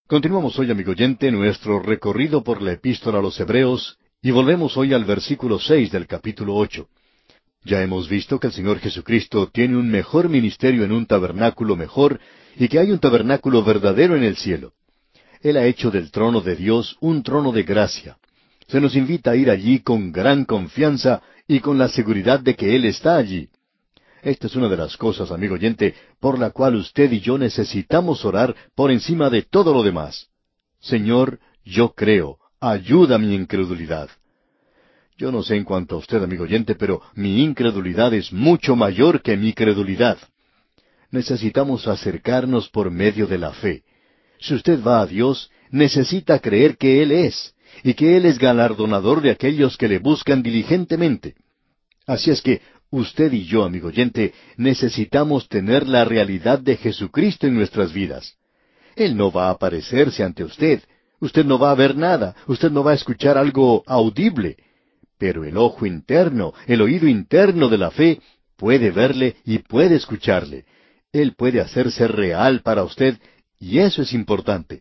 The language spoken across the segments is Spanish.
Continuamos hoy, amigo oyente, nuestro recorrido por la Epístola a los Hebreos, y volvemos hoy al versículo 6 del capítulo 8. Ya hemos visto que el Señor Jesucristo tiene un mejor ministerio en un tabernáculo mejor, y que hay un tabernáculo verdadero en el cielo. Él ha hecho del trono de Dios un trono de gracia. Se nos invita a ir allí con gran confianza y con la seguridad de que Él está allí. Esta es una de las cosas, amigo oyente, por la cual usted y yo necesitamos orar por encima de todo lo demás. Señor, yo creo, ayuda mi incredulidad. Yo no sé en cuanto a usted, amigo oyente, pero mi incredulidad es mucho mayor que mi credulidad. Necesitamos acercarnos por medio de la fe. Si usted va a Dios, necesita creer que Él es, y que Él es galardonador de aquellos que le buscan diligentemente. Así es que usted y yo, amigo oyente, necesitamos tener la realidad de Jesucristo en nuestras vidas. Él no va a aparecerse ante usted. Usted no va a ver nada. Usted no va a escuchar algo audible. Pero el ojo interno, el oído interno de la fe, puede verle y puede escucharle. Él puede hacerse real para usted, y eso es importante.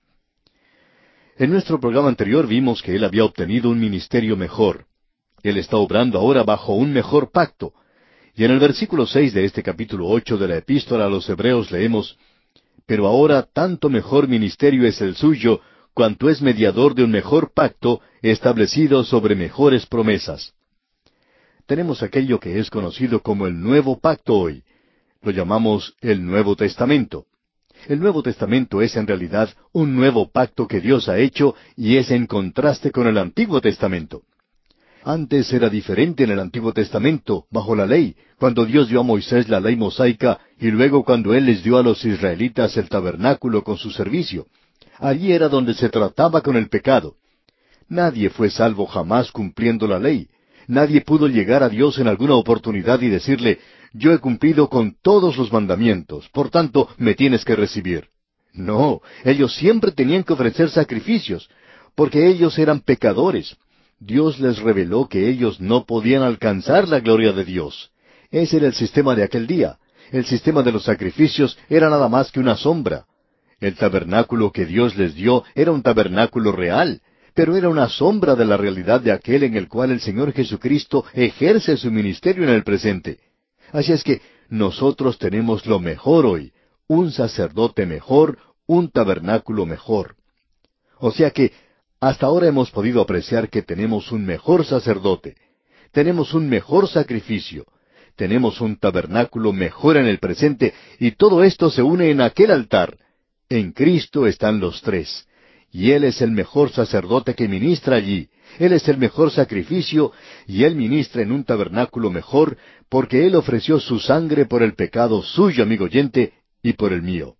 En nuestro programa anterior vimos que él había obtenido un ministerio mejor. Él está obrando ahora bajo un mejor pacto. Y en el versículo 6 de este capítulo 8 de la Epístola a los Hebreos leemos: Pero ahora tanto mejor ministerio es el suyo, cuanto es mediador de un mejor pacto, establecido sobre mejores promesas. Tenemos aquello que es conocido como el Nuevo Pacto hoy. Lo llamamos el Nuevo Testamento. El Nuevo Testamento es en realidad un nuevo pacto que Dios ha hecho y es en contraste con el Antiguo Testamento. Antes era diferente en el Antiguo Testamento, bajo la ley, cuando Dios dio a Moisés la ley mosaica y luego cuando Él les dio a los israelitas el tabernáculo con su servicio. Allí era donde se trataba con el pecado. Nadie fue salvo jamás cumpliendo la ley. Nadie pudo llegar a Dios en alguna oportunidad y decirle: yo he cumplido con todos los mandamientos, por tanto me tienes que recibir. No, ellos siempre tenían que ofrecer sacrificios, porque ellos eran pecadores. Dios les reveló que ellos no podían alcanzar la gloria de Dios. Ese era el sistema de aquel día. El sistema de los sacrificios era nada más que una sombra. El tabernáculo que Dios les dio era un tabernáculo real, pero era una sombra de la realidad de aquel en el cual el Señor Jesucristo ejerce su ministerio en el presente. Así es que nosotros tenemos lo mejor hoy, un sacerdote mejor, un tabernáculo mejor. O sea que hasta ahora hemos podido apreciar que tenemos un mejor sacerdote, tenemos un mejor sacrificio, tenemos un tabernáculo mejor en el presente, y todo esto se une en aquel altar. En Cristo están los tres, y Él es el mejor sacerdote que ministra allí. Él es el mejor sacrificio, y Él ministra en un tabernáculo mejor, porque Él ofreció su sangre por el pecado suyo, amigo oyente, y por el mío.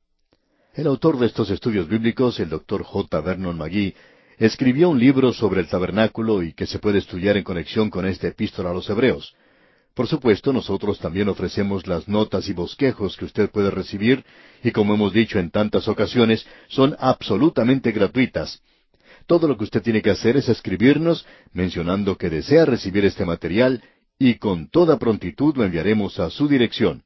El autor de estos estudios bíblicos, el Dr. J. Vernon McGee, escribió un libro sobre el tabernáculo y que se puede estudiar en conexión con esta epístola a los Hebreos. Por supuesto, nosotros también ofrecemos las notas y bosquejos que usted puede recibir, y como hemos dicho en tantas ocasiones, son absolutamente gratuitas. Todo lo que usted tiene que hacer es escribirnos mencionando que desea recibir este material, y con toda prontitud lo enviaremos a su dirección.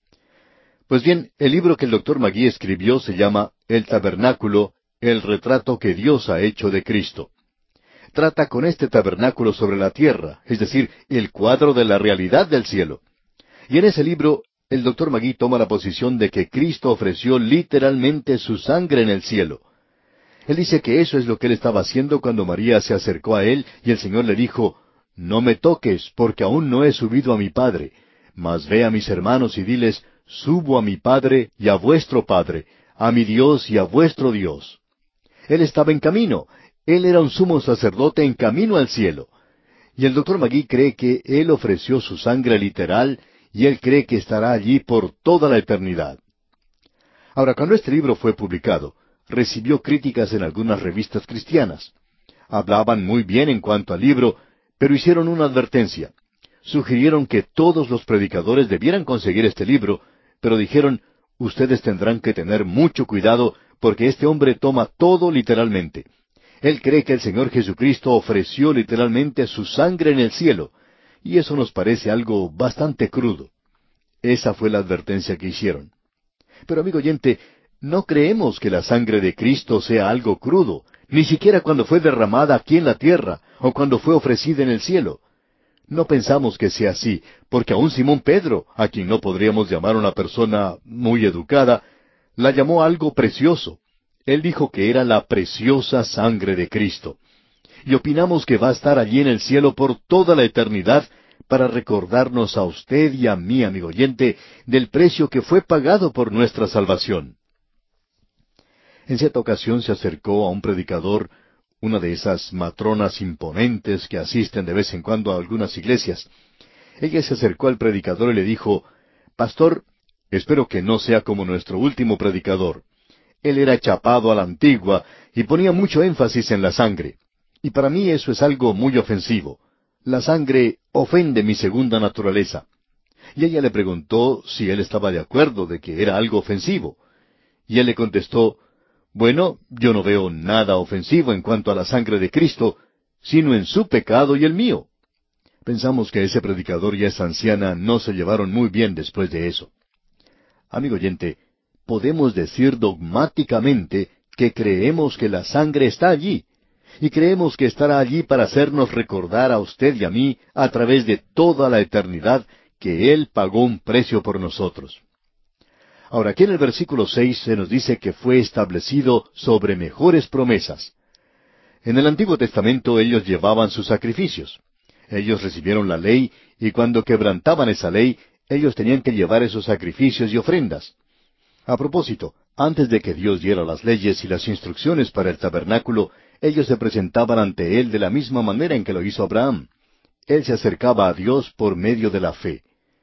Pues bien, el libro que el Dr. McGee escribió se llama El Tabernáculo, el retrato que Dios ha hecho de Cristo. Trata con este tabernáculo sobre la tierra, es decir, el cuadro de la realidad del cielo. Y en ese libro, el Dr. McGee toma la posición de que Cristo ofreció literalmente su sangre en el cielo. Él dice que eso es lo que él estaba haciendo cuando María se acercó a él y el Señor le dijo: no me toques, porque aún no he subido a mi Padre, mas ve a mis hermanos y diles: subo a mi Padre y a vuestro Padre, a mi Dios y a vuestro Dios. Él estaba en camino. Él era un sumo sacerdote en camino al cielo. Y el Dr. McGee cree que Él ofreció su sangre literal y Él cree que estará allí por toda la eternidad. Ahora, cuando este libro fue publicado, recibió críticas en algunas revistas cristianas. Hablaban muy bien en cuanto al libro, pero hicieron una advertencia. Sugirieron que todos los predicadores debieran conseguir este libro, pero dijeron: ustedes tendrán que tener mucho cuidado porque este hombre toma todo literalmente. Él cree que el Señor Jesucristo ofreció literalmente su sangre en el cielo, y eso nos parece algo bastante crudo. Esa fue la advertencia que hicieron. Pero amigo oyente, No creemos que la sangre de Cristo sea algo crudo, ni siquiera cuando fue derramada aquí en la tierra, o cuando fue ofrecida en el cielo. No pensamos que sea así, porque aun Simón Pedro, a quien no podríamos llamar una persona muy educada, la llamó algo precioso. Él dijo que era la preciosa sangre de Cristo. Y opinamos que va a estar allí en el cielo por toda la eternidad para recordarnos a usted y a mí, amigo oyente, del precio que fue pagado por nuestra salvación. En cierta ocasión se acercó a un predicador, una de esas matronas imponentes que asisten de vez en cuando a algunas iglesias. Ella se acercó al predicador y le dijo, «Pastor, espero que no sea como nuestro último predicador. Él era chapado a la antigua y ponía mucho énfasis en la sangre. Y para mí eso es algo muy ofensivo. La sangre ofende mi segunda naturaleza». Y ella le preguntó si él estaba de acuerdo de que era algo ofensivo. Y él le contestó, «Bueno, yo no veo nada ofensivo en cuanto a la sangre de Cristo, sino en su pecado y el mío». Pensamos que ese predicador y esa anciana no se llevaron muy bien después de eso. Amigo oyente, podemos decir dogmáticamente que creemos que la sangre está allí, y creemos que estará allí para hacernos recordar a usted y a mí, a través de toda la eternidad, que Él pagó un precio por nosotros. Ahora, aquí en el versículo 6 se nos dice que fue establecido sobre mejores promesas. En el Antiguo Testamento ellos llevaban sus sacrificios. Ellos recibieron la ley, y cuando quebrantaban esa ley, ellos tenían que llevar esos sacrificios y ofrendas. A propósito, antes de que Dios diera las leyes y las instrucciones para el tabernáculo, ellos se presentaban ante Él de la misma manera en que lo hizo Abraham. Él se acercaba a Dios por medio de la fe.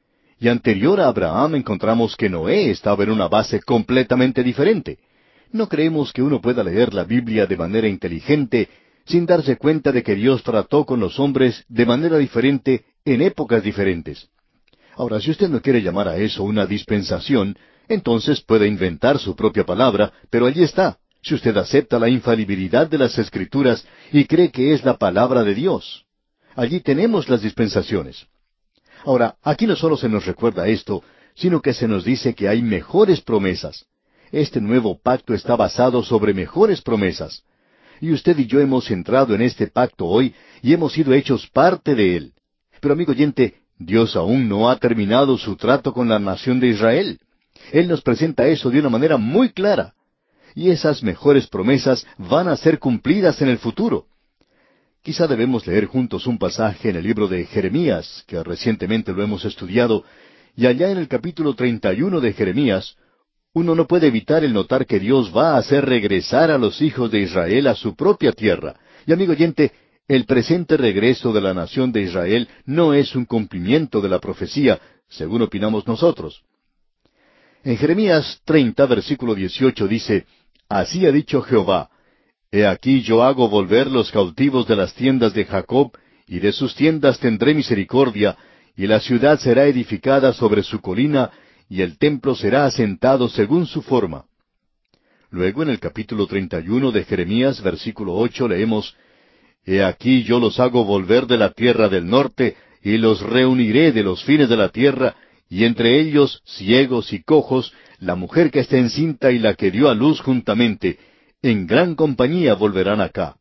Y anterior a Abraham encontramos que Noé estaba en una base completamente diferente. No creemos que uno pueda leer la Biblia de manera inteligente sin darse cuenta de que Dios trató con los hombres de manera diferente en épocas diferentes. Ahora, si usted no quiere llamar a eso una dispensación, entonces puede inventar su propia palabra, pero allí está, si usted acepta la infalibilidad de las Escrituras y cree que es la palabra de Dios. Allí tenemos las dispensaciones. Ahora, aquí no solo se nos recuerda esto, sino que se nos dice que hay mejores promesas. Este nuevo pacto está basado sobre mejores promesas. Y usted y yo hemos entrado en este pacto hoy y hemos sido hechos parte de él. Pero amigo oyente, Dios aún no ha terminado su trato con la nación de Israel. Él nos presenta eso de una manera muy clara. Y esas mejores promesas van a ser cumplidas en el futuro. Quizá debemos leer juntos un pasaje en el libro de Jeremías, que recientemente lo hemos estudiado, y allá en el capítulo 31 de Jeremías, uno no puede evitar el notar que Dios va a hacer regresar a los hijos de Israel a su propia tierra. Y amigo oyente, el presente regreso de la nación de Israel no es un cumplimiento de la profecía, según opinamos nosotros. En Jeremías 30, versículo 18 dice, «Así ha dicho Jehová, He aquí yo hago volver los cautivos de las tiendas de Jacob, y de sus tiendas tendré misericordia, y la ciudad será edificada sobre su colina, y el templo será asentado según su forma». Luego en el capítulo 31 de Jeremías, versículo 8, leemos, «He aquí yo los hago volver de la tierra del norte, y los reuniré de los fines de la tierra, y entre ellos ciegos y cojos, la mujer que está encinta y la que dio a luz juntamente, en gran compañía volverán acá».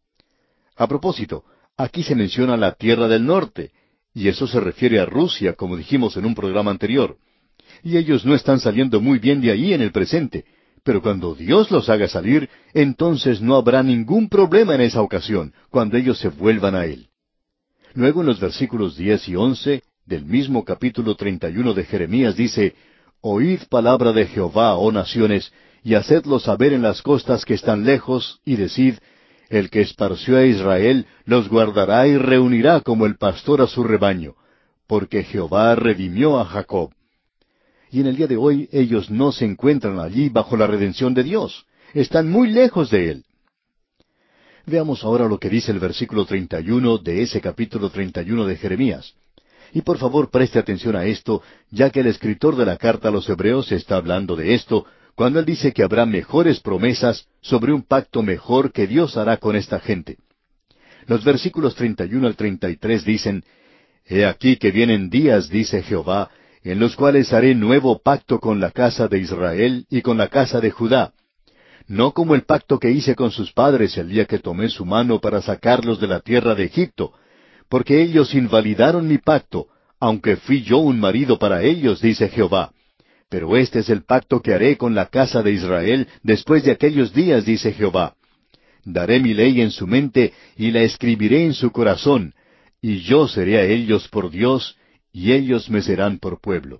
A propósito, aquí se menciona la tierra del norte, y eso se refiere a Rusia, como dijimos en un programa anterior. Y ellos no están saliendo muy bien de ahí en el presente, pero cuando Dios los haga salir, entonces no habrá ningún problema en esa ocasión, cuando ellos se vuelvan a Él. Luego en los versículos 10 y 11 del mismo capítulo 31 de Jeremías dice, «Oíd palabra de Jehová, oh naciones, y hacedlo saber en las costas que están lejos, y decid, el que esparció a Israel los guardará y reunirá como el pastor a su rebaño, porque Jehová redimió a Jacob». Y en el día de hoy ellos no se encuentran allí bajo la redención de Dios. Están muy lejos de Él. Veamos ahora lo que dice el versículo 31 de ese capítulo 31 de Jeremías. Y por favor preste atención a esto, ya que el escritor de la carta a los Hebreos está hablando de esto, cuando él dice que habrá mejores promesas sobre un pacto mejor que Dios hará con esta gente. Los versículos 31 al 33 dicen, «He aquí que vienen días, dice Jehová, en los cuales haré nuevo pacto con la casa de Israel y con la casa de Judá, no como el pacto que hice con sus padres el día que tomé su mano para sacarlos de la tierra de Egipto, porque ellos invalidaron mi pacto, aunque fui yo un marido para ellos, dice Jehová. Pero este es el pacto que haré con la casa de Israel después de aquellos días, dice Jehová. Daré mi ley en su mente y la escribiré en su corazón, y yo seré a ellos por Dios, y ellos me serán por pueblo.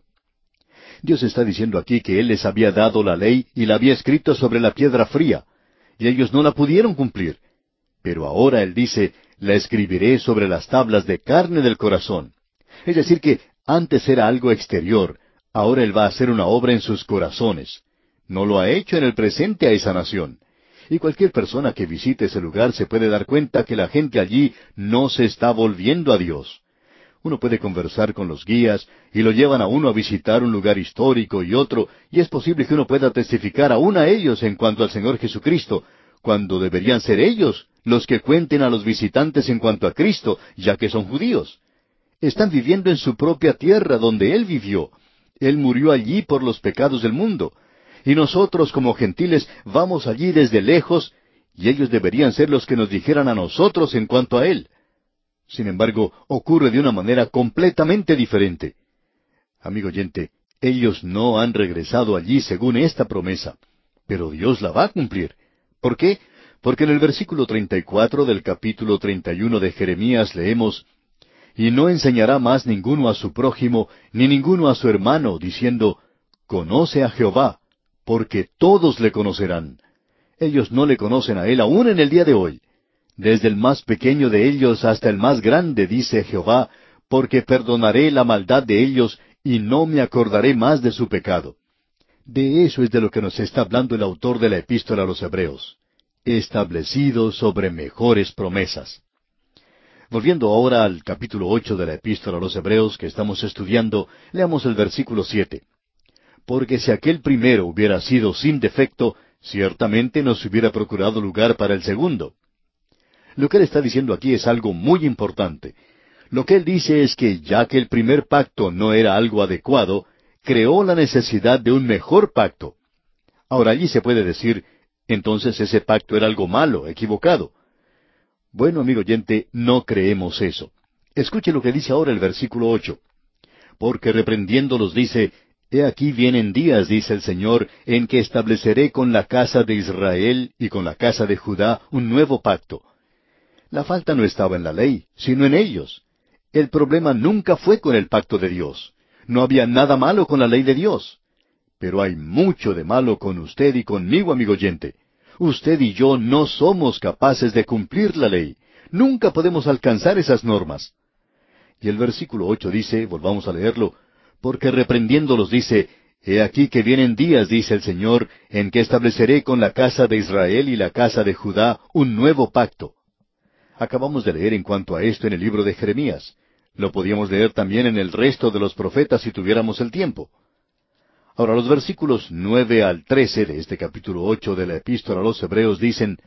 Dios está diciendo aquí que Él les había dado la ley y la había escrito sobre la piedra fría, y ellos no la pudieron cumplir. Pero ahora Él dice, la escribiré sobre las tablas de carne del corazón. Es decir que antes era algo exterior, ahora Él va a hacer una obra en sus corazones. No lo ha hecho en el presente a esa nación. Y cualquier persona que visite ese lugar se puede dar cuenta que la gente allí no se está volviendo a Dios. Uno puede conversar con los guías y lo llevan a uno a visitar un lugar histórico y otro, y es posible que uno pueda testificar aún a ellos en cuanto al Señor Jesucristo, cuando deberían ser ellos los que cuenten a los visitantes en cuanto a Cristo, ya que son judíos. Están viviendo en su propia tierra donde Él vivió. Él murió allí por los pecados del mundo. Y nosotros como gentiles vamos allí desde lejos, y ellos deberían ser los que nos dijeran a nosotros en cuanto a Él. Sin embargo, ocurre de una manera completamente diferente. Amigo oyente, ellos no han regresado allí según esta promesa, pero Dios la va a cumplir. ¿Por qué? Porque en el versículo 34 del capítulo 31 de Jeremías leemos, «Y no enseñará más ninguno a su prójimo, ni ninguno a su hermano, diciendo, Conoce a Jehová, porque todos le conocerán». Ellos no le conocen a Él aún en el día de hoy. Desde el más pequeño de ellos hasta el más grande, dice Jehová, porque perdonaré la maldad de ellos y no me acordaré más de su pecado. De eso es de lo que nos está hablando el autor de la epístola a los Hebreos. Establecido sobre mejores promesas. Volviendo ahora al capítulo 8 de la epístola a los Hebreos que estamos estudiando, leamos el versículo 7. Porque si aquel primero hubiera sido sin defecto, ciertamente nos hubiera procurado lugar para el segundo. Lo que él está diciendo aquí es algo muy importante. Lo que él dice es que ya que el primer pacto no era algo adecuado, creó la necesidad de un mejor pacto. Ahora allí se puede decir, entonces ese pacto era algo malo, equivocado. Bueno, amigo oyente, no creemos eso. Escuche lo que dice ahora el versículo 8. Porque reprendiéndolos dice, He aquí vienen días, dice el Señor, en que estableceré con la casa de Israel y con la casa de Judá un nuevo pacto. La falta no estaba en la ley, sino en ellos. El problema nunca fue con el pacto de Dios. No había nada malo con la ley de Dios. Pero hay mucho de malo con usted y conmigo, amigo oyente. Usted y yo no somos capaces de cumplir la ley. Nunca podemos alcanzar esas normas. Y el versículo 8 dice, volvamos a leerlo, porque reprendiéndolos dice, He aquí que vienen días, dice el Señor, en que estableceré con la casa de Israel y la casa de Judá un nuevo pacto. Acabamos de leer en cuanto a esto en el libro de Jeremías. Lo podíamos leer también en el resto de los profetas si tuviéramos el tiempo. Ahora, los versículos 9 al 13 de este capítulo 8 de la epístola a los Hebreos dicen,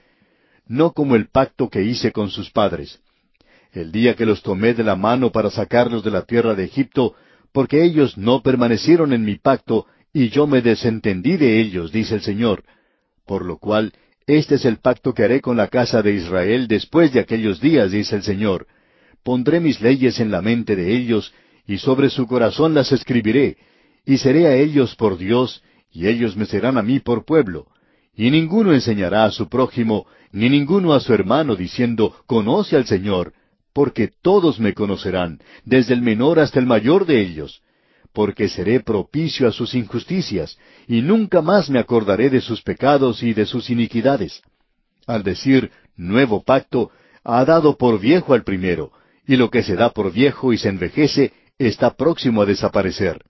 No como el pacto que hice con sus padres, el día que los tomé de la mano para sacarlos de la tierra de Egipto, porque ellos no permanecieron en mi pacto, y yo me desentendí de ellos, dice el Señor. Por lo cual, este es el pacto que haré con la casa de Israel después de aquellos días, dice el Señor. Pondré mis leyes en la mente de ellos, y sobre su corazón las escribiré, y seré a ellos por Dios, y ellos me serán a mí por pueblo. Y ninguno enseñará a su prójimo, ni ninguno a su hermano, diciendo, Conoce al Señor, porque todos me conocerán, desde el menor hasta el mayor de ellos. Porque seré propicio a sus injusticias, y nunca más me acordaré de sus pecados y de sus iniquidades. Al decir nuevo pacto, ha dado por viejo al primero, y lo que se da por viejo y se envejece está próximo a desaparecer.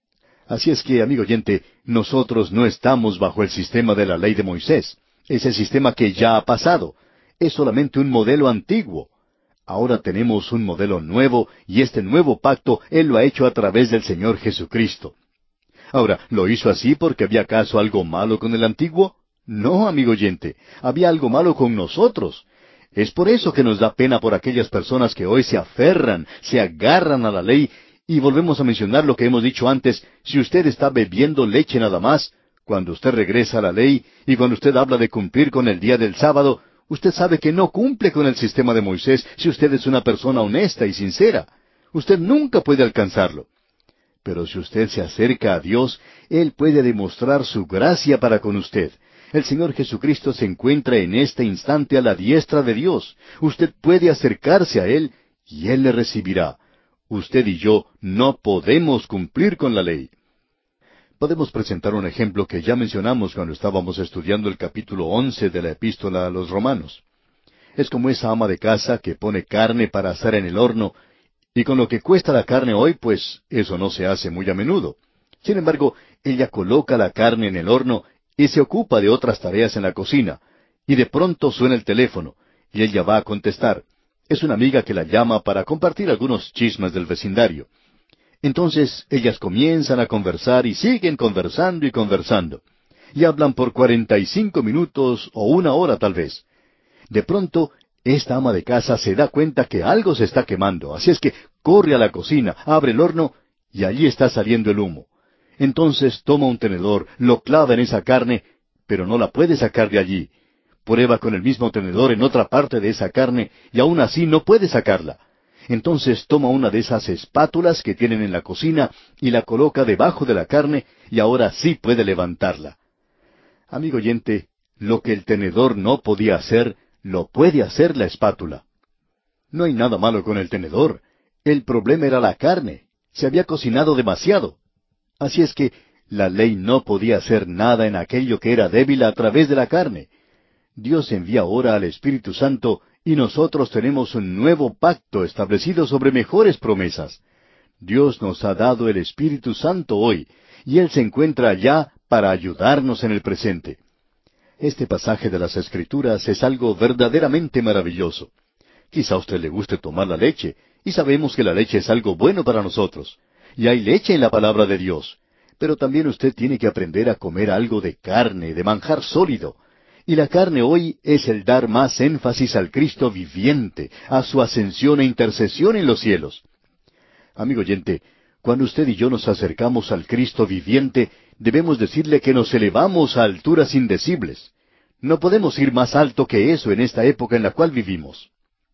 Así es que, amigo oyente, nosotros no estamos bajo el sistema de la ley de Moisés, ese sistema que ya ha pasado. Es solamente un modelo antiguo. Ahora tenemos un modelo nuevo, y este nuevo pacto Él lo ha hecho a través del Señor Jesucristo. Ahora, ¿lo hizo así porque había acaso algo malo con el antiguo? No, amigo oyente, había algo malo con nosotros. Es por eso que nos da pena por aquellas personas que hoy se aferran, se agarran a la ley Y volvemos a mencionar lo que hemos dicho antes: si usted está bebiendo leche nada más, cuando usted regresa a la ley y cuando usted habla de cumplir con el día del sábado, usted sabe que no cumple con el sistema de Moisés si usted es una persona honesta y sincera. Usted nunca puede alcanzarlo. Pero si usted se acerca a Dios, Él puede demostrar su gracia para con usted. El Señor Jesucristo se encuentra en este instante a la diestra de Dios. Usted puede acercarse a Él y Él le recibirá. Usted y yo no podemos cumplir con la ley. Podemos presentar un ejemplo que ya mencionamos cuando estábamos estudiando el capítulo 11 de la Epístola a los Romanos. Es como esa ama de casa que pone carne para asar en el horno, y con lo que cuesta la carne hoy, pues eso no se hace muy a menudo. Sin embargo, ella coloca la carne en el horno y se ocupa de otras tareas en la cocina, y de pronto suena el teléfono, y ella va a contestar. Es una amiga que la llama para compartir algunos chismes del vecindario. Entonces ellas comienzan a conversar y siguen conversando y conversando. Y hablan por 45 minutos o una hora tal vez. De pronto, esta ama de casa se da cuenta que algo se está quemando, así es que corre a la cocina, abre el horno y allí está saliendo el humo. Entonces toma un tenedor, lo clava en esa carne, pero no la puede sacar de allí. Prueba con el mismo tenedor en otra parte de esa carne y aún así no puede sacarla. Entonces toma una de esas espátulas que tienen en la cocina y la coloca debajo de la carne y ahora sí puede levantarla. Amigo oyente, lo que el tenedor no podía hacer, lo puede hacer la espátula. No hay nada malo con el tenedor. El problema era la carne. Se había cocinado demasiado. Así es que la ley no podía hacer nada en aquello que era débil a través de la carne. Dios envía ahora al Espíritu Santo y nosotros tenemos un nuevo pacto establecido sobre mejores promesas. Dios nos ha dado el Espíritu Santo hoy, y Él se encuentra allá para ayudarnos en el presente. Este pasaje de las Escrituras es algo verdaderamente maravilloso. Quizá a usted le guste tomar la leche, y sabemos que la leche es algo bueno para nosotros. Y hay leche en la palabra de Dios. Pero también usted tiene que aprender a comer algo de carne, de manjar sólido. Y la carne hoy es el dar más énfasis al Cristo viviente, a su ascensión e intercesión en los cielos. Amigo oyente, cuando usted y yo nos acercamos al Cristo viviente, debemos decirle que nos elevamos a alturas indecibles. No podemos ir más alto que eso en esta época en la cual vivimos.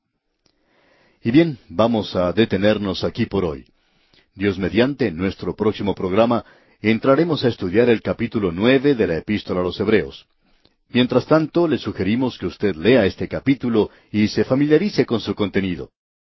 Y bien, vamos a detenernos aquí por hoy. Dios mediante, en nuestro próximo programa, entraremos a estudiar el capítulo 9 de la Epístola a los Hebreos. Mientras tanto, le sugerimos que usted lea este capítulo y se familiarice con su contenido.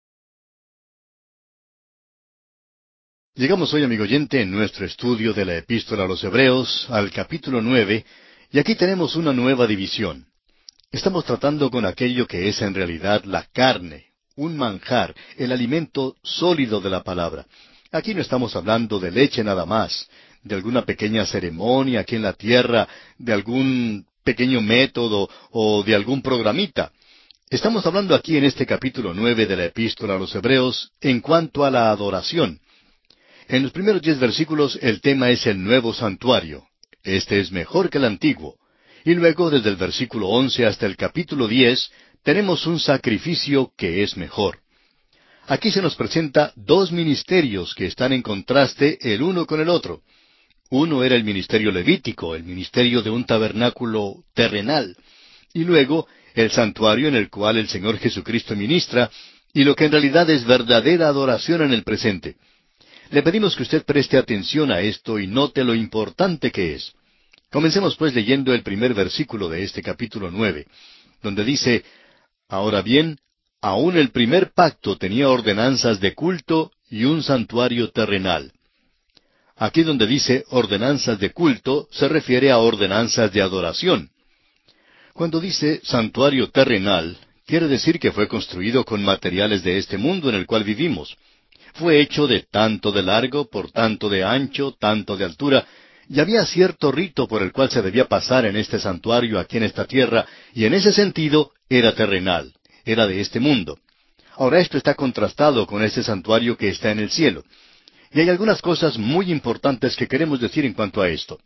Llegamos hoy, amigo oyente, en nuestro estudio de la Epístola a los Hebreos, al capítulo 9, y aquí tenemos una nueva división. Estamos tratando con aquello que es en realidad la carne, un manjar, el alimento sólido de la palabra. Aquí no estamos hablando de leche nada más, de alguna pequeña ceremonia aquí en la tierra, de algún pequeño método o de algún programita. Estamos hablando aquí en este capítulo 9 de la Epístola a los Hebreos en cuanto a la adoración. En los primeros 10 versículos el tema es el nuevo santuario. Este es mejor que el antiguo. Y luego, desde el versículo 11 hasta el capítulo 10, tenemos un sacrificio que es mejor. Aquí se nos presenta dos ministerios que están en contraste el uno con el otro. Uno era el ministerio levítico, el ministerio de un tabernáculo terrenal. Y luego, el santuario en el cual el Señor Jesucristo ministra, y lo que en realidad es verdadera adoración en el presente. Le pedimos que usted preste atención a esto y note lo importante que es. Comencemos pues leyendo el primer versículo de este capítulo 9, donde dice: Ahora bien, aún el primer pacto tenía ordenanzas de culto y un santuario terrenal. Aquí donde dice ordenanzas de culto, se refiere a ordenanzas de adoración. Cuando dice santuario terrenal, quiere decir que fue construido con materiales de este mundo en el cual vivimos. Fue hecho de tanto de largo, por tanto de ancho, tanto de altura, y había cierto rito por el cual se debía pasar en este santuario aquí en esta tierra, y en ese sentido era terrenal, era de este mundo. Ahora esto está contrastado con ese santuario que está en el cielo. Y hay algunas cosas muy importantes que queremos decir en cuanto a esto.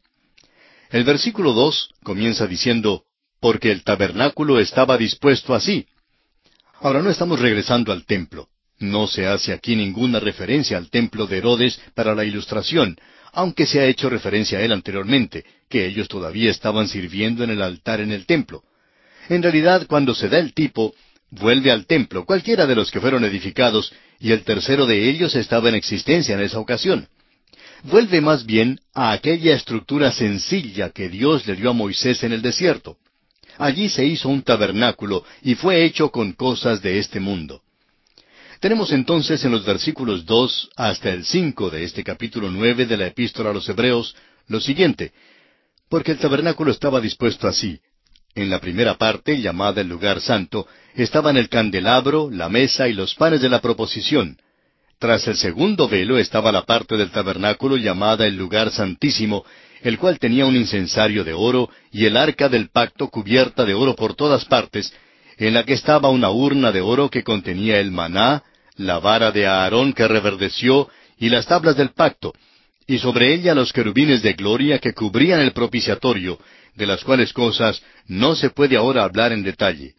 El versículo 2 comienza diciendo: porque el tabernáculo estaba dispuesto así. Ahora no estamos regresando al templo. No se hace aquí ninguna referencia al templo de Herodes para la ilustración, aunque se ha hecho referencia a él anteriormente, que ellos todavía estaban sirviendo en el altar en el templo. En realidad, cuando se da el tipo, vuelve al templo, cualquiera de los que fueron edificados, y el tercero de ellos estaba en existencia en esa ocasión. Vuelve más bien a aquella estructura sencilla que Dios le dio a Moisés en el desierto. Allí se hizo un tabernáculo y fue hecho con cosas de este mundo. Tenemos entonces en los versículos 2 hasta el 5 de este capítulo 9 de la Epístola a los Hebreos lo siguiente: porque el tabernáculo estaba dispuesto así. En la primera parte, llamada el lugar santo, estaban el candelabro, la mesa y los panes de la proposición. Tras el segundo velo estaba la parte del tabernáculo llamada el lugar santísimo, el cual tenía un incensario de oro y el arca del pacto cubierta de oro por todas partes, en la que estaba una urna de oro que contenía el maná, la vara de Aarón que reverdeció y las tablas del pacto, y sobre ella los querubines de gloria que cubrían el propiciatorio, de las cuales cosas no se puede ahora hablar en detalle.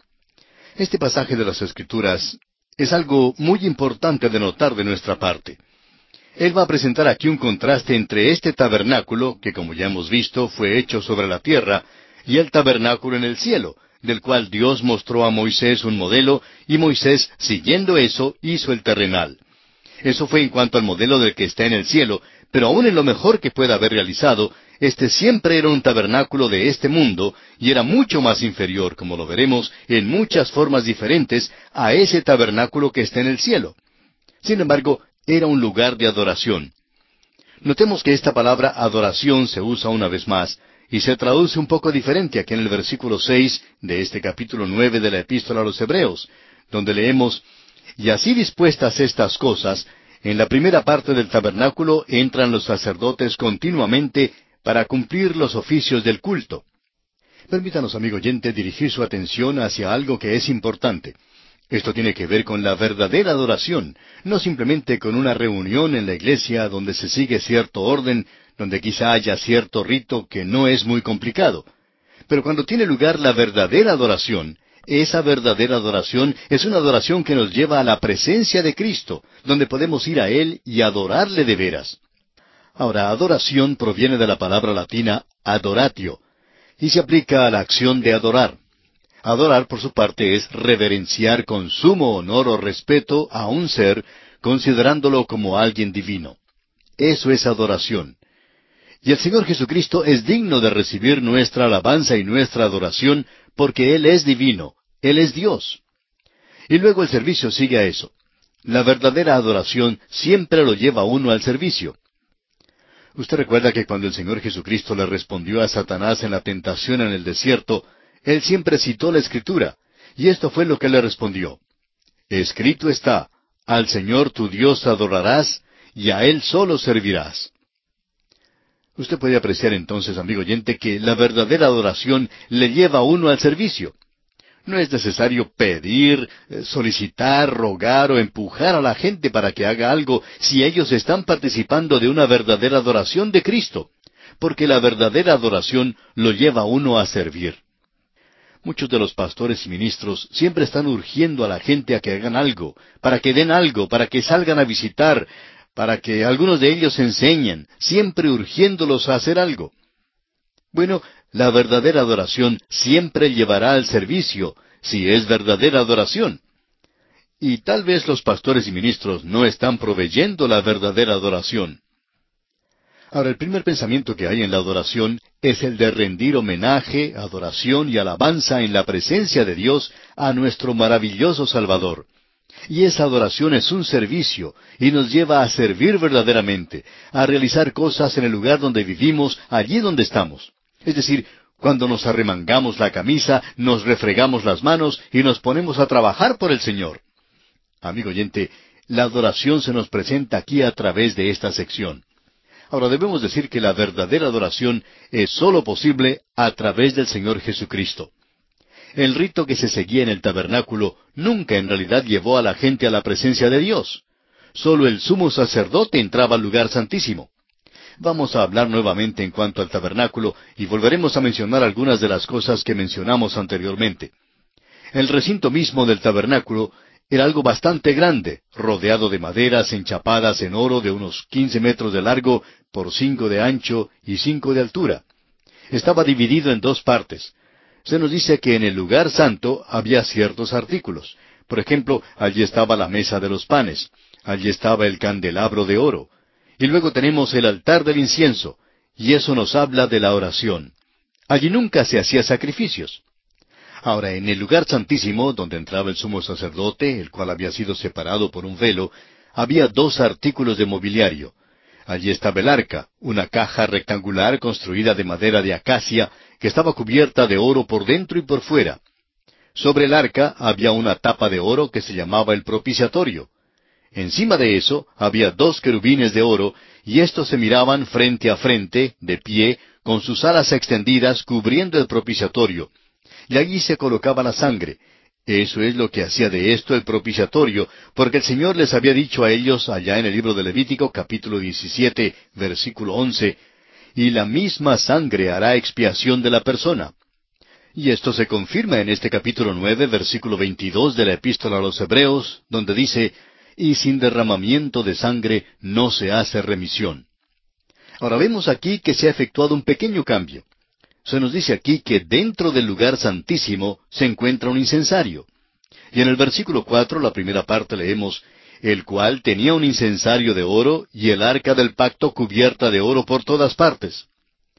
Este pasaje de las Escrituras es algo muy importante de notar de nuestra parte. Él va a presentar aquí un contraste entre este tabernáculo, que como ya hemos visto fue hecho sobre la tierra, y el tabernáculo en el cielo, del cual Dios mostró a Moisés un modelo, y Moisés, siguiendo eso, hizo el terrenal. Eso fue en cuanto al modelo del que está en el cielo, pero aún en lo mejor que pueda haber realizado, este siempre era un tabernáculo de este mundo, y era mucho más inferior, como lo veremos, en muchas formas diferentes, a ese tabernáculo que está en el cielo. Sin embargo, era un lugar de adoración. Notemos que esta palabra adoración se usa una vez más, y se traduce un poco diferente aquí en el versículo 6 de este capítulo 9 de la Epístola a los Hebreos, donde leemos: y así dispuestas estas cosas, en la primera parte del tabernáculo entran los sacerdotes continuamente para cumplir los oficios del culto. Permítanos, amigo oyente, dirigir su atención hacia algo que es importante. Esto tiene que ver con la verdadera adoración, no simplemente con una reunión en la iglesia donde se sigue cierto orden, donde quizá haya cierto rito que no es muy complicado. Pero cuando tiene lugar la verdadera adoración, esa verdadera adoración es una adoración que nos lleva a la presencia de Cristo, donde podemos ir a Él y adorarle de veras. Ahora, adoración proviene de la palabra latina adoratio, y se aplica a la acción de adorar. Adorar, por su parte, es reverenciar con sumo honor o respeto a un ser, considerándolo como alguien divino. Eso es adoración. Y el Señor Jesucristo es digno de recibir nuestra alabanza y nuestra adoración, porque Él es divino, Él es Dios. Y luego el servicio sigue a eso. La verdadera adoración siempre lo lleva a uno al servicio. Usted recuerda que cuando el Señor Jesucristo le respondió a Satanás en la tentación en el desierto, Él siempre citó la Escritura, y esto fue lo que le respondió: escrito está, al Señor tu Dios adorarás, y a Él solo servirás. Usted puede apreciar entonces, amigo oyente, que la verdadera adoración le lleva a uno al servicio. No es necesario pedir, solicitar, rogar o empujar a la gente para que haga algo si ellos están participando de una verdadera adoración de Cristo, porque la verdadera adoración lo lleva a uno a servir. Muchos de los pastores y ministros siempre están urgiendo a la gente a que hagan algo, para que den algo, para que salgan a visitar, para que algunos de ellos enseñen, siempre urgiéndolos a hacer algo. Bueno, la verdadera adoración siempre llevará al servicio, si es verdadera adoración. Y tal vez los pastores y ministros no están proveyendo la verdadera adoración. Ahora, el primer pensamiento que hay en la adoración es el de rendir homenaje, adoración y alabanza en la presencia de Dios a nuestro maravilloso Salvador. Y esa adoración es un servicio y nos lleva a servir verdaderamente, a realizar cosas en el lugar donde vivimos, allí donde estamos. Es decir, cuando nos arremangamos la camisa, nos refregamos las manos y nos ponemos a trabajar por el Señor. Amigo oyente, la adoración se nos presenta aquí a través de esta sección. Ahora debemos decir que la verdadera adoración es sólo posible a través del Señor Jesucristo. El rito que se seguía en el tabernáculo nunca en realidad llevó a la gente a la presencia de Dios. Solo el sumo sacerdote entraba al lugar santísimo. Vamos a hablar nuevamente en cuanto al tabernáculo y volveremos a mencionar algunas de las cosas que mencionamos anteriormente. El recinto mismo del tabernáculo Era algo bastante grande, rodeado de maderas enchapadas en oro de unos 15 metros de largo por 5 de ancho y 5 de altura. Estaba dividido en dos partes. Se nos dice que en el lugar santo había ciertos artículos. Por ejemplo, allí estaba la mesa de los panes, allí estaba el candelabro de oro, y luego tenemos el altar del incienso, y eso nos habla de la oración. Allí nunca se hacía sacrificios. Ahora, en el lugar santísimo, donde entraba el sumo sacerdote, el cual había sido separado por un velo, había dos artículos de mobiliario. Allí estaba el arca, una caja rectangular construida de madera de acacia, que estaba cubierta de oro por dentro y por fuera. Sobre el arca había una tapa de oro que se llamaba el propiciatorio. Encima de eso había dos querubines de oro, y éstos se miraban frente a frente, de pie, con sus alas extendidas cubriendo el propiciatorio. Y allí se colocaba la sangre. Eso es lo que hacía de esto el propiciatorio, porque el Señor les había dicho a ellos allá en el libro de Levítico, capítulo 17, versículo 11, y la misma sangre hará expiación de la persona. Y esto se confirma en este capítulo 9, versículo 22 de la Epístola a los Hebreos, donde dice, y sin derramamiento de sangre no se hace remisión. Ahora vemos aquí que se ha efectuado un pequeño cambio. Se nos dice aquí que dentro del lugar santísimo se encuentra un incensario. Y en el versículo 4, la primera parte leemos, el cual tenía un incensario de oro y el arca del pacto cubierta de oro por todas partes.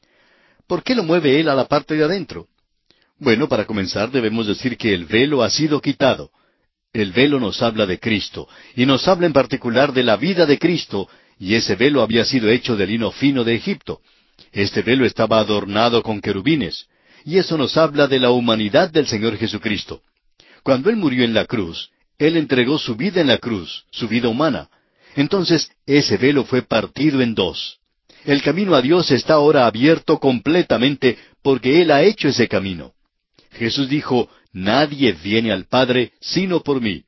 ¿Por qué lo mueve él a la parte de adentro? Bueno, para comenzar debemos decir que el velo ha sido quitado. El velo nos habla de Cristo, y nos habla en particular de la vida de Cristo, y ese velo había sido hecho de lino fino de Egipto. Este velo estaba adornado con querubines, y eso nos habla de la humanidad del Señor Jesucristo. Cuando Él murió en la cruz, Él entregó su vida en la cruz, su vida humana. Entonces, ese velo fue partido en dos. El camino a Dios está ahora abierto completamente porque Él ha hecho ese camino. Jesús dijo, nadie viene al Padre sino por mí.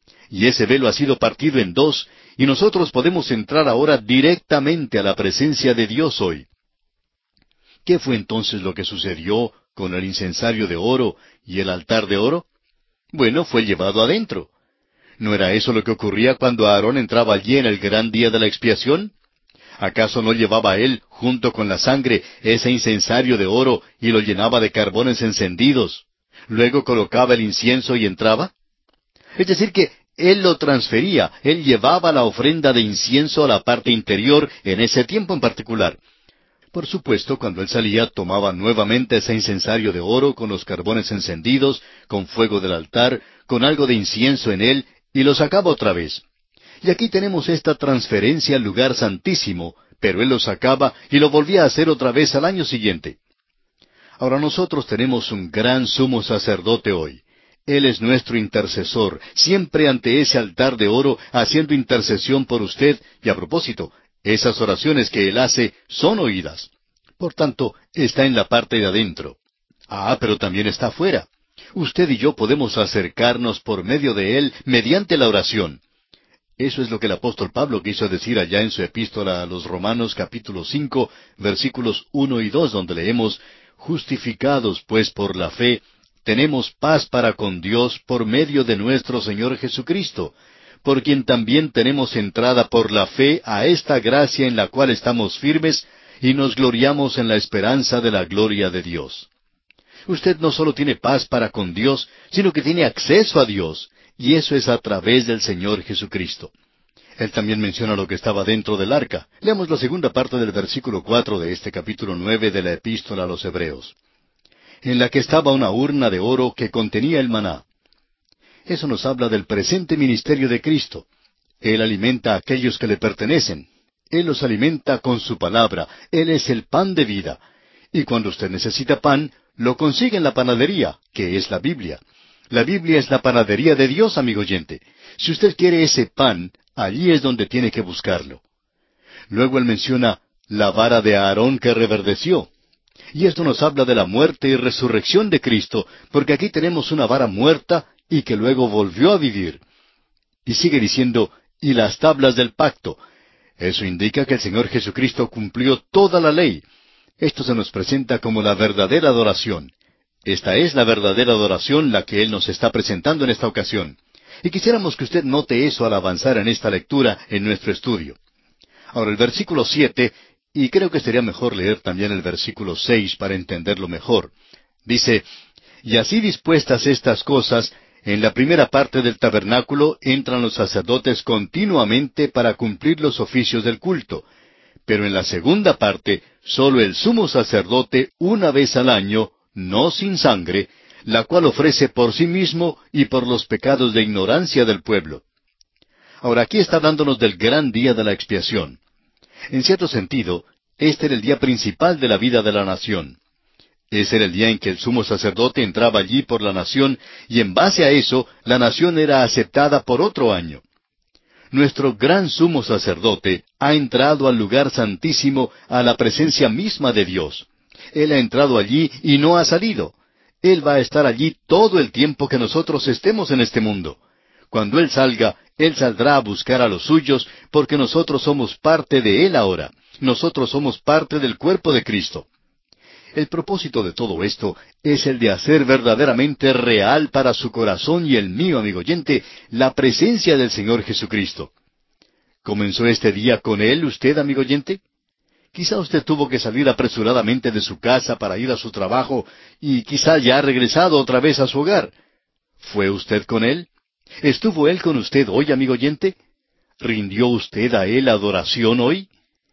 Y ese velo ha sido partido en dos, y nosotros podemos entrar ahora directamente a la presencia de Dios hoy. ¿Qué fue entonces lo que sucedió con el incensario de oro y el altar de oro? Bueno, fue llevado adentro. ¿No era eso lo que ocurría cuando Aarón entraba allí en el gran día de la expiación? ¿Acaso no llevaba él, junto con la sangre, ese incensario de oro y lo llenaba de carbones encendidos? Luego colocaba el incienso y entraba. Es decir, que él lo transfería, él llevaba la ofrenda de incienso a la parte interior en ese tiempo en particular. Por supuesto, cuando él salía, tomaba nuevamente ese incensario de oro con los carbones encendidos, con fuego del altar, con algo de incienso en él, y lo sacaba otra vez. Y aquí tenemos esta transferencia al lugar santísimo, pero él lo sacaba y lo volvía a hacer otra vez al año siguiente. Ahora nosotros tenemos un gran sumo sacerdote hoy. Él es nuestro intercesor, siempre ante ese altar de oro, haciendo intercesión por usted, y a propósito, esas oraciones que Él hace son oídas. Por tanto, está en la parte de adentro. Ah, pero también está afuera. Usted y yo podemos acercarnos por medio de Él mediante la oración. Eso es lo que el apóstol Pablo quiso decir allá en su epístola a los Romanos capítulo 5, versículos 1 y 2, donde leemos, justificados pues por la fe, tenemos paz para con Dios por medio de nuestro Señor Jesucristo, por quien también tenemos entrada por la fe a esta gracia en la cual estamos firmes y nos gloriamos en la esperanza de la gloria de Dios. Usted no solo tiene paz para con Dios, sino que tiene acceso a Dios, y eso es a través del Señor Jesucristo. Él también menciona lo que estaba dentro del arca. Leamos la segunda parte del versículo 4 de este capítulo 9 de la Epístola a los Hebreos. En la que estaba una urna de oro que contenía el maná. Eso nos habla del presente ministerio de Cristo. Él alimenta a aquellos que le pertenecen. Él los alimenta con su palabra. Él es el pan de vida. Y cuando usted necesita pan, lo consigue en la panadería, que es la Biblia. La Biblia es la panadería de Dios, amigo oyente. Si usted quiere ese pan, allí es donde tiene que buscarlo. Luego él menciona la vara de Aarón que reverdeció. Y esto nos habla de la muerte y resurrección de Cristo, porque aquí tenemos una vara muerta y que luego volvió a vivir. Y sigue diciendo, y las tablas del pacto. Eso indica que el Señor Jesucristo cumplió toda la ley. Esto se nos presenta como la verdadera adoración. Esta es la verdadera adoración la que Él nos está presentando en esta ocasión. Y quisiéramos que usted note eso al avanzar en esta lectura en nuestro estudio. Ahora, el versículo 7, y creo que sería mejor leer también el versículo 6 para entenderlo mejor. Dice, y así dispuestas estas cosas, en la primera parte del tabernáculo entran los sacerdotes continuamente para cumplir los oficios del culto, pero en la segunda parte, sólo el sumo sacerdote una vez al año, no sin sangre, la cual ofrece por sí mismo y por los pecados de ignorancia del pueblo. Ahora aquí está hablándonos del gran día de la expiación. En cierto sentido, este era el día principal de la vida de la nación. Ese era el día en que el sumo sacerdote entraba allí por la nación, y en base a eso, la nación era aceptada por otro año. Nuestro gran sumo sacerdote ha entrado al lugar santísimo, a la presencia misma de Dios. Él ha entrado allí y no ha salido. Él va a estar allí todo el tiempo que nosotros estemos en este mundo. Cuando Él salga, Él saldrá a buscar a los suyos, porque nosotros somos parte de Él ahora. Nosotros somos parte del cuerpo de Cristo. El propósito de todo esto es el de hacer verdaderamente real para su corazón y el mío, amigo oyente, la presencia del Señor Jesucristo. ¿Comenzó este día con Él usted, amigo oyente? Quizá usted tuvo que salir apresuradamente de su casa para ir a su trabajo y quizá ya ha regresado otra vez a su hogar. ¿Fue usted con Él? ¿Estuvo Él con usted hoy, amigo oyente? ¿Rindió usted a Él adoración hoy?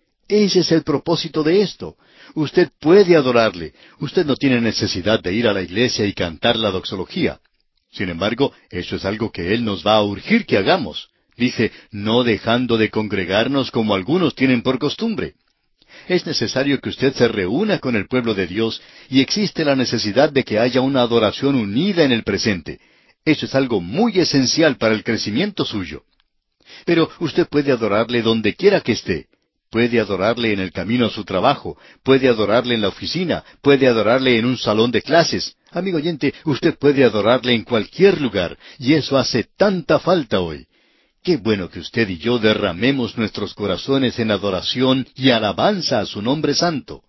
Ese es el propósito de esto. Usted puede adorarle. Usted no tiene necesidad de ir a la iglesia y cantar la doxología. Sin embargo, eso es algo que Él nos va a urgir que hagamos. Dice, no dejando de congregarnos como algunos tienen por costumbre. Es necesario que usted se reúna con el pueblo de Dios y existe la necesidad de que haya una adoración unida en el presente. Eso es algo muy esencial para el crecimiento suyo. Pero usted puede adorarle donde quiera que esté. Puede adorarle en el camino a su trabajo, puede adorarle en la oficina, puede adorarle en un salón de clases. Amigo oyente, usted puede adorarle en cualquier lugar, y eso hace tanta falta hoy. Qué bueno que usted y yo derramemos nuestros corazones en adoración y alabanza a su nombre santo.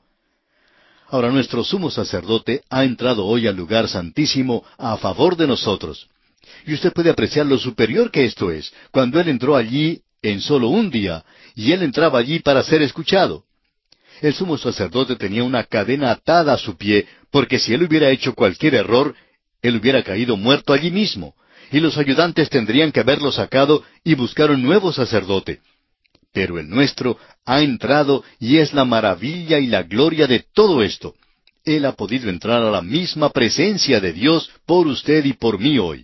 Ahora nuestro sumo sacerdote ha entrado hoy al lugar santísimo a favor de nosotros. Y usted puede apreciar lo superior que esto es, cuando Él entró allí en solo un día, y Él entraba allí para ser escuchado. El sumo sacerdote tenía una cadena atada a su pie, porque si Él hubiera hecho cualquier error, Él hubiera caído muerto allí mismo, y los ayudantes tendrían que haberlo sacado y buscar un nuevo sacerdote. Pero el nuestro ha entrado y es la maravilla y la gloria de todo esto. Él ha podido entrar a la misma presencia de Dios por usted y por mí hoy.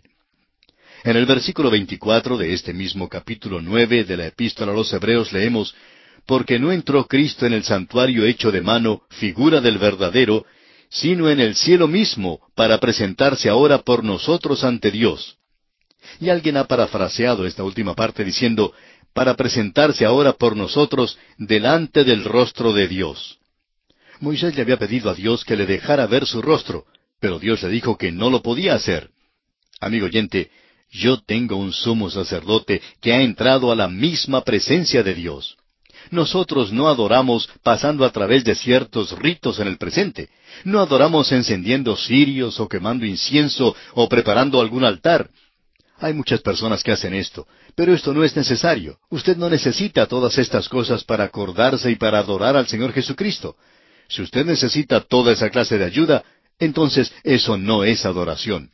En el versículo 24 de este mismo capítulo 9 de la Epístola a los Hebreos leemos, porque no entró Cristo en el santuario hecho de mano, figura del verdadero, sino en el cielo mismo, para presentarse ahora por nosotros ante Dios. Y alguien ha parafraseado esta última parte diciendo, para presentarse ahora por nosotros delante del rostro de Dios. Moisés le había pedido a Dios que le dejara ver su rostro, pero Dios le dijo que no lo podía hacer. Amigo oyente, yo tengo un sumo sacerdote que ha entrado a la misma presencia de Dios. Nosotros no adoramos pasando a través de ciertos ritos en el presente. No adoramos encendiendo cirios o quemando incienso o preparando algún altar. Hay muchas personas que hacen esto, pero esto no es necesario. Usted no necesita todas estas cosas para acordarse y para adorar al Señor Jesucristo. Si usted necesita toda esa clase de ayuda, entonces eso no es adoración.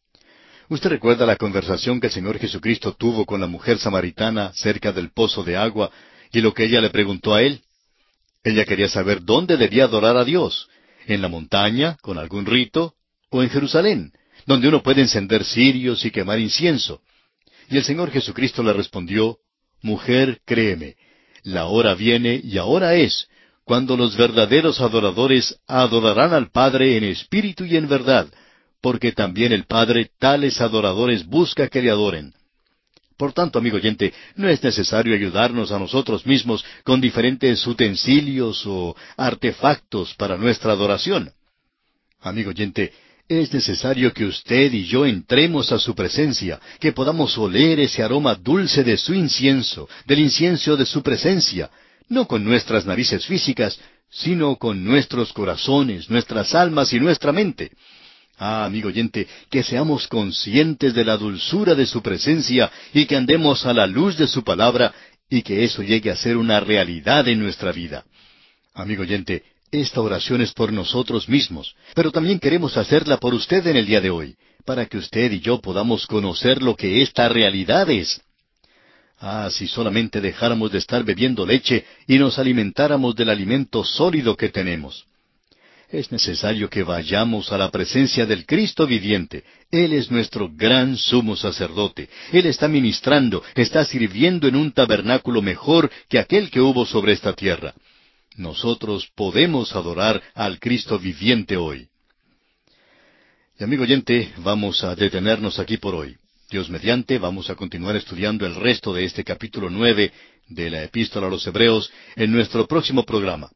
¿Usted recuerda la conversación que el Señor Jesucristo tuvo con la mujer samaritana cerca del pozo de agua y lo que ella le preguntó a Él? Ella quería saber dónde debía adorar a Dios, en la montaña, con algún rito, o en Jerusalén, donde uno puede encender cirios y quemar incienso. Y el Señor Jesucristo le respondió, Mujer, créeme, la hora viene y ahora es, cuando los verdaderos adoradores adorarán al Padre en espíritu y en verdad, porque también el Padre tales adoradores busca que le adoren. Por tanto, amigo oyente, no es necesario ayudarnos a nosotros mismos con diferentes utensilios o artefactos para nuestra adoración. Amigo oyente, es necesario que usted y yo entremos a su presencia, que podamos oler ese aroma dulce de su incienso, del incienso de su presencia, no con nuestras narices físicas, sino con nuestros corazones, nuestras almas y nuestra mente. Amigo oyente, que seamos conscientes de la dulzura de su presencia y que andemos a la luz de su palabra y que eso llegue a ser una realidad en nuestra vida. Amigo oyente, esta oración es por nosotros mismos, pero también queremos hacerla por usted en el día de hoy, para que usted y yo podamos conocer lo que esta realidad es. Si solamente dejáramos de estar bebiendo leche y nos alimentáramos del alimento sólido que tenemos. Es necesario que vayamos a la presencia del Cristo viviente. Él es nuestro gran sumo sacerdote. Él está ministrando, está sirviendo en un tabernáculo mejor que aquel que hubo sobre esta tierra. Nosotros podemos adorar al Cristo viviente hoy. Y amigo oyente, vamos a detenernos aquí por hoy. Dios mediante, vamos a continuar estudiando el resto de este capítulo 9 de la Epístola a los Hebreos en nuestro próximo programa.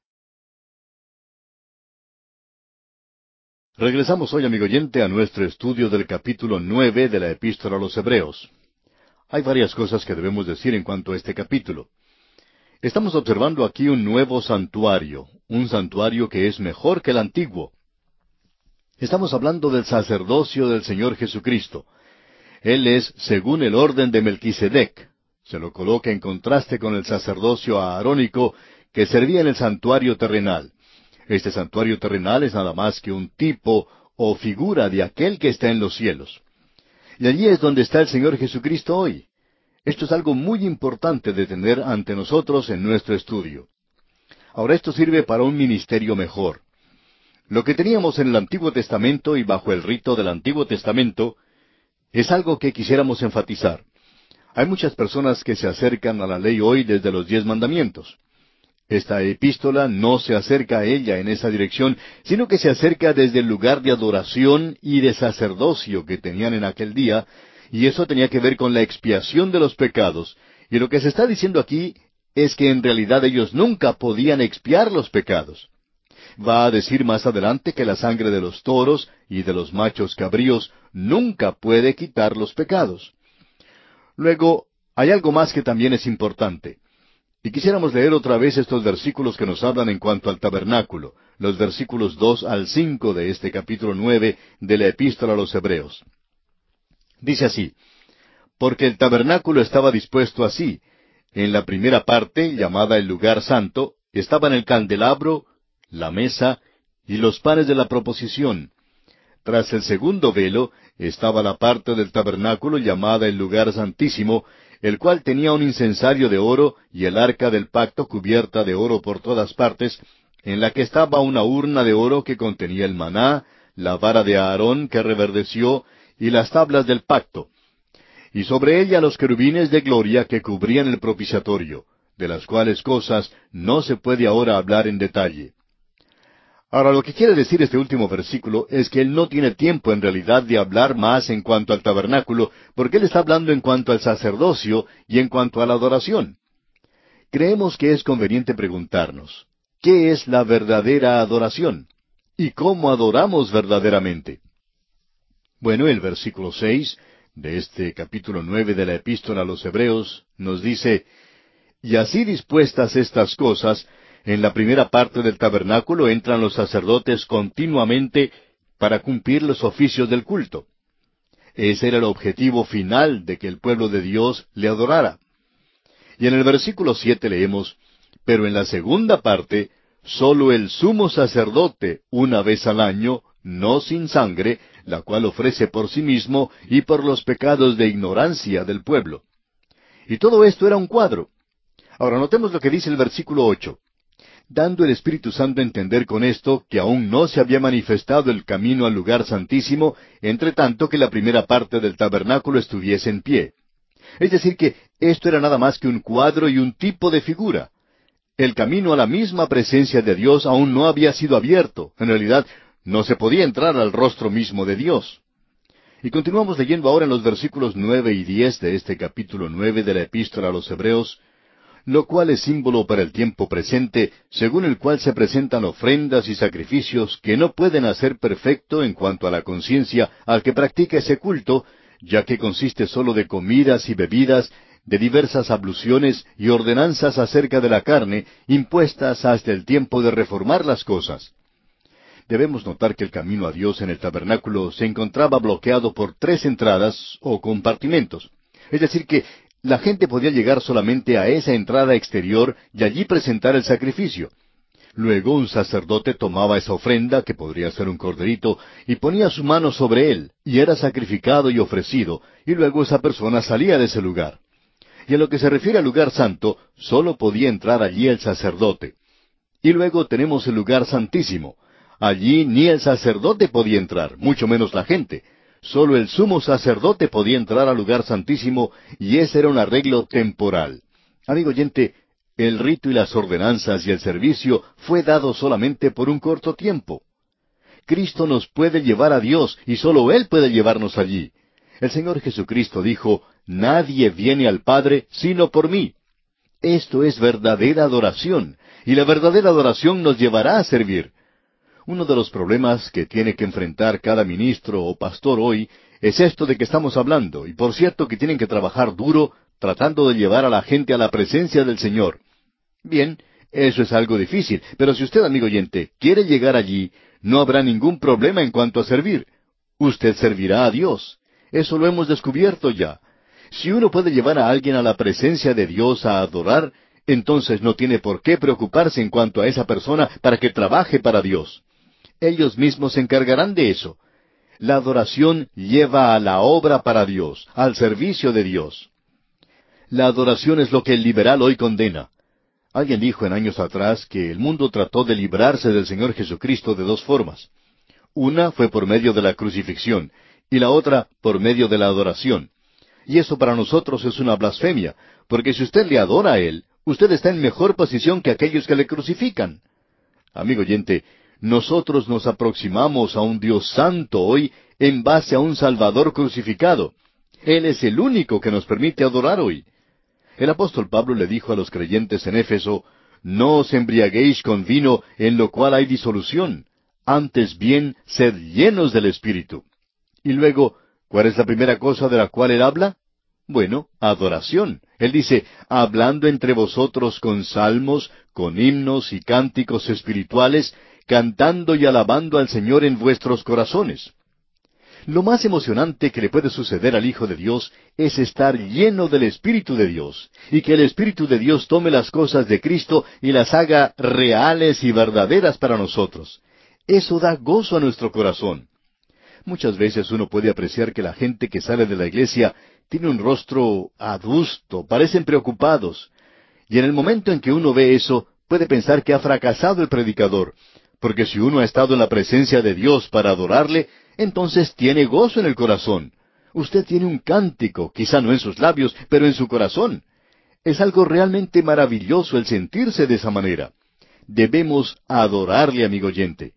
Regresamos hoy, amigo oyente, a nuestro estudio del capítulo 9 de la Epístola a los Hebreos. Hay varias cosas que debemos decir en cuanto a este capítulo. Estamos observando aquí un nuevo santuario, un santuario que es mejor que el antiguo. Estamos hablando del sacerdocio del Señor Jesucristo. Él es según el orden de Melquisedec. Se lo coloca en contraste con el sacerdocio aarónico que servía en el santuario terrenal. Este santuario terrenal es nada más que un tipo o figura de aquel que está en los cielos. Y allí es donde está el Señor Jesucristo hoy. Esto es algo muy importante de tener ante nosotros en nuestro estudio. Ahora esto sirve para un ministerio mejor. Lo que teníamos en el Antiguo Testamento y bajo el rito del Antiguo Testamento es algo que quisiéramos enfatizar. Hay muchas personas que se acercan a la ley hoy desde los 10 mandamientos. Esta epístola no se acerca a ella en esa dirección, sino que se acerca desde el lugar de adoración y de sacerdocio que tenían en aquel día, y eso tenía que ver con la expiación de los pecados. Y lo que se está diciendo aquí es que en realidad ellos nunca podían expiar los pecados. Va a decir más adelante que la sangre de los toros y de los machos cabríos nunca puede quitar los pecados. Luego, hay algo más que también es importante. Y quisiéramos leer otra vez estos versículos que nos hablan en cuanto al tabernáculo, los versículos 2 al 5 de este capítulo 9 de la Epístola a los Hebreos. Dice así: Porque el tabernáculo estaba dispuesto así. En la primera parte, llamada el lugar santo, estaban el candelabro, la mesa y los panes de la proposición. Tras el segundo velo estaba la parte del tabernáculo llamada el lugar santísimo, el cual tenía un incensario de oro y el arca del pacto cubierta de oro por todas partes, en la que estaba una urna de oro que contenía el maná, la vara de Aarón que reverdeció y las tablas del pacto. Y sobre ella los querubines de gloria que cubrían el propiciatorio, de las cuales cosas no se puede ahora hablar en detalle. Ahora, lo que quiere decir este último versículo es que él no tiene tiempo en realidad de hablar más en cuanto al tabernáculo, porque él está hablando en cuanto al sacerdocio y en cuanto a la adoración. Creemos que es conveniente preguntarnos, ¿qué es la verdadera adoración? ¿Y cómo adoramos verdaderamente? Bueno, el versículo 6 de este capítulo 9 de la Epístola a los Hebreos nos dice: Y así dispuestas estas cosas, en la primera parte del tabernáculo entran los sacerdotes continuamente para cumplir los oficios del culto. Ese era el objetivo final de que el pueblo de Dios le adorara. Y en el versículo 7 leemos: Pero en la segunda parte, sólo el sumo sacerdote, una vez al año, no sin sangre, la cual ofrece por sí mismo y por los pecados de ignorancia del pueblo. Y todo esto era un cuadro. Ahora notemos lo que dice el versículo 8. Dando el Espíritu Santo a entender con esto que aún no se había manifestado el camino al lugar santísimo, entre tanto que la primera parte del tabernáculo estuviese en pie. Es decir, que esto era nada más que un cuadro y un tipo de figura. El camino a la misma presencia de Dios aún no había sido abierto. En realidad, no se podía entrar al rostro mismo de Dios. Y continuamos leyendo ahora en los versículos 9 y 10 de este capítulo 9 de la Epístola a los Hebreos: lo cual es símbolo para el tiempo presente, según el cual se presentan ofrendas y sacrificios que no pueden hacer perfecto en cuanto a la conciencia al que practica ese culto, ya que consiste sólo de comidas y bebidas, de diversas abluciones y ordenanzas acerca de la carne, impuestas hasta el tiempo de reformar las cosas. Debemos notar que el camino a Dios en el tabernáculo se encontraba bloqueado por tres entradas o compartimentos. Es decir, que la gente podía llegar solamente a esa entrada exterior y allí presentar el sacrificio. Luego un sacerdote tomaba esa ofrenda, que podría ser un corderito, y ponía su mano sobre él, y era sacrificado y ofrecido, y luego esa persona salía de ese lugar. Y en lo que se refiere al lugar santo, solo podía entrar allí el sacerdote. Y luego tenemos el lugar santísimo. Allí ni el sacerdote podía entrar, mucho menos la gente. Solo el sumo sacerdote podía entrar al lugar santísimo, y ese era un arreglo temporal. Amigo oyente, el rito y las ordenanzas y el servicio fue dado solamente por un corto tiempo. Cristo nos puede llevar a Dios, y solo Él puede llevarnos allí. El Señor Jesucristo dijo, «Nadie viene al Padre sino por mí». Esto es verdadera adoración, y la verdadera adoración nos llevará a servir. Uno de los problemas que tiene que enfrentar cada ministro o pastor hoy es esto de que estamos hablando, y por cierto que tienen que trabajar duro tratando de llevar a la gente a la presencia del Señor. Bien, eso es algo difícil, pero si usted, amigo oyente, quiere llegar allí, no habrá ningún problema en cuanto a servir. Usted servirá a Dios. Eso lo hemos descubierto ya. Si uno puede llevar a alguien a la presencia de Dios a adorar, entonces no tiene por qué preocuparse en cuanto a esa persona para que trabaje para Dios. Ellos mismos se encargarán de eso. La adoración lleva a la obra para Dios, al servicio de Dios. La adoración es lo que el liberal hoy condena. Alguien dijo en años atrás que el mundo trató de librarse del Señor Jesucristo de dos formas. Una fue por medio de la crucifixión, y la otra por medio de la adoración. Y eso para nosotros es una blasfemia, porque si usted le adora a Él, usted está en mejor posición que aquellos que le crucifican. Amigo oyente, nosotros nos aproximamos a un Dios santo hoy en base a un Salvador crucificado. Él es el único que nos permite adorar hoy. El apóstol Pablo le dijo a los creyentes en Éfeso, «No os embriaguéis con vino en lo cual hay disolución, antes bien sed llenos del Espíritu». Y luego, ¿cuál es la primera cosa de la cual él habla? Bueno, adoración. Él dice, «Hablando entre vosotros con salmos, con himnos y cánticos espirituales, cantando y alabando al Señor en vuestros corazones». Lo más emocionante que le puede suceder al Hijo de Dios es estar lleno del Espíritu de Dios, y que el Espíritu de Dios tome las cosas de Cristo y las haga reales y verdaderas para nosotros. Eso da gozo a nuestro corazón. Muchas veces uno puede apreciar que la gente que sale de la iglesia tiene un rostro adusto, parecen preocupados. Y en el momento en que uno ve eso, puede pensar que ha fracasado el predicador, porque si uno ha estado en la presencia de Dios para adorarle, entonces tiene gozo en el corazón. Usted tiene un cántico, quizá no en sus labios, pero en su corazón. Es algo realmente maravilloso el sentirse de esa manera. Debemos adorarle, amigo oyente.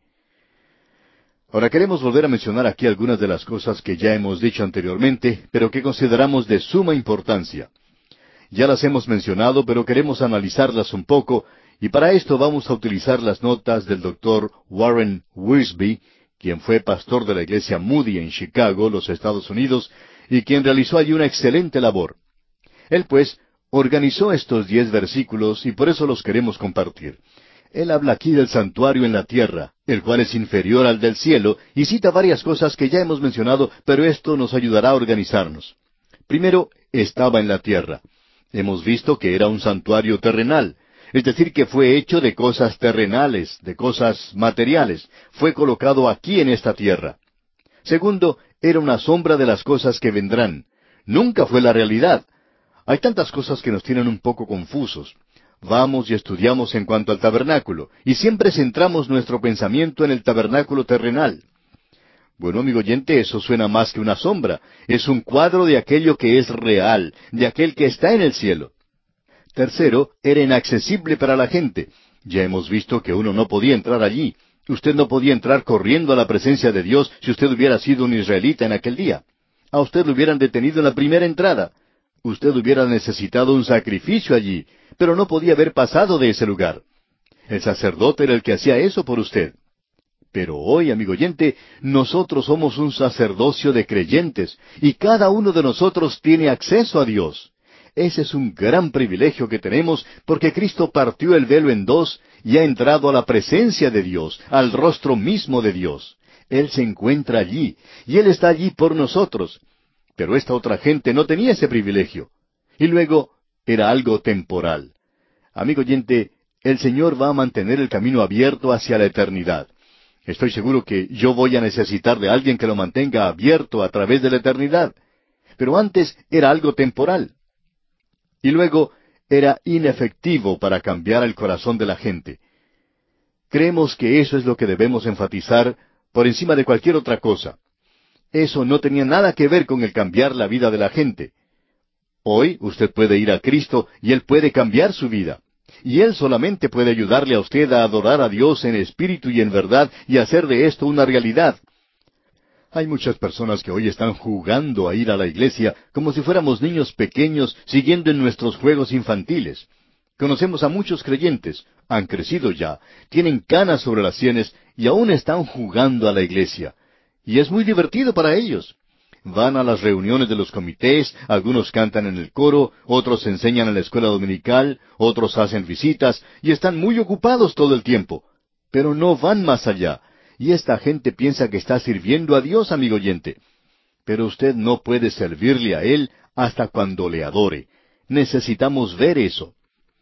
Ahora queremos volver a mencionar aquí algunas de las cosas que ya hemos dicho anteriormente, pero que consideramos de suma importancia. Ya las hemos mencionado, pero queremos analizarlas un poco, y para esto vamos a utilizar las notas del doctor Warren Wiersbe, quien fue pastor de la iglesia Moody en Chicago, los Estados Unidos, y quien realizó allí una excelente labor. Él, pues, organizó estos 10 versículos y por eso los queremos compartir. Él habla aquí del santuario en la tierra, el cual es inferior al del cielo, y cita varias cosas que ya hemos mencionado, pero esto nos ayudará a organizarnos. Primero, estaba en la tierra. Hemos visto que era un santuario terrenal, es decir, que fue hecho de cosas terrenales, de cosas materiales. Fue colocado aquí en esta tierra. Segundo, era una sombra de las cosas que vendrán. Nunca fue la realidad. Hay tantas cosas que nos tienen un poco confusos. Vamos y estudiamos en cuanto al tabernáculo, y siempre centramos nuestro pensamiento en el tabernáculo terrenal. Bueno, amigo oyente, eso suena más que una sombra. Es un cuadro de aquello que es real, de aquel que está en el cielo. Tercero, era inaccesible para la gente. Ya hemos visto que uno no podía entrar allí. Usted no podía entrar corriendo a la presencia de Dios si usted hubiera sido un israelita en aquel día. A usted lo hubieran detenido en la primera entrada. Usted hubiera necesitado un sacrificio allí, pero no podía haber pasado de ese lugar. El sacerdote era el que hacía eso por usted. Pero hoy, amigo oyente, nosotros somos un sacerdocio de creyentes, y cada uno de nosotros tiene acceso a Dios. Ese es un gran privilegio que tenemos, porque Cristo partió el velo en dos, y ha entrado a la presencia de Dios, al rostro mismo de Dios. Él se encuentra allí, y Él está allí por nosotros. Pero esta otra gente no tenía ese privilegio. Y luego, era algo temporal. Amigo oyente, el Señor va a mantener el camino abierto hacia la eternidad. Estoy seguro que yo voy a necesitar de alguien que lo mantenga abierto a través de la eternidad. Pero antes era algo temporal. Y luego, era inefectivo para cambiar el corazón de la gente. Creemos que eso es lo que debemos enfatizar por encima de cualquier otra cosa. Eso no tenía nada que ver con el cambiar la vida de la gente. Hoy usted puede ir a Cristo y Él puede cambiar su vida. Y Él solamente puede ayudarle a usted a adorar a Dios en espíritu y en verdad y hacer de esto una realidad. Hay muchas personas que hoy están jugando a ir a la iglesia como si fuéramos niños pequeños siguiendo en nuestros juegos infantiles. Conocemos a muchos creyentes, han crecido ya, tienen canas sobre las sienes y aún están jugando a la iglesia. Y es muy divertido para ellos. Van a las reuniones de los comités, algunos cantan en el coro, otros enseñan en la escuela dominical, otros hacen visitas y están muy ocupados todo el tiempo. Pero no van más allá. Y esta gente piensa que está sirviendo a Dios, amigo oyente. Pero usted no puede servirle a Él hasta cuando le adore. Necesitamos ver eso.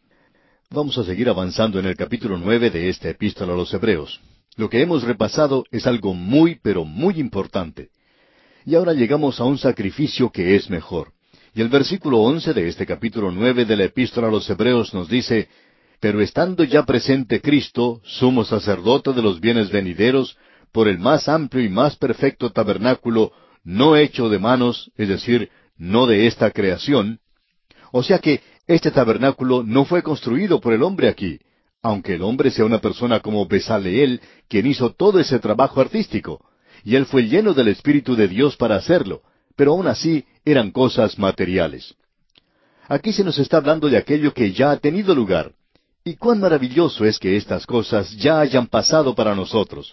Vamos a seguir avanzando en el capítulo 9 de esta epístola a los Hebreos. Lo que hemos repasado es algo muy, pero muy importante. Y ahora llegamos a un sacrificio que es mejor. Y el versículo 11 de este capítulo 9 de la epístola a los Hebreos nos dice: pero estando ya presente Cristo, sumo sacerdote de los bienes venideros, por el más amplio y más perfecto tabernáculo, no hecho de manos, es decir, no de esta creación. O sea que este tabernáculo no fue construido por el hombre aquí, aunque el hombre sea una persona como Bezaleel, quien hizo todo ese trabajo artístico, y él fue lleno del Espíritu de Dios para hacerlo, pero aún así eran cosas materiales. Aquí se nos está hablando de aquello que ya ha tenido lugar. Y cuán maravilloso es que estas cosas ya hayan pasado para nosotros.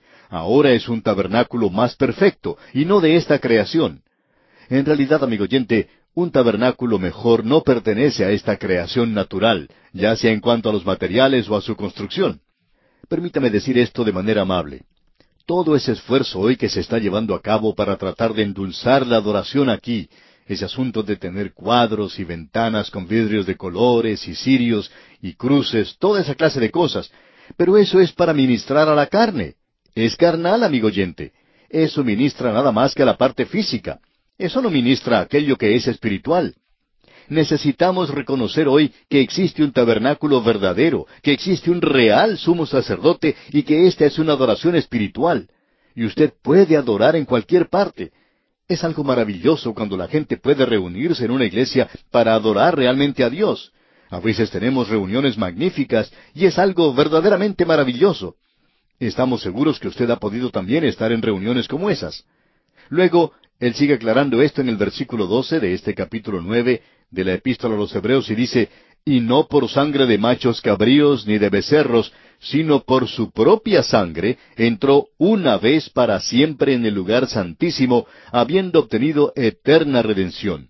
Ahora es un tabernáculo más perfecto, y no de esta creación. En realidad, amigo oyente, un tabernáculo mejor no pertenece a esta creación natural, ya sea en cuanto a los materiales o a su construcción. Permítame decir esto de manera amable. Todo ese esfuerzo hoy que se está llevando a cabo para tratar de endulzar la adoración aquí, ese asunto de tener cuadros y ventanas con vidrios de colores y cirios y cruces, toda esa clase de cosas, pero eso es para ministrar a la carne. Es carnal, amigo oyente. Eso ministra nada más que a la parte física. Eso no ministra a aquello que es espiritual. Necesitamos reconocer hoy que existe un tabernáculo verdadero, que existe un real sumo sacerdote y que esta es una adoración espiritual. Y usted puede adorar en cualquier parte. Es algo maravilloso cuando la gente puede reunirse en una iglesia para adorar realmente a Dios. A veces tenemos reuniones magníficas y es algo verdaderamente maravilloso. Estamos seguros que usted ha podido también estar en reuniones como esas. Luego, él sigue aclarando esto en el versículo 12 de este capítulo 9 de la epístola a los Hebreos y dice: y no por sangre de machos cabríos ni de becerros, sino por su propia sangre, entró una vez para siempre en el lugar santísimo, habiendo obtenido eterna redención.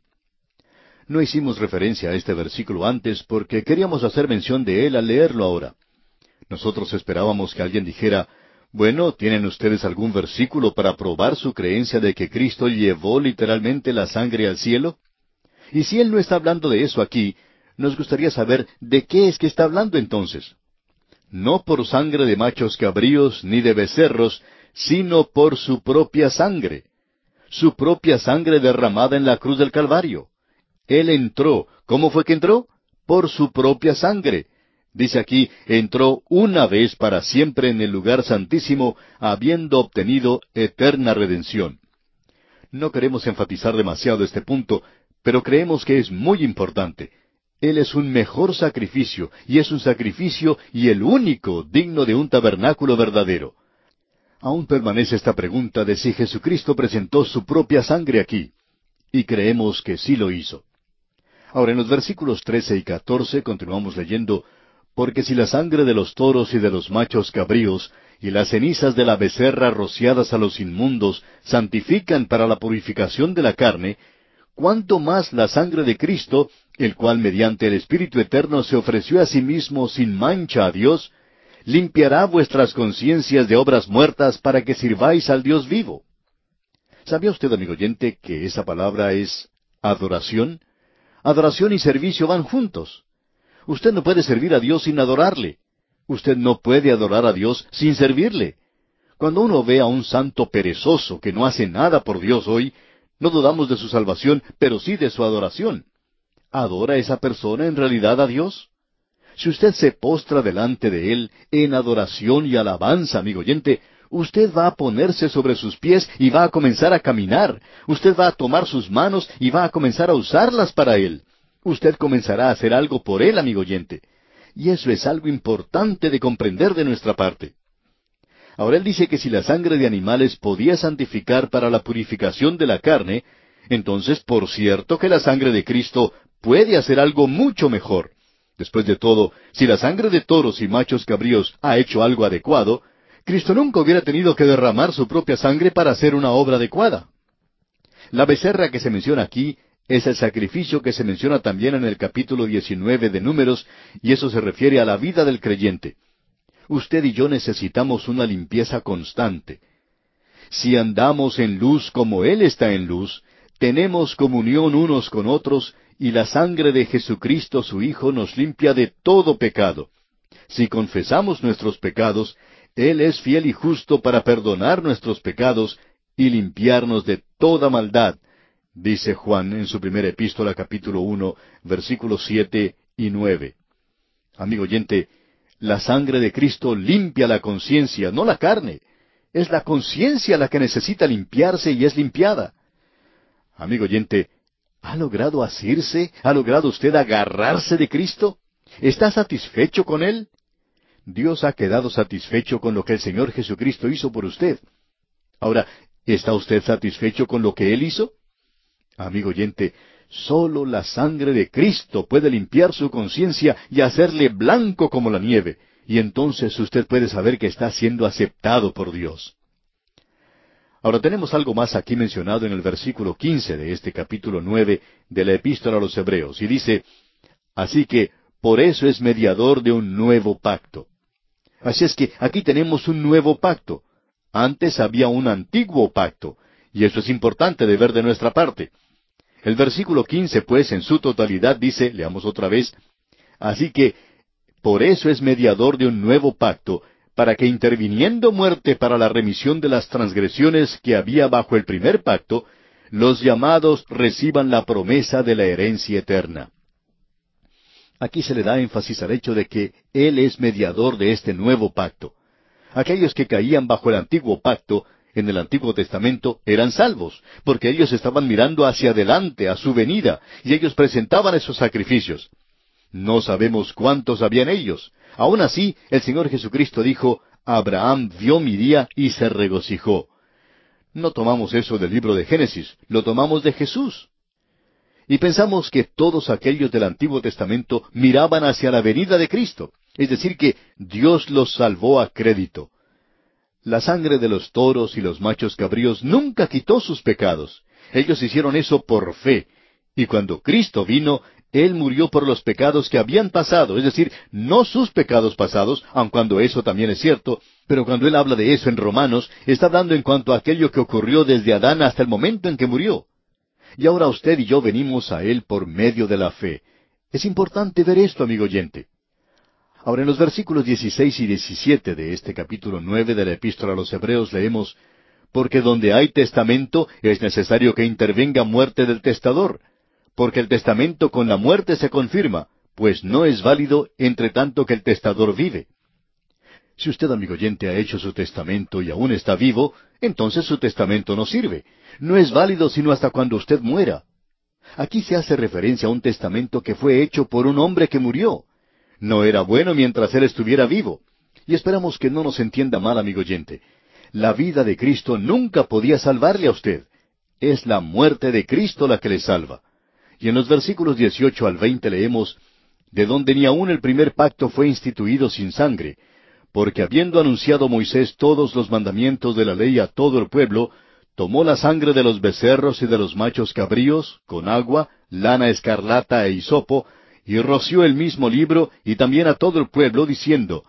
No hicimos referencia a este versículo antes porque queríamos hacer mención de él al leerlo ahora. Nosotros esperábamos que alguien dijera: bueno, ¿tienen ustedes algún versículo para probar su creencia de que Cristo llevó literalmente la sangre al cielo? Y si Él no está hablando de eso aquí, nos gustaría saber de qué es que está hablando entonces. No por sangre de machos cabríos ni de becerros, sino por su propia sangre. Su propia sangre derramada en la cruz del Calvario. Él entró. ¿Cómo fue que entró? Por su propia sangre. Dice aquí: entró una vez para siempre en el lugar santísimo, habiendo obtenido eterna redención. No queremos enfatizar demasiado este punto, pero creemos que es muy importante. Él es un mejor sacrificio, y es un sacrificio y el único digno de un tabernáculo verdadero. Aún permanece esta pregunta de si Jesucristo presentó su propia sangre aquí, y creemos que sí lo hizo. Ahora, en los versículos 13 y 14 continuamos leyendo: porque si la sangre de los toros y de los machos cabríos, y las cenizas de la becerra rociadas a los inmundos, santifican para la purificación de la carne, ¿cuánto más la sangre de Cristo, el cual mediante el Espíritu Eterno se ofreció a sí mismo sin mancha a Dios, limpiará vuestras conciencias de obras muertas para que sirváis al Dios vivo. ¿Sabía usted, amigo oyente, que esa palabra es adoración? Adoración y servicio van juntos. Usted no puede servir a Dios sin adorarle. Usted no puede adorar a Dios sin servirle. Cuando uno ve a un santo perezoso que no hace nada por Dios hoy, no dudamos de su salvación, pero sí de su adoración. ¿Adora esa persona en realidad a Dios? Si usted se postra delante de Él en adoración y alabanza, amigo oyente, usted va a ponerse sobre sus pies y va a comenzar a caminar. Usted va a tomar sus manos y va a comenzar a usarlas para Él. Usted comenzará a hacer algo por Él, amigo oyente. Y eso es algo importante de comprender de nuestra parte. Ahora él dice que si la sangre de animales podía santificar para la purificación de la carne, entonces por cierto que la sangre de Cristo puede hacer algo mucho mejor. Después de todo, si la sangre de toros y machos cabríos ha hecho algo adecuado, Cristo nunca hubiera tenido que derramar su propia sangre para hacer una obra adecuada. La becerra que se menciona aquí es el sacrificio que se menciona también en el capítulo 19 de Números, y eso se refiere a la vida del creyente. Usted y yo necesitamos una limpieza constante. Si andamos en luz como Él está en luz, tenemos comunión unos con otros, y la sangre de Jesucristo su Hijo nos limpia de todo pecado. Si confesamos nuestros pecados, Él es fiel y justo para perdonar nuestros pecados y limpiarnos de toda maldad, dice Juan en su primera epístola capítulo 1, versículos 7 y 9. Amigo oyente, la sangre de Cristo limpia la conciencia, no la carne. Es la conciencia la que necesita limpiarse y es limpiada. Amigo oyente, ¿ha logrado asirse? ¿Ha logrado usted agarrarse de Cristo? ¿Está satisfecho con Él? Dios ha quedado satisfecho con lo que el Señor Jesucristo hizo por usted. Ahora, ¿está usted satisfecho con lo que Él hizo? Amigo oyente, solo la sangre de Cristo puede limpiar su conciencia y hacerle blanco como la nieve, y entonces usted puede saber que está siendo aceptado por Dios. Ahora tenemos algo más aquí mencionado en el versículo 15 de este capítulo 9 de la Epístola a los Hebreos, y dice, así que por eso es mediador de un nuevo pacto. Así es que aquí tenemos un nuevo pacto. Antes había un antiguo pacto, y eso es importante de ver de nuestra parte. El versículo 15, pues, en su totalidad dice, leamos otra vez, así que, por eso es mediador de un nuevo pacto, para que interviniendo muerte para la remisión de las transgresiones que había bajo el primer pacto, los llamados reciban la promesa de la herencia eterna. Aquí se le da énfasis al hecho de que Él es mediador de este nuevo pacto. Aquellos que caían bajo el antiguo pacto, en el Antiguo Testamento, eran salvos, porque ellos estaban mirando hacia adelante, a su venida, y ellos presentaban esos sacrificios. No sabemos cuántos habían ellos. Aún así, el Señor Jesucristo dijo, Abraham vio mi día y se regocijó. No tomamos eso del libro de Génesis, lo tomamos de Jesús. Y pensamos que todos aquellos del Antiguo Testamento miraban hacia la venida de Cristo, es decir, que Dios los salvó a crédito. La sangre de los toros y los machos cabríos nunca quitó sus pecados. Ellos hicieron eso por fe. Y cuando Cristo vino, Él murió por los pecados que habían pasado, es decir, no sus pecados pasados, aun cuando eso también es cierto, pero cuando Él habla de eso en Romanos, está hablando en cuanto a aquello que ocurrió desde Adán hasta el momento en que murió. Y ahora usted y yo venimos a Él por medio de la fe. Es importante ver esto, amigo oyente. Ahora en los versículos 16 y 17 de este capítulo 9 de la Epístola a los Hebreos leemos, porque donde hay testamento es necesario que intervenga muerte del testador, porque el testamento con la muerte se confirma, pues no es válido entre tanto que el testador vive. Si usted, amigo oyente, ha hecho su testamento y aún está vivo, entonces su testamento no sirve. No es válido sino hasta cuando usted muera. Aquí se hace referencia a un testamento que fue hecho por un hombre que murió. No era bueno mientras él estuviera vivo. Y esperamos que no nos entienda mal, amigo oyente. La vida de Cristo nunca podía salvarle a usted. Es la muerte de Cristo la que le salva. Y en los versículos 18 al 20 leemos, de donde ni aun el primer pacto fue instituido sin sangre, porque habiendo anunciado Moisés todos los mandamientos de la ley a todo el pueblo, tomó la sangre de los becerros y de los machos cabríos, con agua, lana escarlata e hisopo, y roció el mismo libro y también a todo el pueblo, diciendo,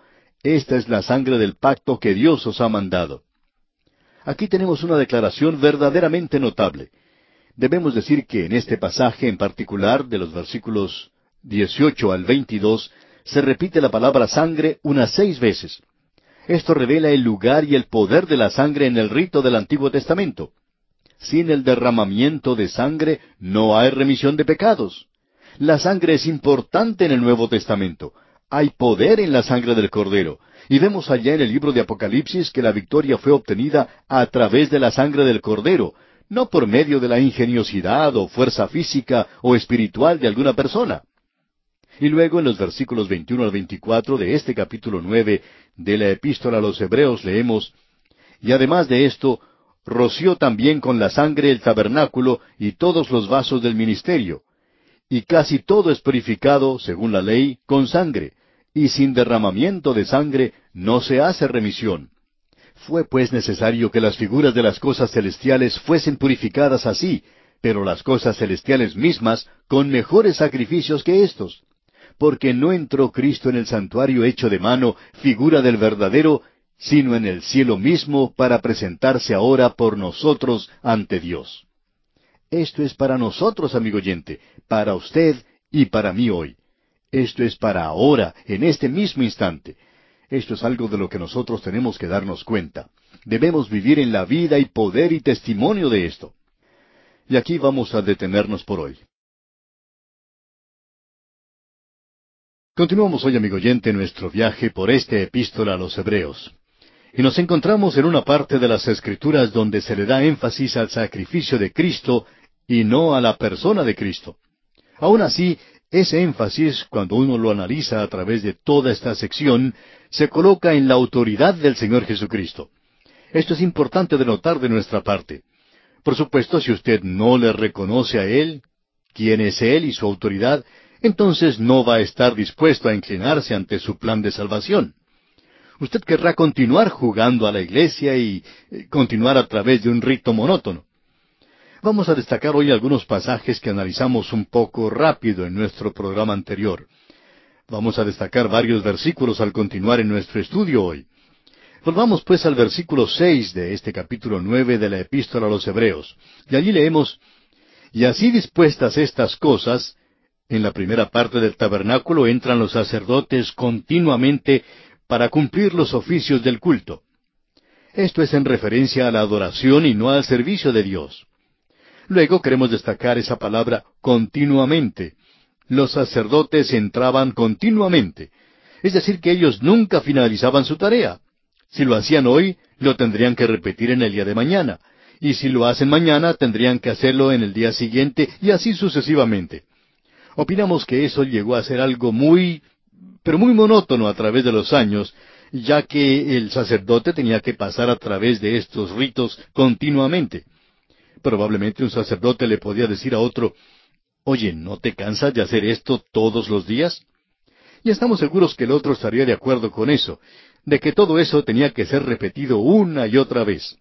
Esta es la sangre del pacto que Dios os ha mandado. Aquí tenemos una declaración verdaderamente notable. Debemos decir que en este pasaje en particular, de los versículos 18 al 22, se repite la palabra sangre unas 6 veces. Esto revela el lugar y el poder de la sangre en el rito del Antiguo Testamento. Sin el derramamiento de sangre no hay remisión de pecados. La sangre es importante en el Nuevo Testamento. Hay poder en la sangre del Cordero. Y vemos allá en el libro de Apocalipsis que la victoria fue obtenida a través de la sangre del Cordero, no por medio de la ingeniosidad o fuerza física o espiritual de alguna persona. Y luego en los versículos 21 al 24 de este capítulo 9 de la Epístola a los Hebreos leemos, y además de esto, roció también con la sangre el tabernáculo y todos los vasos del ministerio. Y casi todo es purificado, según la ley, con sangre, y sin derramamiento de sangre no se hace remisión. Fue pues necesario que las figuras de las cosas celestiales fuesen purificadas así, pero las cosas celestiales mismas con mejores sacrificios que éstos. Porque no entró Cristo en el santuario hecho de mano, figura del verdadero, sino en el cielo mismo para presentarse ahora por nosotros ante Dios. Esto es para nosotros, amigo oyente, para usted y para mí hoy. Esto es para ahora, en este mismo instante. Esto es algo de lo que nosotros tenemos que darnos cuenta. Debemos vivir en la vida y poder y testimonio de esto. Y aquí vamos a detenernos por hoy. Continuamos hoy, amigo oyente, nuestro viaje por esta epístola a los Hebreos. Y nos encontramos en una parte de las Escrituras donde se le da énfasis al sacrificio de Cristo y no a la persona de Cristo. Aún así, ese énfasis, cuando uno lo analiza a través de toda esta sección, se coloca en la autoridad del Señor Jesucristo. Esto es importante de notar de nuestra parte. Por supuesto, si usted no le reconoce a Él, quién es Él y su autoridad, entonces no va a estar dispuesto a inclinarse ante su plan de salvación. Usted querrá continuar jugando a la iglesia y continuar a través de un rito monótono. Vamos a destacar hoy algunos pasajes que analizamos un poco rápido en nuestro programa anterior. Vamos a destacar varios versículos al continuar en nuestro estudio hoy. Volvamos pues al versículo 6 de este capítulo 9 de la Epístola a los Hebreos. Y allí leemos, y así dispuestas estas cosas, en la primera parte del tabernáculo entran los sacerdotes continuamente para cumplir los oficios del culto. Esto es en referencia a la adoración y no al servicio de Dios. Luego queremos destacar esa palabra continuamente. Los sacerdotes entraban continuamente. Es decir, que ellos nunca finalizaban su tarea. Si lo hacían hoy, lo tendrían que repetir en el día de mañana. Y si lo hacen mañana, tendrían que hacerlo en el día siguiente, y así sucesivamente. Opinamos que eso llegó a ser algo pero muy monótono a través de los años, ya que el sacerdote tenía que pasar a través de estos ritos continuamente. Probablemente un sacerdote le podía decir a otro, oye, ¿no te cansas de hacer esto todos los días? Y estamos seguros que el otro estaría de acuerdo con eso, de que todo eso tenía que ser repetido una y otra vez.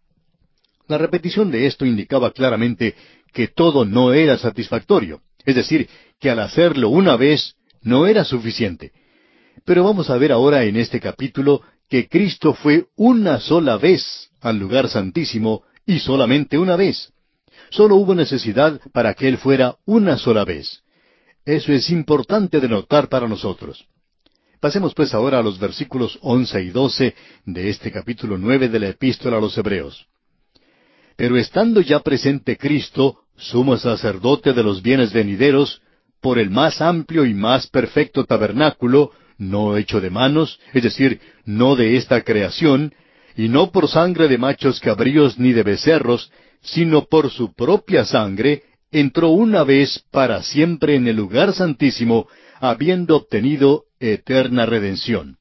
La repetición de esto indicaba claramente que todo no era satisfactorio, es decir, que al hacerlo una vez no era suficiente. Pero vamos a ver ahora en este capítulo que Cristo fue una sola vez al lugar santísimo y solamente una vez. Solo hubo necesidad para que Él fuera una sola vez. Eso es importante de notar para nosotros. Pasemos pues ahora a los versículos 11 y 12 de este capítulo 9 de la Epístola a los Hebreos. Pero estando ya presente Cristo, sumo sacerdote de los bienes venideros, por el más amplio y más perfecto tabernáculo, no hecho de manos, es decir, no de esta creación, y no por sangre de machos cabríos ni de becerros, sino por su propia sangre, entró una vez para siempre en el lugar santísimo, habiendo obtenido eterna redención.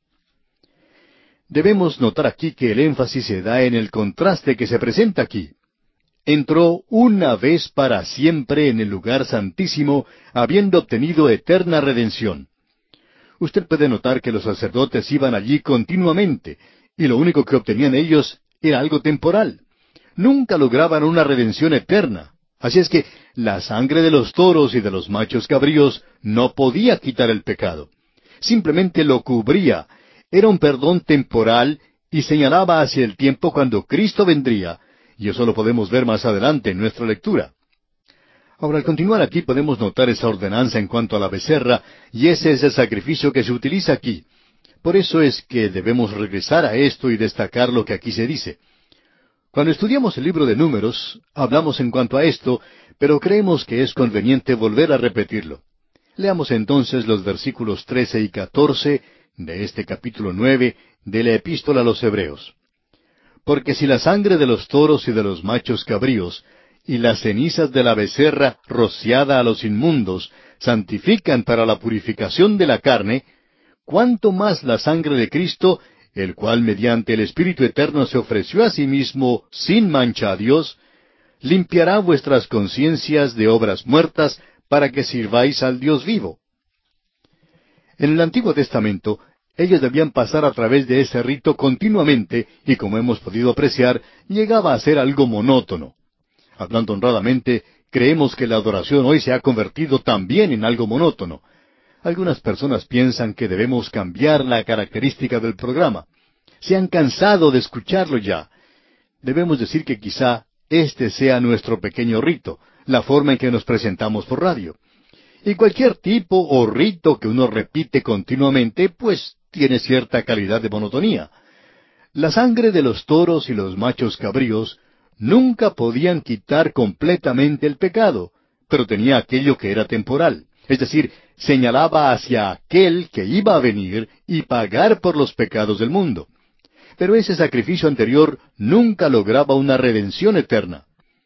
Debemos notar aquí que el énfasis se da en el contraste que se presenta aquí. Entró una vez para siempre en el lugar santísimo, habiendo obtenido eterna redención. Usted puede notar que los sacerdotes iban allí continuamente, y lo único que obtenían ellos era algo temporal. Nunca lograban una redención eterna. Así es que la sangre de los toros y de los machos cabríos no podía quitar el pecado. Simplemente lo cubría, Era un perdón temporal y señalaba hacia el tiempo cuando Cristo vendría, y eso lo podemos ver más adelante en nuestra lectura. Ahora, al continuar aquí podemos notar esa ordenanza en cuanto a la becerra, y ese es el sacrificio que se utiliza aquí. Por eso es que debemos regresar a esto y destacar lo que aquí se dice. Cuando estudiamos el libro de Números, hablamos en cuanto a esto, pero creemos que es conveniente volver a repetirlo. Leamos entonces los versículos 13 y 14 de este capítulo 9 de la Epístola a los Hebreos. Porque si la sangre de los toros y de los machos cabríos, y las cenizas de la becerra rociada a los inmundos, santifican para la purificación de la carne, ¿cuánto más la sangre de Cristo, el cual mediante el Espíritu Eterno se ofreció a sí mismo sin mancha a Dios, limpiará vuestras conciencias de obras muertas para que sirváis al Dios vivo? En el Antiguo Testamento, ellos debían pasar a través de ese rito continuamente, y como hemos podido apreciar, llegaba a ser algo monótono. Hablando honradamente, creemos que la adoración hoy se ha convertido también en algo monótono. Algunas personas piensan que debemos cambiar la característica del programa. Se han cansado de escucharlo ya. Debemos decir que quizá este sea nuestro pequeño rito, la forma en que nos presentamos por radio. Y cualquier tipo o rito que uno repite continuamente, pues tiene cierta calidad de monotonía. La sangre de los toros y los machos cabríos nunca podían quitar completamente el pecado, pero tenía aquello que era temporal, es decir, señalaba hacia aquel que iba a venir y pagar por los pecados del mundo. Pero ese sacrificio anterior nunca lograba una redención eterna.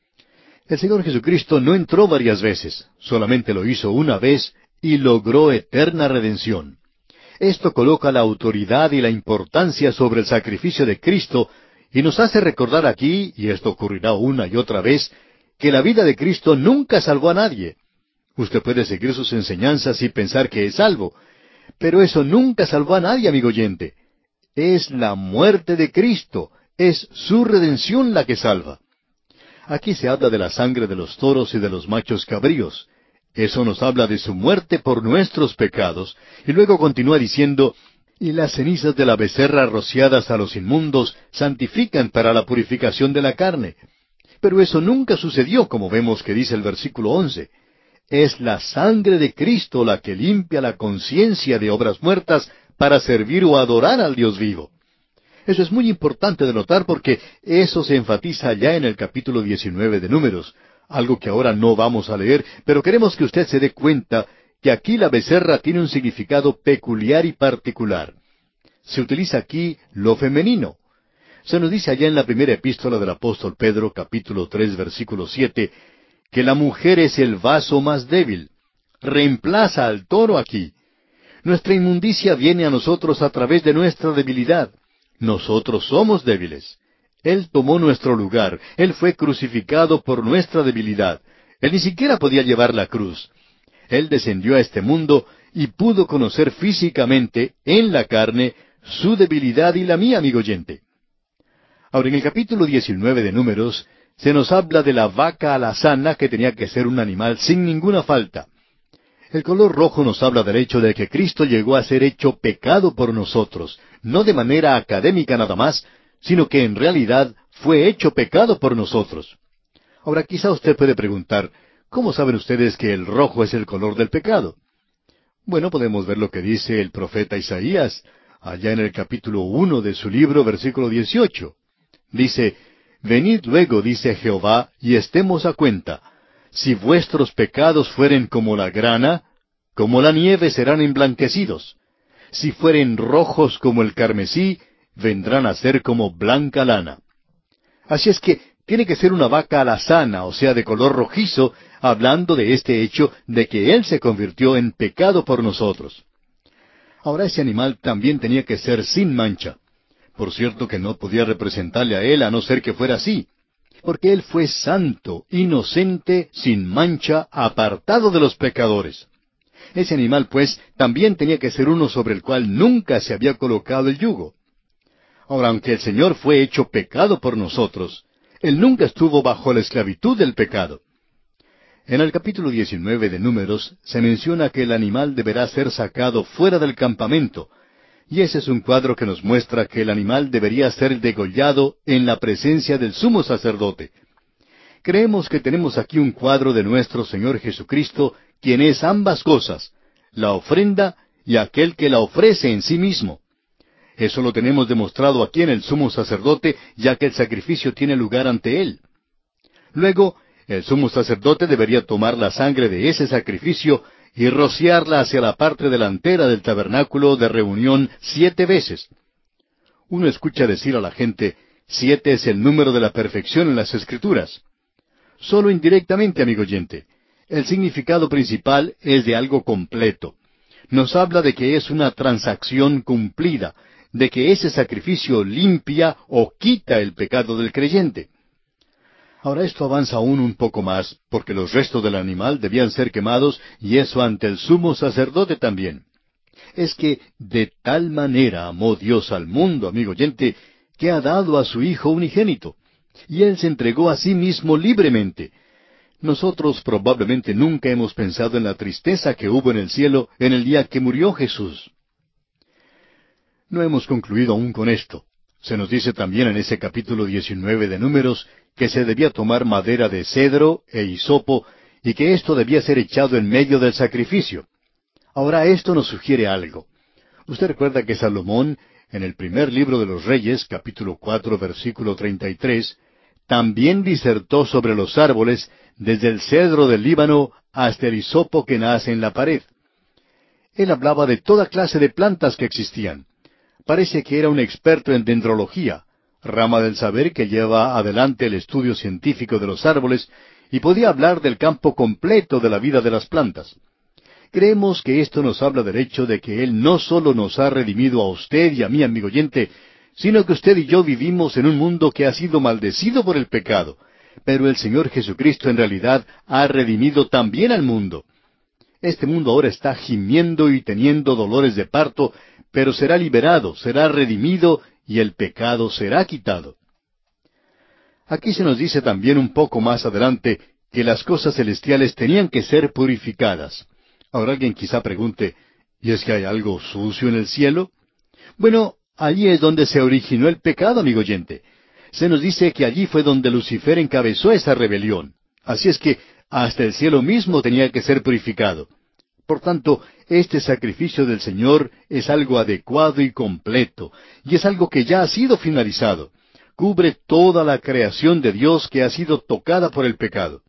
El Señor Jesucristo no entró varias veces, solamente lo hizo una vez y logró eterna redención. Esto coloca la autoridad y la importancia sobre el sacrificio de Cristo y nos hace recordar aquí, y esto ocurrirá una y otra vez, que la vida de Cristo nunca salvó a nadie. Usted puede seguir sus enseñanzas y pensar que es salvo, pero eso nunca salvó a nadie, amigo oyente. Es la muerte de Cristo, es su redención la que salva. Aquí se habla de la sangre de los toros y de los machos cabríos. Eso nos habla de su muerte por nuestros pecados, y luego continúa diciendo, y las cenizas de la becerra rociadas a los inmundos santifican para la purificación de la carne. Pero eso nunca sucedió, como vemos que dice el versículo 11. Es la sangre de Cristo la que limpia la conciencia de obras muertas para servir o adorar al Dios vivo. Eso es muy importante de notar porque eso se enfatiza ya en el capítulo 19 de Números, algo que ahora no vamos a leer, pero queremos que usted se dé cuenta que aquí la becerra tiene un significado peculiar y particular. Se utiliza aquí lo femenino. Se nos dice allá en la primera epístola del apóstol Pedro, capítulo 3, versículo 7, que la mujer es el vaso más débil. Reemplaza al toro aquí. Nuestra inmundicia viene a nosotros a través de nuestra debilidad. Nosotros somos débiles. Él tomó nuestro lugar. Él fue crucificado por nuestra debilidad. Él ni siquiera podía llevar la cruz. Él descendió a este mundo y pudo conocer físicamente, en la carne, su debilidad y la mía, amigo oyente. Ahora, en el capítulo 19 de Números, se nos habla de la vaca alazana que tenía que ser un animal sin ninguna falta. El color rojo nos habla del hecho de que Cristo llegó a ser hecho pecado por nosotros, no de manera académica nada más, sino que en realidad fue hecho pecado por nosotros. Ahora quizá usted puede preguntar, ¿cómo saben ustedes que el rojo es el color del pecado? Bueno, podemos ver lo que dice el profeta Isaías, allá en el capítulo 1 de su libro, versículo 18. Dice, Venid luego, dice Jehová, y estemos a cuenta. Si vuestros pecados fueren como la grana, como la nieve serán emblanquecidos. Si fueren rojos como el carmesí, vendrán a ser como blanca lana. Así es que tiene que ser una vaca alazana, o sea, de color rojizo, hablando de este hecho de que Él se convirtió en pecado por nosotros. Ahora ese animal también tenía que ser sin mancha. Por cierto que no podía representarle a Él a no ser que fuera así, porque Él fue santo, inocente, sin mancha, apartado de los pecadores. Ese animal, pues, también tenía que ser uno sobre el cual nunca se había colocado el yugo. Ahora, aunque el Señor fue hecho pecado por nosotros, Él nunca estuvo bajo la esclavitud del pecado. En el capítulo 19 de Números se menciona que el animal deberá ser sacado fuera del campamento, Y ese es un cuadro que nos muestra que el animal debería ser degollado en la presencia del sumo sacerdote. Creemos que tenemos aquí un cuadro de nuestro Señor Jesucristo, quien es ambas cosas, la ofrenda y aquel que la ofrece en sí mismo. Eso lo tenemos demostrado aquí en el sumo sacerdote, ya que el sacrificio tiene lugar ante él. Luego, el sumo sacerdote debería tomar la sangre de ese sacrificio y rociarla hacia la parte delantera del tabernáculo de reunión 7 veces. Uno escucha decir a la gente, 7 es el número de la perfección en las Escrituras. Solo indirectamente, amigo oyente. El significado principal es de algo completo. Nos habla de que es una transacción cumplida, de que ese sacrificio limpia o quita el pecado del creyente. Ahora esto avanza aún un poco más, porque los restos del animal debían ser quemados, y eso ante el sumo sacerdote también. Es que de tal manera amó Dios al mundo, amigo oyente, que ha dado a su Hijo unigénito, y Él se entregó a sí mismo libremente. Nosotros probablemente nunca hemos pensado en la tristeza que hubo en el cielo en el día que murió Jesús. No hemos concluido aún con esto. Se nos dice también en ese capítulo 19 de Números que se debía tomar madera de cedro e hisopo y que esto debía ser echado en medio del sacrificio. Ahora esto nos sugiere algo. Usted recuerda que Salomón, en el primer libro de los Reyes, capítulo 4, versículo 33, también disertó sobre los árboles, desde el cedro del Líbano hasta el hisopo que nace en la pared. Él hablaba de toda clase de plantas que existían. Parece que era un experto en dendrología, rama del saber que lleva adelante el estudio científico de los árboles, y podía hablar del campo completo de la vida de las plantas. Creemos que esto nos habla del hecho de que Él no solo nos ha redimido a usted y a mí, amigo oyente, sino que usted y yo vivimos en un mundo que ha sido maldecido por el pecado, pero el Señor Jesucristo en realidad ha redimido también al mundo. Este mundo ahora está gimiendo y teniendo dolores de parto, pero será liberado, será redimido y el pecado será quitado. Aquí se nos dice también un poco más adelante que las cosas celestiales tenían que ser purificadas. Ahora alguien quizá pregunte, ¿y es que hay algo sucio en el cielo? Bueno, allí es donde se originó el pecado, amigo oyente. Se nos dice que allí fue donde Lucifer encabezó esa rebelión. Así es que hasta el cielo mismo tenía que ser purificado. Por tanto, este sacrificio del Señor es algo adecuado y completo, y es algo que ya ha sido finalizado. Cubre toda la creación de Dios que ha sido tocada por el pecado.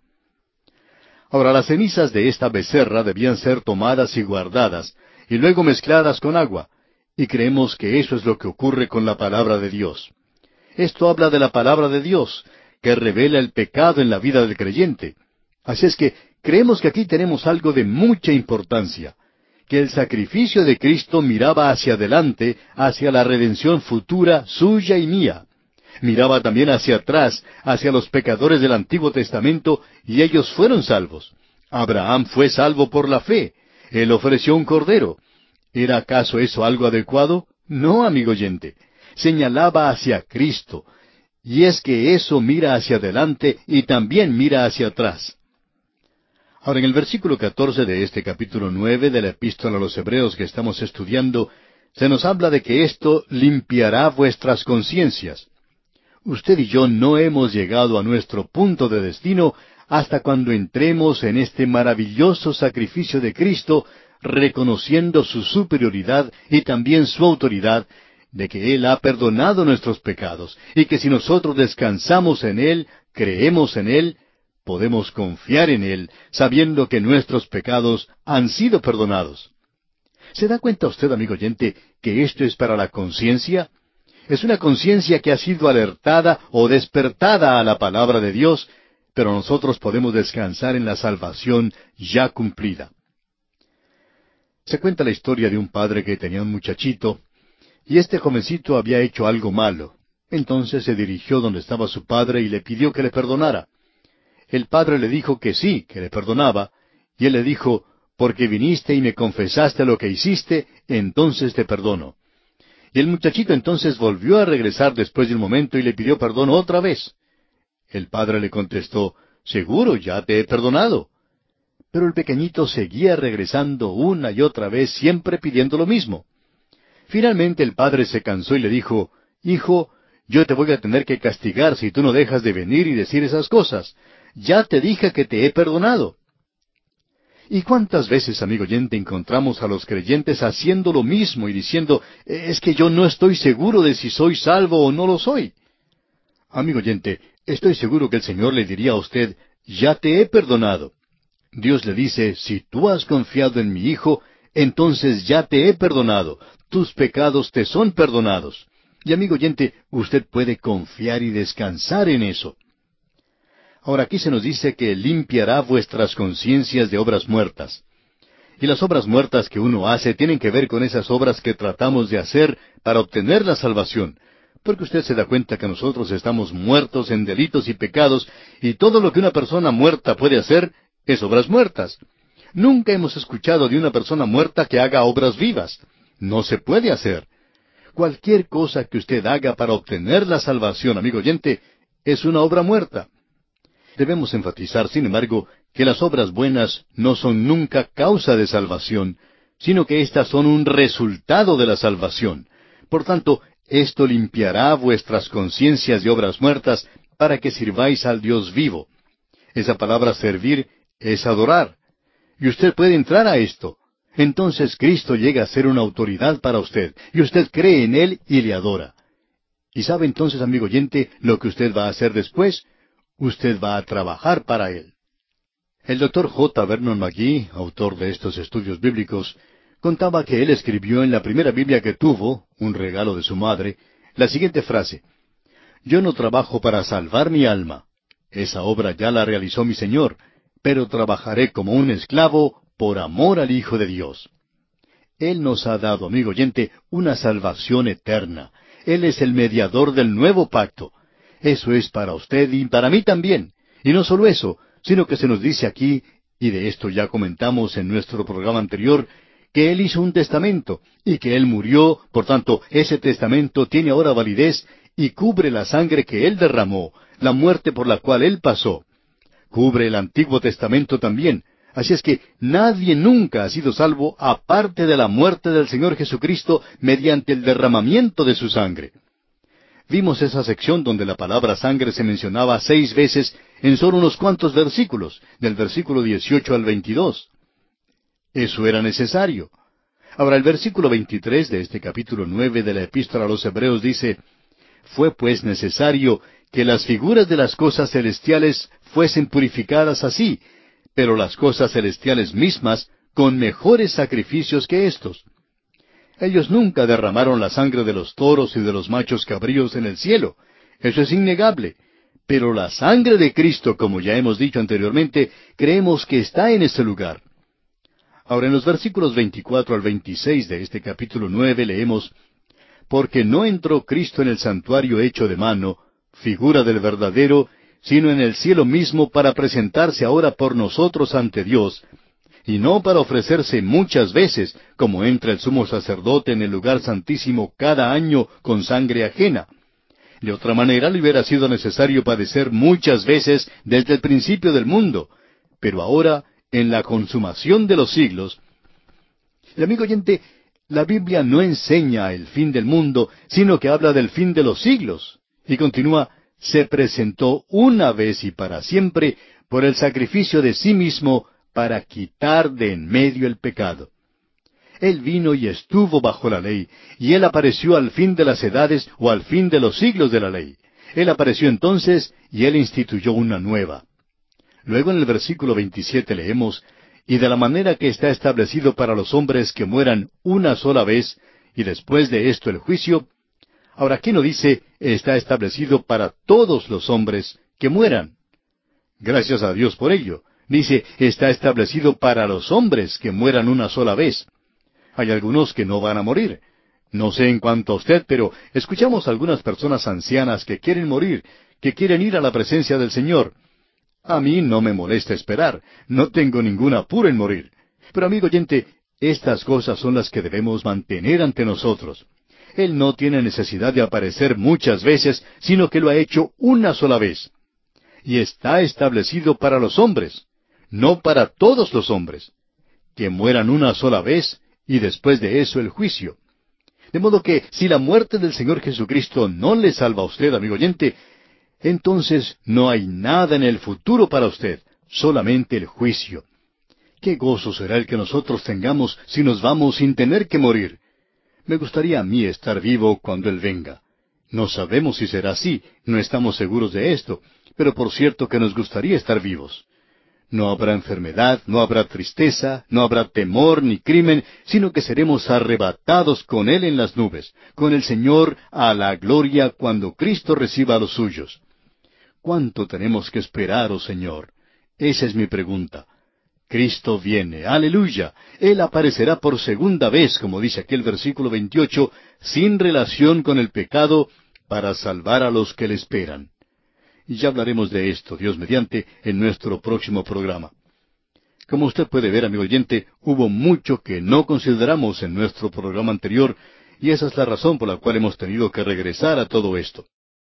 Ahora, las cenizas de esta becerra debían ser tomadas y guardadas, y luego mezcladas con agua, y creemos que eso es lo que ocurre con la palabra de Dios. Esto habla de la palabra de Dios, que revela el pecado en la vida del creyente. Así es que creemos que aquí tenemos algo de mucha importancia, que el sacrificio de Cristo miraba hacia adelante, hacia la redención futura suya y mía. Miraba también hacia atrás, hacia los pecadores del Antiguo Testamento, y ellos fueron salvos. Abraham fue salvo por la fe. Él ofreció un cordero. ¿Era acaso eso algo adecuado? No, amigo oyente. Señalaba hacia Cristo. Y es que eso mira hacia adelante y también mira hacia atrás. Ahora, en el versículo 14 de este capítulo 9 de la Epístola a los Hebreos que estamos estudiando, se nos habla de que esto limpiará vuestras conciencias. Usted y yo no hemos llegado a nuestro punto de destino hasta cuando entremos en este maravilloso sacrificio de Cristo, reconociendo su superioridad y también su autoridad, de que Él ha perdonado nuestros pecados, y que si nosotros descansamos en Él, creemos en Él, podemos confiar en Él, sabiendo que nuestros pecados han sido perdonados. ¿Se da cuenta usted, amigo oyente, que esto es para la conciencia? Es una conciencia que ha sido alertada o despertada a la palabra de Dios, pero nosotros podemos descansar en la salvación ya cumplida. Se cuenta la historia de un padre que tenía un muchachito, y este jovencito había hecho algo malo. Entonces se dirigió donde estaba su padre y le pidió que le perdonara. El padre le dijo que sí, que le perdonaba, y él le dijo, porque viniste y me confesaste lo que hiciste, entonces te perdono. Y el muchachito entonces volvió a regresar después de un momento y le pidió perdón otra vez. El padre le contestó, seguro, ya te he perdonado. Pero el pequeñito seguía regresando una y otra vez, siempre pidiendo lo mismo. Finalmente el padre se cansó y le dijo, Hijo, yo te voy a tener que castigar si tú no dejas de venir y decir esas cosas. Ya te dije que te he perdonado. ¿Y cuántas veces, amigo oyente, encontramos a los creyentes haciendo lo mismo y diciendo, es que yo no estoy seguro de si soy salvo o no lo soy? Amigo oyente, estoy seguro que el Señor le diría a usted, ya te he perdonado. Dios le dice, si tú has confiado en mi Hijo, entonces ya te he perdonado. Tus pecados te son perdonados. Y amigo oyente, usted puede confiar y descansar en eso. Ahora aquí se nos dice que limpiará vuestras conciencias de obras muertas. Y las obras muertas que uno hace tienen que ver con esas obras que tratamos de hacer para obtener la salvación. Porque usted se da cuenta que nosotros estamos muertos en delitos y pecados, y todo lo que una persona muerta puede hacer es obras muertas. Nunca hemos escuchado de una persona muerta que haga obras vivas. No se puede hacer. Cualquier cosa que usted haga para obtener la salvación, amigo oyente, es una obra muerta. Debemos enfatizar, sin embargo, que las obras buenas no son nunca causa de salvación, sino que éstas son un resultado de la salvación. Por tanto, esto limpiará vuestras conciencias de obras muertas para que sirváis al Dios vivo. Esa palabra servir es adorar. Y usted puede entrar a esto. Entonces Cristo llega a ser una autoridad para usted, y usted cree en Él y le adora. ¿Y sabe entonces, amigo oyente, lo que usted va a hacer después? Usted va a trabajar para Él. El doctor J. Vernon McGee, autor de estos estudios bíblicos, contaba que él escribió en la primera Biblia que tuvo, un regalo de su madre, la siguiente frase: Yo no trabajo para salvar mi alma. Esa obra ya la realizó mi Señor, pero trabajaré como un esclavo por amor al Hijo de Dios. Él nos ha dado, amigo oyente, una salvación eterna. Él es el mediador del nuevo pacto. Eso es para usted y para mí también. Y no solo eso, sino que se nos dice aquí, y de esto ya comentamos en nuestro programa anterior, que Él hizo un testamento, y que Él murió, por tanto, ese testamento tiene ahora validez, y cubre la sangre que Él derramó, la muerte por la cual Él pasó. Cubre el Antiguo Testamento también. Así es que nadie nunca ha sido salvo aparte de la muerte del Señor Jesucristo mediante el derramamiento de su sangre. Vimos esa sección donde la palabra sangre se mencionaba 6 veces en solo unos cuantos versículos, del versículo 18 al 22. Eso era necesario. Ahora el versículo 23 de este capítulo 9 de la Epístola a los Hebreos dice, Fue pues necesario que las figuras de las cosas celestiales fuesen purificadas así, pero las cosas celestiales mismas con mejores sacrificios que éstos. Ellos nunca derramaron la sangre de los toros y de los machos cabríos en el cielo. Eso es innegable. Pero la sangre de Cristo, como ya hemos dicho anteriormente, creemos que está en ese lugar. Ahora en los versículos 24 al 26 de este capítulo 9 leemos, Porque no entró Cristo en el santuario hecho de mano, figura del verdadero, sino en el cielo mismo para presentarse ahora por nosotros ante Dios, y no para ofrecerse muchas veces, como entra el sumo sacerdote en el lugar santísimo cada año con sangre ajena. De otra manera le hubiera sido necesario padecer muchas veces desde el principio del mundo, pero ahora, en la consumación de los siglos. Y amigo oyente, la Biblia no enseña el fin del mundo, sino que habla del fin de los siglos. Y continúa, se presentó una vez y para siempre por el sacrificio de sí mismo para quitar de en medio el pecado. Él vino y estuvo bajo la ley, y Él apareció al fin de las edades o al fin de los siglos de la ley. Él apareció entonces y Él instituyó una nueva. Luego en el versículo 27 leemos, y de la manera que está establecido para los hombres que mueran una sola vez, y después de esto el juicio. Ahora aquí no dice, está establecido para todos los hombres que mueran. Gracias a Dios por ello. Dice, está establecido para los hombres que mueran una sola vez. Hay algunos que no van a morir. No sé en cuanto a usted, pero escuchamos a algunas personas ancianas que quieren morir, que quieren ir a la presencia del Señor. A mí no me molesta esperar, no tengo ningún apuro en morir. Pero amigo oyente, estas cosas son las que debemos mantener ante nosotros. Él no tiene necesidad de aparecer muchas veces, sino que lo ha hecho una sola vez. Y está establecido para los hombres, no para todos los hombres, que mueran una sola vez y después de eso el juicio. De modo que si la muerte del Señor Jesucristo no le salva a usted, amigo oyente, entonces no hay nada en el futuro para usted, solamente el juicio. Qué gozo será el que nosotros tengamos si nos vamos sin tener que morir. Me gustaría a mí estar vivo cuando Él venga. No sabemos si será así, no estamos seguros de esto, pero por cierto que nos gustaría estar vivos. No habrá enfermedad, no habrá tristeza, no habrá temor ni crimen, sino que seremos arrebatados con Él en las nubes, con el Señor a la gloria cuando Cristo reciba a los suyos. ¿Cuánto tenemos que esperar, oh Señor? Esa es mi pregunta. Cristo viene, aleluya. Él aparecerá por segunda vez, como dice aquí el versículo 28, sin relación con el pecado, para salvar a los que le esperan. Y ya hablaremos de esto, Dios mediante, en nuestro próximo programa. Como usted puede ver, amigo oyente, hubo mucho que no consideramos en nuestro programa anterior, y esa es la razón por la cual hemos tenido que regresar a todo esto.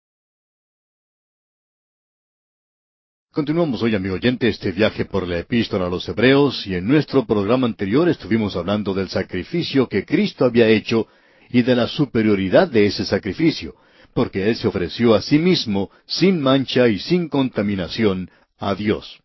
Continuamos hoy, amigo oyente, este viaje por la epístola a los Hebreos, y en nuestro programa anterior estuvimos hablando del sacrificio que Cristo había hecho y de la superioridad de ese sacrificio, porque Él se ofreció a sí mismo, sin mancha y sin contaminación, a Dios.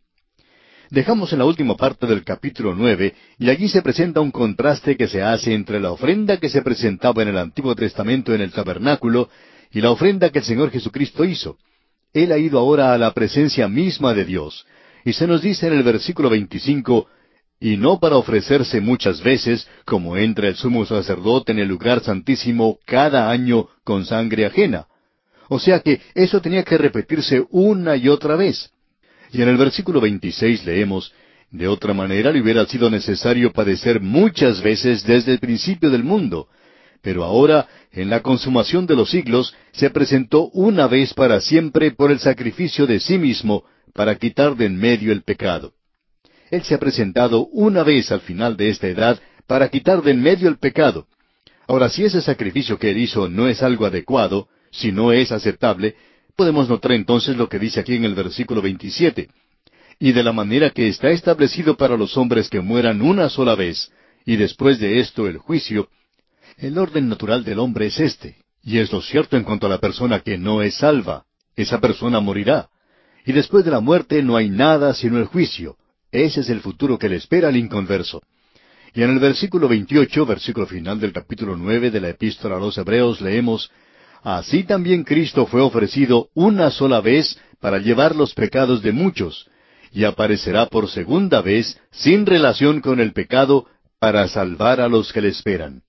Dejamos en la última parte del capítulo 9, y allí se presenta un contraste que se hace entre la ofrenda que se presentaba en el Antiguo Testamento en el tabernáculo y la ofrenda que el Señor Jesucristo hizo. Él ha ido ahora a la presencia misma de Dios. Y se nos dice en el versículo 25, y no para ofrecerse muchas veces, como entra el sumo sacerdote en el lugar santísimo cada año con sangre ajena. O sea que eso tenía que repetirse una y otra vez. Y en el versículo 26 leemos, de otra manera le hubiera sido necesario padecer muchas veces desde el principio del mundo. Pero ahora, en la consumación de los siglos, se presentó una vez para siempre por el sacrificio de sí mismo, para quitar de en medio el pecado. Él se ha presentado una vez al final de esta edad para quitar de en medio el pecado. Ahora, si ese sacrificio que Él hizo no es algo adecuado, si no es aceptable, podemos notar entonces lo que dice aquí en el versículo 27. Y de la manera que está establecido para los hombres que mueran una sola vez, y después de esto el juicio. El orden natural del hombre es este, y es lo cierto en cuanto a la persona que no es salva. Esa persona morirá. Y después de la muerte no hay nada sino el juicio. Ese es el futuro que le espera al inconverso. Y en el versículo 28, versículo final del capítulo 9 de la epístola a los Hebreos, leemos, Así también Cristo fue ofrecido una sola vez para llevar los pecados de muchos, y aparecerá por segunda vez, sin relación con el pecado, para salvar a los que le esperan.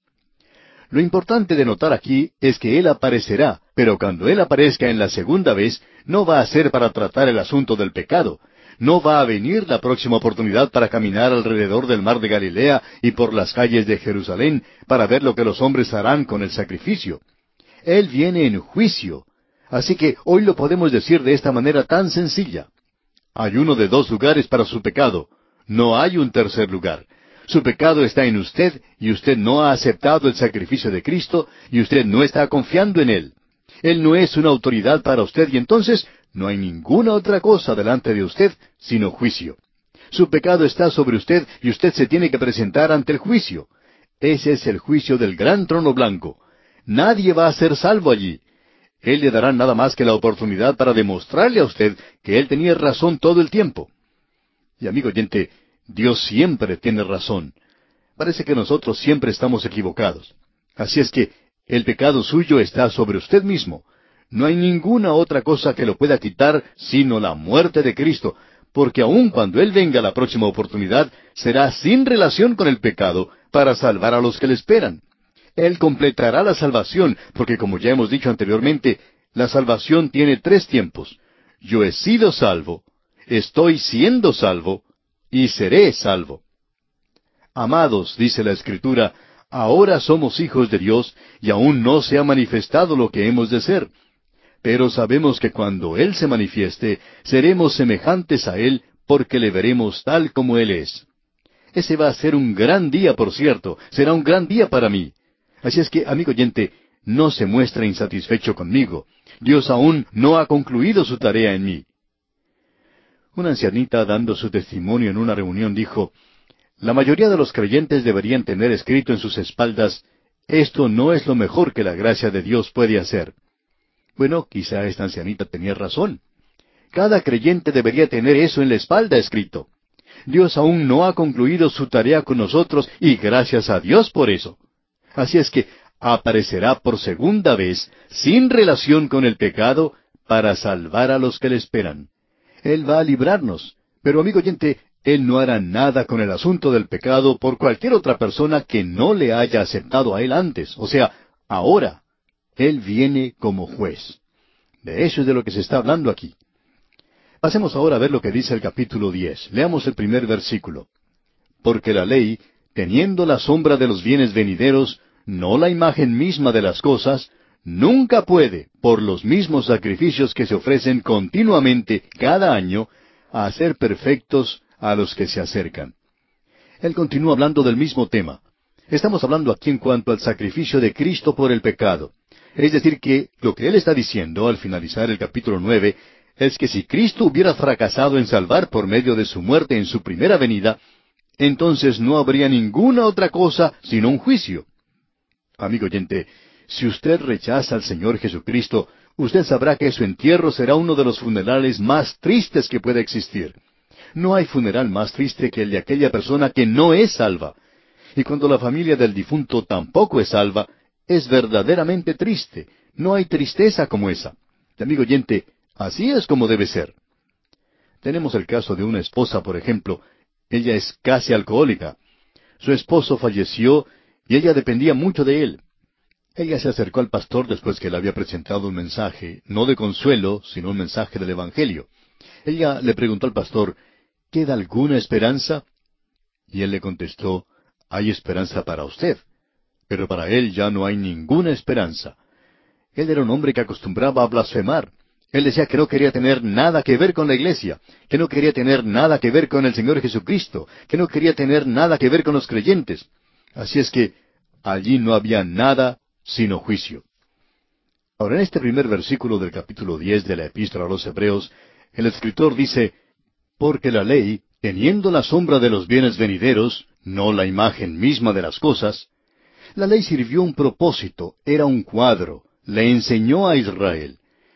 Lo importante de notar aquí es que Él aparecerá, pero cuando Él aparezca en la segunda vez, no va a ser para tratar el asunto del pecado. No va a venir la próxima oportunidad para caminar alrededor del mar de Galilea y por las calles de Jerusalén para ver lo que los hombres harán con el sacrificio. Él viene en juicio. Así que hoy lo podemos decir de esta manera tan sencilla. Hay uno de dos lugares para su pecado. No hay un tercer lugar. Su pecado está en usted y usted no ha aceptado el sacrificio de Cristo y usted no está confiando en Él. Él no es una autoridad para usted y entonces no hay ninguna otra cosa delante de usted sino juicio. Su pecado está sobre usted y usted se tiene que presentar ante el juicio. Ese es el juicio del gran trono blanco. Nadie va a ser salvo allí. Él le dará nada más que la oportunidad para demostrarle a usted que Él tenía razón todo el tiempo. Y amigo oyente, Dios siempre tiene razón. Parece que nosotros siempre estamos equivocados. Así es que el pecado suyo está sobre usted mismo. No hay ninguna otra cosa que lo pueda quitar sino la muerte de Cristo, porque aun cuando Él venga la próxima oportunidad, será sin relación con el pecado para salvar a los que le esperan. Él completará la salvación, porque como ya hemos dicho anteriormente, la salvación tiene 3 tiempos. Yo he sido salvo, estoy siendo salvo y seré salvo. Amados, dice la Escritura, ahora somos hijos de Dios y aún no se ha manifestado lo que hemos de ser. Pero sabemos que cuando Él se manifieste, seremos semejantes a Él porque le veremos tal como Él es. Ese va a ser un gran día, por cierto, será un gran día para mí. Así es que, amigo oyente, no se muestre insatisfecho conmigo. Dios aún no ha concluido su tarea en mí. Una ancianita dando su testimonio en una reunión dijo, la mayoría de los creyentes deberían tener escrito en sus espaldas, Esto no es lo mejor que la gracia de Dios puede hacer. Bueno, quizá esta ancianita tenía razón. Cada creyente debería tener eso en la espalda escrito. Dios aún no ha concluido su tarea con nosotros y gracias a Dios por eso. Así es que aparecerá por segunda vez, sin relación con el pecado, para salvar a los que le esperan. Él va a librarnos. Pero amigo oyente, Él no hará nada con el asunto del pecado por cualquier otra persona que no le haya aceptado a Él antes. O sea, ahora. Él viene como juez. De eso es de lo que se está hablando aquí. Pasemos ahora a ver lo que dice el capítulo 10. Leamos el primer versículo. Porque la ley, teniendo la sombra de los bienes venideros, no la imagen misma de las cosas, nunca puede, por los mismos sacrificios que se ofrecen continuamente cada año, hacer perfectos a los que se acercan. Él continúa hablando del mismo tema. Estamos hablando aquí en cuanto al sacrificio de Cristo por el pecado. Es decir, que lo que él está diciendo al finalizar el capítulo 9 es que si Cristo hubiera fracasado en salvar por medio de su muerte en su primera venida, entonces no habría ninguna otra cosa sino un juicio. Amigo oyente, si usted rechaza al Señor Jesucristo, usted sabrá que su entierro será uno de los funerales más tristes que pueda existir. No hay funeral más triste que el de aquella persona que no es salva. Y cuando la familia del difunto tampoco es salva, es verdaderamente triste. No hay tristeza como esa. Y, amigo oyente, así es como debe ser. Tenemos el caso de una esposa, por ejemplo. Ella es casi alcohólica. Su esposo falleció y ella dependía mucho de él. Ella se acercó al pastor después que le había presentado un mensaje, no de consuelo, sino un mensaje del Evangelio. Ella le preguntó al pastor, ¿queda alguna esperanza? Y él le contestó, hay esperanza para usted, pero para él ya no hay ninguna esperanza. Él era un hombre que acostumbraba a blasfemar. Él decía que no quería tener nada que ver con la iglesia, que no quería tener nada que ver con el Señor Jesucristo, que no quería tener nada que ver con los creyentes. Así es que allí no había nada sino juicio. Ahora, en este primer versículo del capítulo 10 de la Epístola a los Hebreos, el escritor dice, porque la ley, teniendo la sombra de los bienes venideros, no la imagen misma de las cosas, la ley sirvió un propósito, era un cuadro, le enseñó a Israel.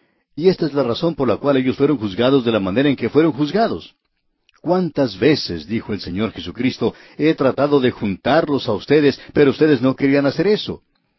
Y esta es la razón por la cual ellos fueron juzgados de la manera en que fueron juzgados. ¿Cuántas veces, dijo el Señor Jesucristo, he tratado de juntarlos a ustedes, pero ustedes no querían hacer eso?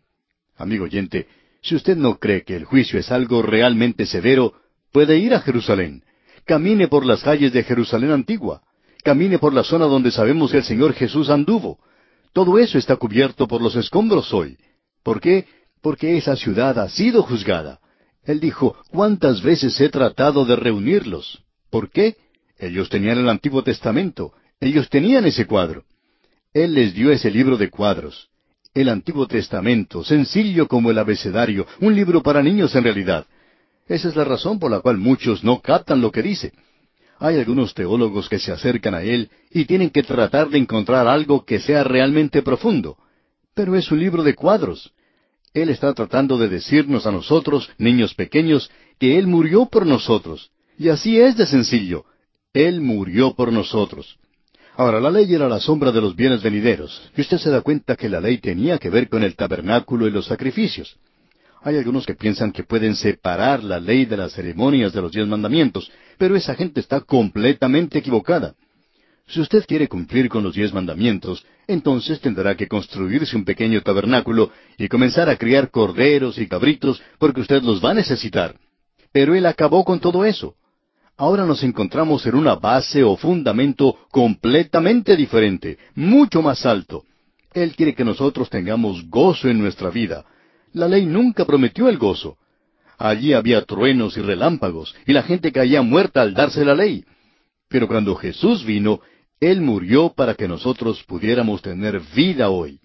Amigo oyente, si usted no cree que el juicio es algo realmente severo, puede ir a Jerusalén. Camine por las calles de Jerusalén antigua. Camine por la zona donde sabemos que el Señor Jesús anduvo. Todo eso está cubierto por los escombros hoy. ¿Por qué? Porque esa ciudad ha sido juzgada. Él dijo, ¿cuántas veces he tratado de reunirlos? ¿Por qué? Ellos tenían el Antiguo Testamento. Ellos tenían ese cuadro. Él les dio ese libro de cuadros. El Antiguo Testamento, sencillo como el abecedario, un libro para niños en realidad. Esa es la razón por la cual muchos no captan lo que dice. Hay algunos teólogos que se acercan a él y tienen que tratar de encontrar algo que sea realmente profundo. Pero es un libro de cuadros. Él está tratando de decirnos a nosotros, niños pequeños, que Él murió por nosotros. Y así es de sencillo. Él murió por nosotros. Ahora, la ley era la sombra de los bienes venideros. Y usted se da cuenta que la ley tenía que ver con el tabernáculo y los sacrificios. Hay algunos que piensan que pueden separar la ley de las ceremonias de los 10 mandamientos, pero esa gente está completamente equivocada. Si usted quiere cumplir con los 10 mandamientos, entonces tendrá que construirse un pequeño tabernáculo y comenzar a criar corderos y cabritos, porque usted los va a necesitar. Pero Él acabó con todo eso. Ahora nos encontramos en una base o fundamento completamente diferente, mucho más alto. Él quiere que nosotros tengamos gozo en nuestra vida. La ley nunca prometió el gozo. Allí había truenos y relámpagos, y la gente caía muerta al darse la ley. Pero cuando Jesús vino, Él murió para que nosotros pudiéramos tener vida hoy.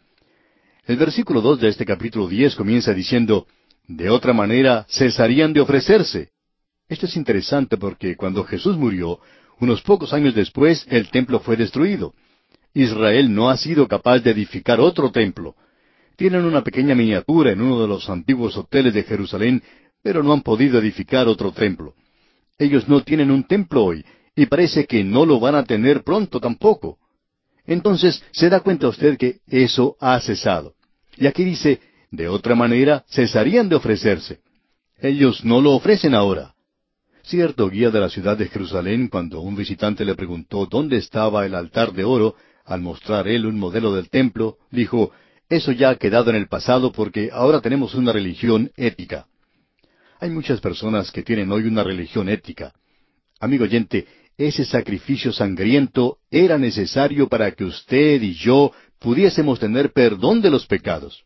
El versículo 2 de este capítulo 10 comienza diciendo, de otra manera cesarían de ofrecerse. Esto es interesante porque cuando Jesús murió, unos pocos años después, el templo fue destruido. Israel no ha sido capaz de edificar otro templo. Tienen una pequeña miniatura en uno de los antiguos hoteles de Jerusalén, pero no han podido edificar otro templo. Ellos no tienen un templo hoy, y parece que no lo van a tener pronto tampoco. Entonces, se da cuenta usted que eso ha cesado. Y aquí dice, de otra manera cesarían de ofrecerse. Ellos no lo ofrecen ahora. Cierto guía de la ciudad de Jerusalén, cuando un visitante le preguntó dónde estaba el altar de oro, al mostrar él un modelo del templo, dijo, eso ya ha quedado en el pasado porque ahora tenemos una religión ética. Hay muchas personas que tienen hoy una religión ética. Amigo oyente, ese sacrificio sangriento era necesario para que usted y yo pudiésemos tener perdón de los pecados.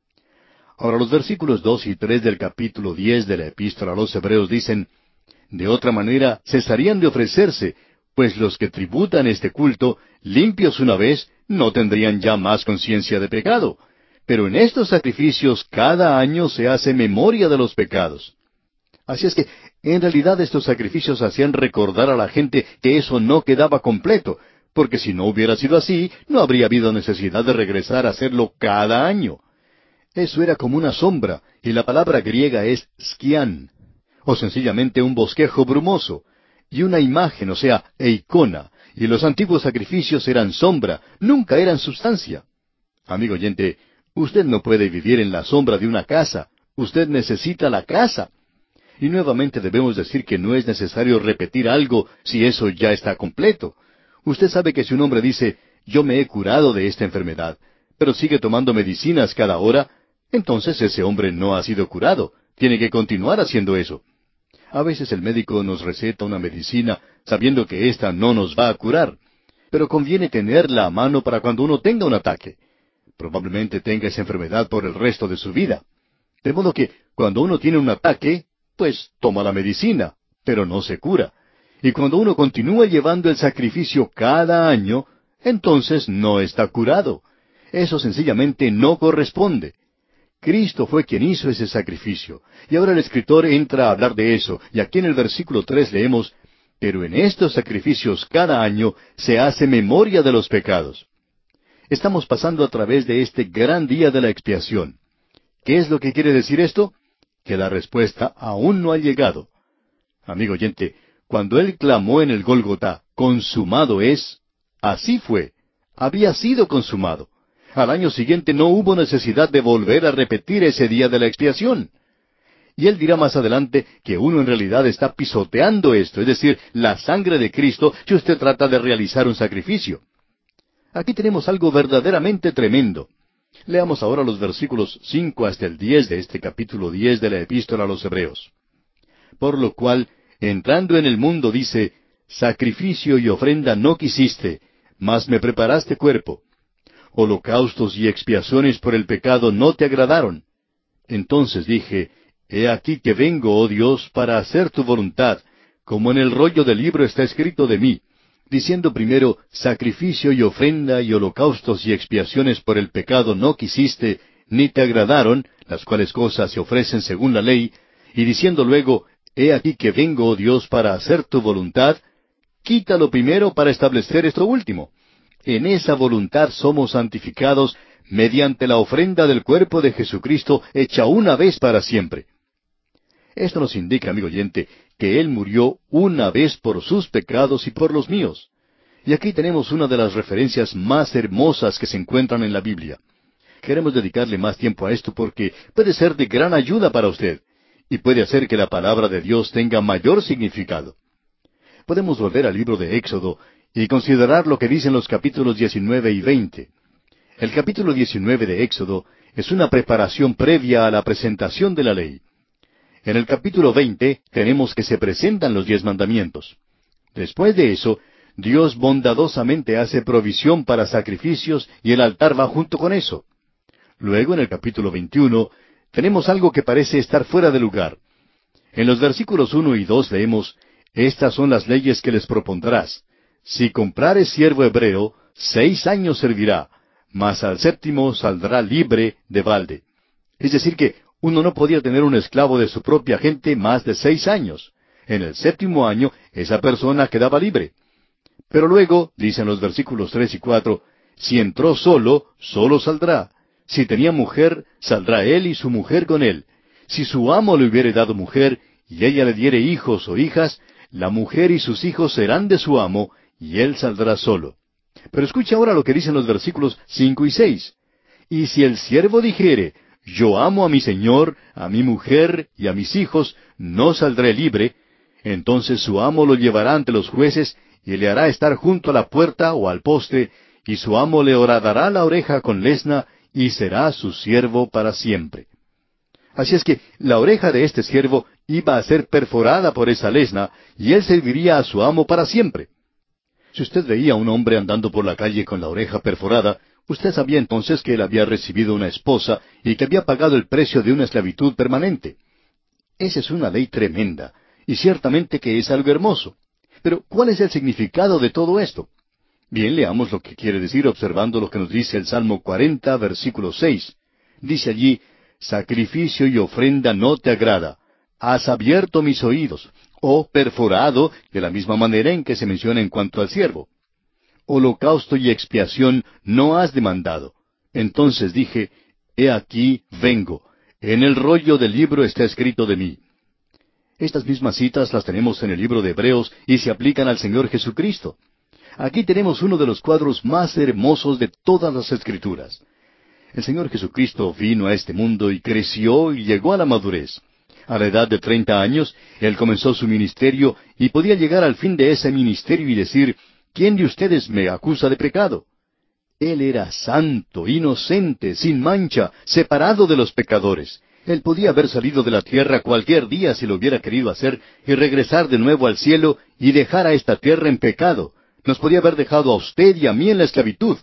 Ahora los versículos 2 y 3 del capítulo 10 de la Epístola a los Hebreos dicen, de otra manera cesarían de ofrecerse, pues los que tributan este culto, limpios una vez, no tendrían ya más conciencia de pecado. Pero en estos sacrificios cada año se hace memoria de los pecados. Así es que, en realidad estos sacrificios hacían recordar a la gente que eso no quedaba completo, porque si no hubiera sido así, no habría habido necesidad de regresar a hacerlo cada año. Eso era como una sombra, y la palabra griega es skian, o sencillamente un bosquejo brumoso, y una imagen, o sea, icona, y los antiguos sacrificios eran sombra, nunca eran sustancia. Amigo oyente, usted no puede vivir en la sombra de una casa, usted necesita la casa. Y nuevamente debemos decir que no es necesario repetir algo si eso ya está completo. Usted sabe que si un hombre dice, yo me he curado de esta enfermedad, pero sigue tomando medicinas cada hora, entonces ese hombre no ha sido curado, tiene que continuar haciendo eso. A veces el médico nos receta una medicina sabiendo que ésta no nos va a curar, pero conviene tenerla a mano para cuando uno tenga un ataque. Probablemente tenga esa enfermedad por el resto de su vida. De modo que cuando uno tiene un ataque, pues toma la medicina, pero no se cura. Y cuando uno continúa llevando el sacrificio cada año, entonces no está curado. Eso sencillamente no corresponde. Cristo fue quien hizo ese sacrificio. Y ahora el escritor entra a hablar de eso, y aquí en el versículo 3 leemos, pero en estos sacrificios cada año se hace memoria de los pecados. Estamos pasando a través de este gran día de la expiación. ¿Qué es lo que quiere decir esto? Que la respuesta aún no ha llegado. Amigo oyente, cuando Él clamó en el Gólgota, consumado es, así fue, había sido consumado. Al año siguiente no hubo necesidad de volver a repetir ese día de la expiación. Y Él dirá más adelante que uno en realidad está pisoteando esto, es decir, la sangre de Cristo, si usted trata de realizar un sacrificio. Aquí tenemos algo verdaderamente tremendo. Leamos ahora los versículos 5 hasta el 10 de este capítulo 10 de la Epístola a los Hebreos. Por lo cual, entrando en el mundo, dice, sacrificio y ofrenda no quisiste, mas me preparaste cuerpo. Holocaustos y expiaciones por el pecado no te agradaron. Entonces dije, he aquí que vengo, oh Dios, para hacer tu voluntad, como en el rollo del libro está escrito de mí, diciendo primero, sacrificio y ofrenda y holocaustos y expiaciones por el pecado no quisiste, ni te agradaron, las cuales cosas se ofrecen según la ley, y diciendo luego, he aquí que vengo, oh Dios, para hacer tu voluntad, quítalo primero para establecer esto último. En esa voluntad somos santificados mediante la ofrenda del cuerpo de Jesucristo hecha una vez para siempre. Esto nos indica, amigo oyente, que Él murió una vez por sus pecados y por los míos. Y aquí tenemos una de las referencias más hermosas que se encuentran en la Biblia. Queremos dedicarle más tiempo a esto porque puede ser de gran ayuda para usted y puede hacer que la palabra de Dios tenga mayor significado. Podemos volver al libro de Éxodo y considerar lo que dicen los capítulos 19 y 20. El capítulo 19 de Éxodo es una preparación previa a la presentación de la ley. En el capítulo 20 tenemos que se presentan los 10 mandamientos. Después de eso, Dios bondadosamente hace provisión para sacrificios y el altar va junto con eso. Luego, en el capítulo 21, tenemos algo que parece estar fuera de lugar. En los versículos 1 y 2 leemos, estas son las leyes que les propondrás. Si comprares siervo hebreo, 6 años servirá, mas al séptimo saldrá libre de balde. Es decir que uno no podía tener un esclavo de su propia gente más de 6 años. En el séptimo año, esa persona quedaba libre. Pero luego, dicen los versículos 3 y 4, si entró solo, solo saldrá. Si tenía mujer, saldrá él y su mujer con él. Si su amo le hubiere dado mujer, y ella le diere hijos o hijas, la mujer y sus hijos serán de su amo, y él saldrá solo. Pero escuche ahora lo que dicen los versículos 5 y 6. Y si el siervo dijere, yo amo a mi señor, a mi mujer y a mis hijos, no saldré libre, entonces su amo lo llevará ante los jueces y le hará estar junto a la puerta o al poste, y su amo le horadará la oreja con lesna, y será su siervo para siempre. Así es que la oreja de este siervo iba a ser perforada por esa lesna, y él serviría a su amo para siempre. Si usted veía a un hombre andando por la calle con la oreja perforada, usted sabía entonces que él había recibido una esposa y que había pagado el precio de una esclavitud permanente. Esa es una ley tremenda, y ciertamente que es algo hermoso. Pero, ¿cuál es el significado de todo esto? Bien, leamos lo que quiere decir observando lo que nos dice el Salmo 40, versículo 6. Dice allí, sacrificio y ofrenda no te agrada. Has abierto mis oídos, o perforado, de la misma manera en que se menciona en cuanto al siervo. Holocausto y expiación no has demandado. Entonces dije, he aquí, vengo. En el rollo del libro está escrito de mí. Estas mismas citas las tenemos en el libro de Hebreos y se aplican al Señor Jesucristo. Aquí tenemos uno de los cuadros más hermosos de todas las Escrituras. El Señor Jesucristo vino a este mundo y creció y llegó a la madurez. A la edad de 30 años, Él comenzó su ministerio y podía llegar al fin de ese ministerio y decir, ¿quién de ustedes me acusa de pecado? Él era santo, inocente, sin mancha, separado de los pecadores. Él podía haber salido de la tierra cualquier día si lo hubiera querido hacer y regresar de nuevo al cielo y dejar a esta tierra en pecado. Nos podía haber dejado a usted y a mí en la esclavitud.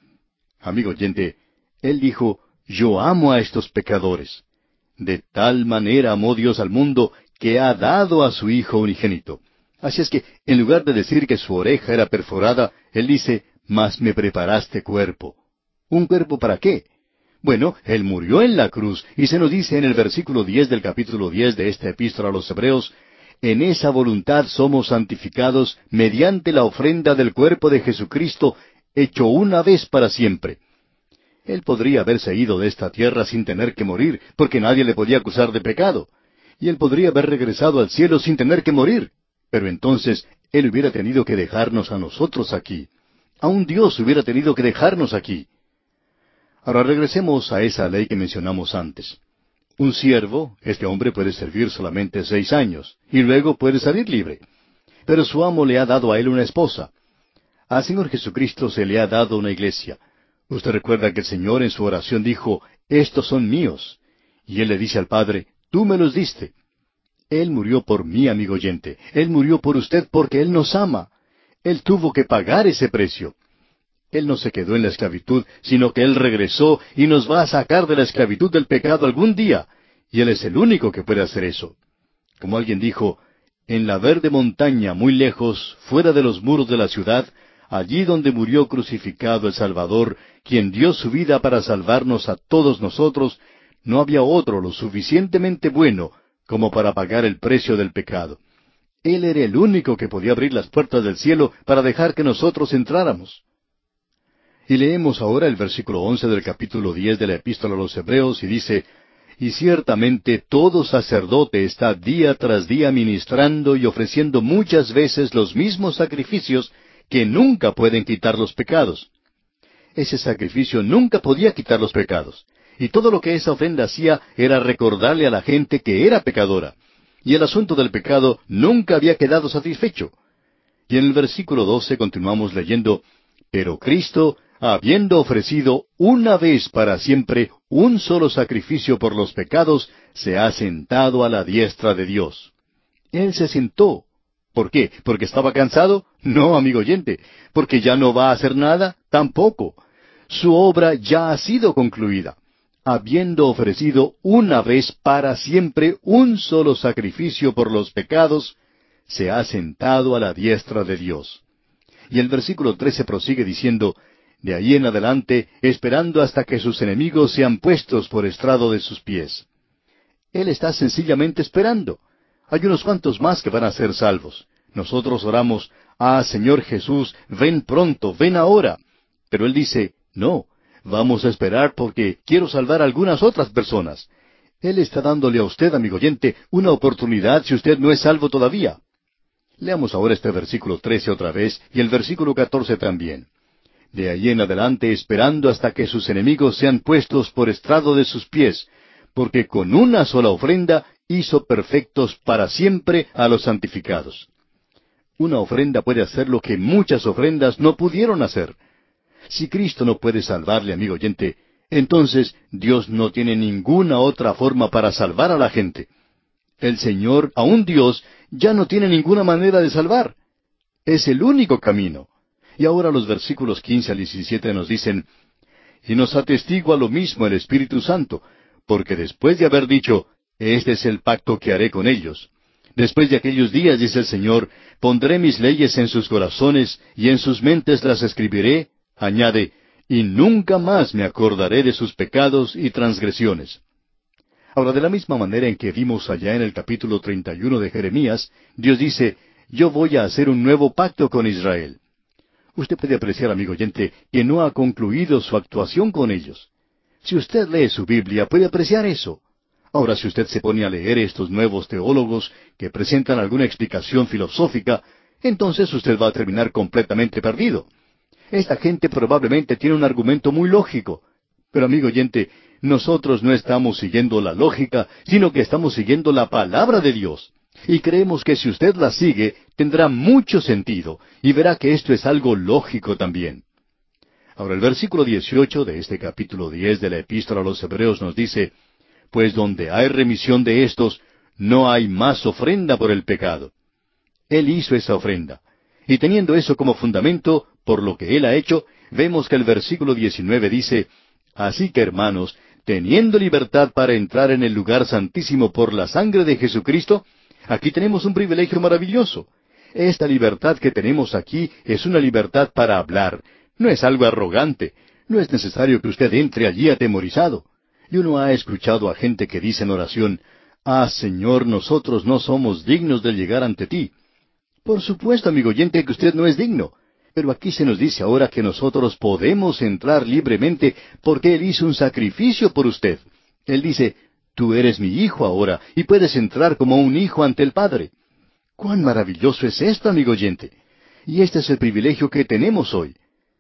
Amigo oyente, Él dijo, yo amo a estos pecadores. De tal manera amó Dios al mundo que ha dado a su Hijo unigénito. Así es que, en lugar de decir que su oreja era perforada, Él dice, mas me preparaste cuerpo. ¿Un cuerpo para qué? Bueno, Él murió en la cruz, y se nos dice en el versículo 10 del capítulo 10 de esta epístola a los Hebreos, en esa voluntad somos santificados mediante la ofrenda del cuerpo de Jesucristo, hecho una vez para siempre. Él podría haberse ido de esta tierra sin tener que morir, porque nadie le podía acusar de pecado. Y Él podría haber regresado al cielo sin tener que morir. Pero entonces Él hubiera tenido que dejarnos a nosotros aquí. Aun Dios hubiera tenido que dejarnos aquí. Ahora regresemos a esa ley que mencionamos antes. Un siervo, este hombre puede servir solamente 6 años, y luego puede salir libre. Pero su amo le ha dado a él una esposa. Al Señor Jesucristo se le ha dado una iglesia. Usted recuerda que el Señor en su oración dijo, estos son míos. Y Él le dice al Padre, tú me los diste. Él murió por mí, amigo oyente. Él murió por usted porque Él nos ama. Él tuvo que pagar ese precio. Él no se quedó en la esclavitud, sino que Él regresó y nos va a sacar de la esclavitud del pecado algún día. Y Él es el único que puede hacer eso. Como alguien dijo, en la verde montaña, muy lejos, fuera de los muros de la ciudad, allí donde murió crucificado el Salvador, quien dio su vida para salvarnos a todos nosotros, no había otro lo suficientemente bueno como para pagar el precio del pecado. Él era el único que podía abrir las puertas del cielo para dejar que nosotros entráramos. Y leemos ahora el versículo 11 del capítulo 10 de la Epístola a los Hebreos y dice, y ciertamente todo sacerdote está día tras día ministrando y ofreciendo muchas veces los mismos sacrificios que nunca pueden quitar los pecados. Ese sacrificio nunca podía quitar los pecados. Y todo lo que esa ofrenda hacía era recordarle a la gente que era pecadora. Y el asunto del pecado nunca había quedado satisfecho. Y en el versículo 12 continuamos leyendo, pero Cristo, habiendo ofrecido una vez para siempre un solo sacrificio por los pecados, se ha sentado a la diestra de Dios. Él se sentó. ¿Por qué? ¿Porque estaba cansado? No, amigo oyente. ¿Porque ya no va a hacer nada? Tampoco. Su obra ya ha sido concluida. Habiendo ofrecido una vez para siempre un solo sacrificio por los pecados, se ha sentado a la diestra de Dios. Y el versículo 13 prosigue diciendo, de ahí en adelante, esperando hasta que sus enemigos sean puestos por estrado de sus pies. Él está sencillamente esperando. Hay unos cuantos más que van a ser salvos. Nosotros oramos, Señor Jesús, ven pronto, ven ahora. Pero Él dice, no, vamos a esperar porque quiero salvar a algunas otras personas. Él está dándole a usted, amigo oyente, una oportunidad si usted no es salvo todavía. Leamos ahora este versículo 13 otra vez y el versículo 14 también. de allí en adelante esperando hasta que sus enemigos sean puestos por estrado de sus pies, porque con una sola ofrenda hizo perfectos para siempre a los santificados. Una ofrenda puede hacer lo que muchas ofrendas no pudieron hacer. Si Cristo no puede salvarle, amigo oyente, entonces Dios no tiene ninguna otra forma para salvar a la gente. El Señor, aun Dios, ya no tiene ninguna manera de salvar. Es el único camino. Y ahora los versículos 15 al 17 nos dicen, y nos atestigua lo mismo el Espíritu Santo, porque después de haber dicho, este es el pacto que haré con ellos. Después de aquellos días, dice el Señor, pondré mis leyes en sus corazones, y en sus mentes las escribiré, añade, y nunca más me acordaré de sus pecados y transgresiones. Ahora, de la misma manera en que vimos allá en el capítulo 31 de Jeremías, Dios dice, yo voy a hacer un nuevo pacto con Israel. Usted puede apreciar, amigo oyente, que no ha concluido su actuación con ellos. Si usted lee su Biblia, puede apreciar eso. Ahora, si usted se pone a leer estos nuevos teólogos que presentan alguna explicación filosófica, entonces usted va a terminar completamente perdido. Esta gente probablemente tiene un argumento muy lógico. Pero, amigo oyente, nosotros no estamos siguiendo la lógica, sino que estamos siguiendo la palabra de Dios. Y creemos que si usted la sigue, tendrá mucho sentido, y verá que esto es algo lógico también. Ahora, el versículo 18 de este capítulo 10 de la Epístola a los Hebreos nos dice, pues donde hay remisión de estos, no hay más ofrenda por el pecado. Él hizo esa ofrenda. Y teniendo eso como fundamento, por lo que Él ha hecho, vemos que el versículo 19 dice, así que hermanos, teniendo libertad para entrar en el lugar santísimo por la sangre de Jesucristo, aquí tenemos un privilegio maravilloso. Esta libertad que tenemos aquí es una libertad para hablar. No es algo arrogante. No es necesario que usted entre allí atemorizado. Y uno ha escuchado a gente que dice en oración, ah, Señor, nosotros no somos dignos de llegar ante ti. Por supuesto, amigo oyente, que usted no es digno. Pero aquí se nos dice ahora que nosotros podemos entrar libremente porque Él hizo un sacrificio por usted. Él dice, tú eres mi hijo ahora y puedes entrar como un hijo ante el Padre. ¡Cuán maravilloso es esto, amigo oyente! Y este es el privilegio que tenemos hoy.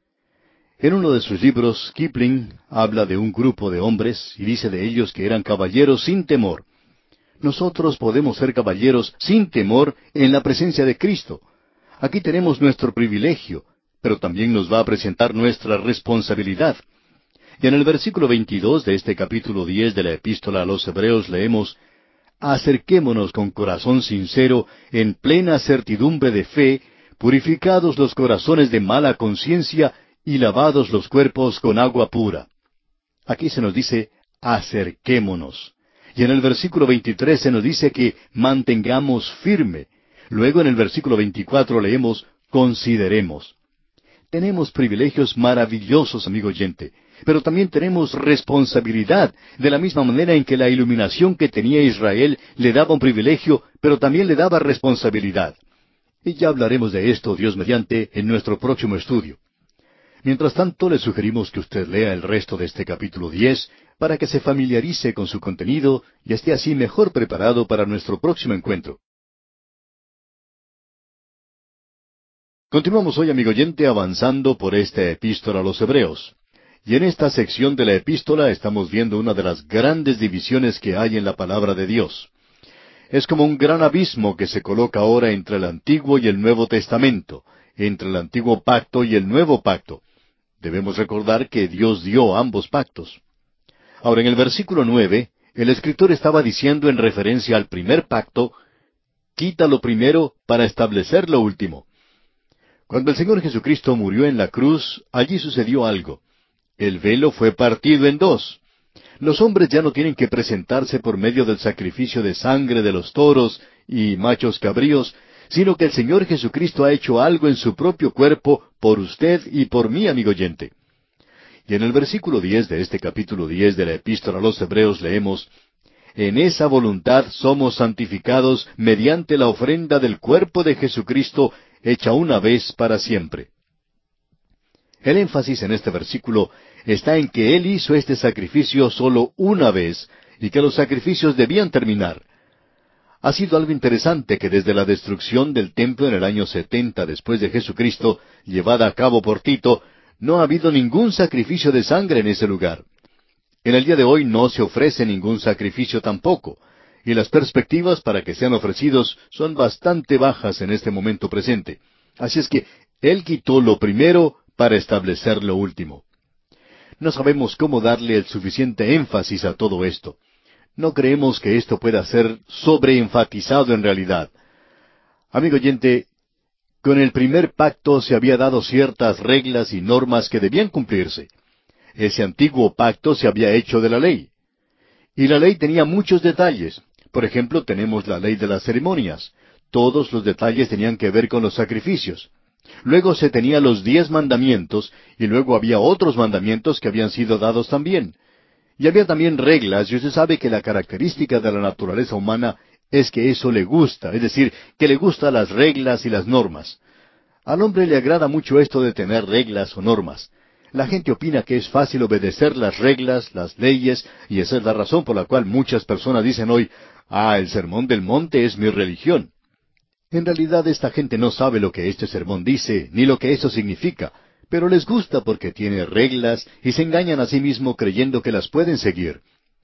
En uno de sus libros, Kipling habla de un grupo de hombres y dice de ellos que eran caballeros sin temor. Nosotros podemos ser caballeros sin temor en la presencia de Cristo. Aquí tenemos nuestro privilegio, pero también nos va a presentar nuestra responsabilidad. Y en el versículo 22 de este capítulo 10 de la Epístola a los Hebreos leemos, acerquémonos con corazón sincero, en plena certidumbre de fe, purificados los corazones de mala conciencia y lavados los cuerpos con agua pura. Aquí se nos dice, acerquémonos. Y en el versículo 23 se nos dice que mantengamos firme. Luego en el versículo 24 leemos, consideremos. Tenemos privilegios maravillosos, amigo oyente, pero también tenemos responsabilidad, de la misma manera en que la iluminación que tenía Israel le daba un privilegio, pero también le daba responsabilidad. Y ya hablaremos de esto, Dios mediante, en nuestro próximo estudio. Mientras tanto, le sugerimos que usted lea el resto de este capítulo 10 para que se familiarice con su contenido y esté así mejor preparado para nuestro próximo encuentro. Continuamos hoy, amigo oyente, avanzando por esta epístola a los Hebreos. Y en esta sección de la epístola estamos viendo una de las grandes divisiones que hay en la palabra de Dios. Es como un gran abismo que se coloca ahora entre el Antiguo y el Nuevo Testamento, entre el Antiguo Pacto y el Nuevo Pacto. Debemos recordar que Dios dio ambos pactos. Ahora, en el versículo 9, el escritor estaba diciendo en referencia al primer pacto, quita lo primero para establecer lo último. Cuando el Señor Jesucristo murió en la cruz, allí sucedió algo. El velo fue partido en dos. Los hombres ya no tienen que presentarse por medio del sacrificio de sangre de los toros y machos cabríos, sino que el Señor Jesucristo ha hecho algo en su propio cuerpo por usted y por mí, amigo oyente. Y en el versículo 10 de este capítulo 10 de la Epístola a los Hebreos leemos, en esa voluntad somos santificados mediante la ofrenda del cuerpo de Jesucristo hecha una vez para siempre. El énfasis en este versículo está en que Él hizo este sacrificio solo una vez y que los sacrificios debían terminar. Ha sido algo interesante que desde la destrucción del templo en el año 70 después de Jesucristo, llevada a cabo por Tito, No ha habido ningún sacrificio de sangre en ese lugar. En el día de hoy no se ofrece ningún sacrificio tampoco, y las perspectivas para que sean ofrecidos son bastante bajas en este momento presente. Así es que Él quitó lo primero para establecer lo último. No sabemos cómo darle el suficiente énfasis a todo esto. No creemos que esto pueda ser sobreenfatizado en realidad. Amigo oyente, con el primer pacto se había dado ciertas reglas y normas que debían cumplirse. Ese antiguo pacto se había hecho de la ley. Y la ley tenía muchos detalles. Por ejemplo, tenemos la ley de las ceremonias. Todos los detalles tenían que ver con los sacrificios. Luego se tenía los 10 mandamientos, y luego había otros mandamientos que habían sido dados también. Y había también reglas, y usted sabe que la característica de la naturaleza humana es que eso le gusta, es decir, que le gustan las reglas y las normas. Al hombre le agrada mucho esto de tener reglas o normas. La gente opina que es fácil obedecer las reglas, las leyes, y esa es la razón por la cual muchas personas dicen hoy, el sermón del monte es mi religión. En realidad esta gente no sabe lo que este sermón dice, ni lo que eso significa, pero les gusta porque tiene reglas y se engañan a sí mismos creyendo que las pueden seguir.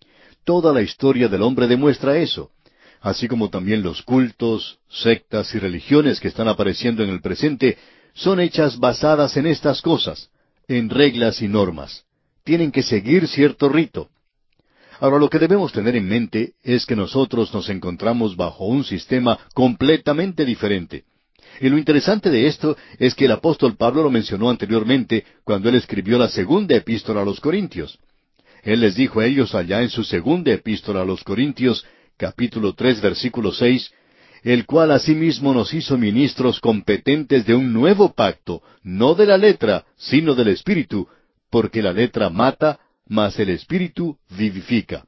Toda la historia del hombre demuestra eso, así como también los cultos, sectas y religiones que están apareciendo en el presente, son hechas basadas en estas cosas, en reglas y normas. Tienen que seguir cierto rito. Ahora, lo que debemos tener en mente es que nosotros nos encontramos bajo un sistema completamente diferente. Y lo interesante de esto es que el apóstol Pablo lo mencionó anteriormente cuando él escribió la segunda epístola a los Corintios. Él les dijo a ellos allá en su segunda epístola a los Corintios, capítulo 3, versículo 6, el cual asimismo nos hizo ministros competentes de un nuevo pacto, no de la letra, sino del Espíritu, porque la letra mata, mas el Espíritu vivifica.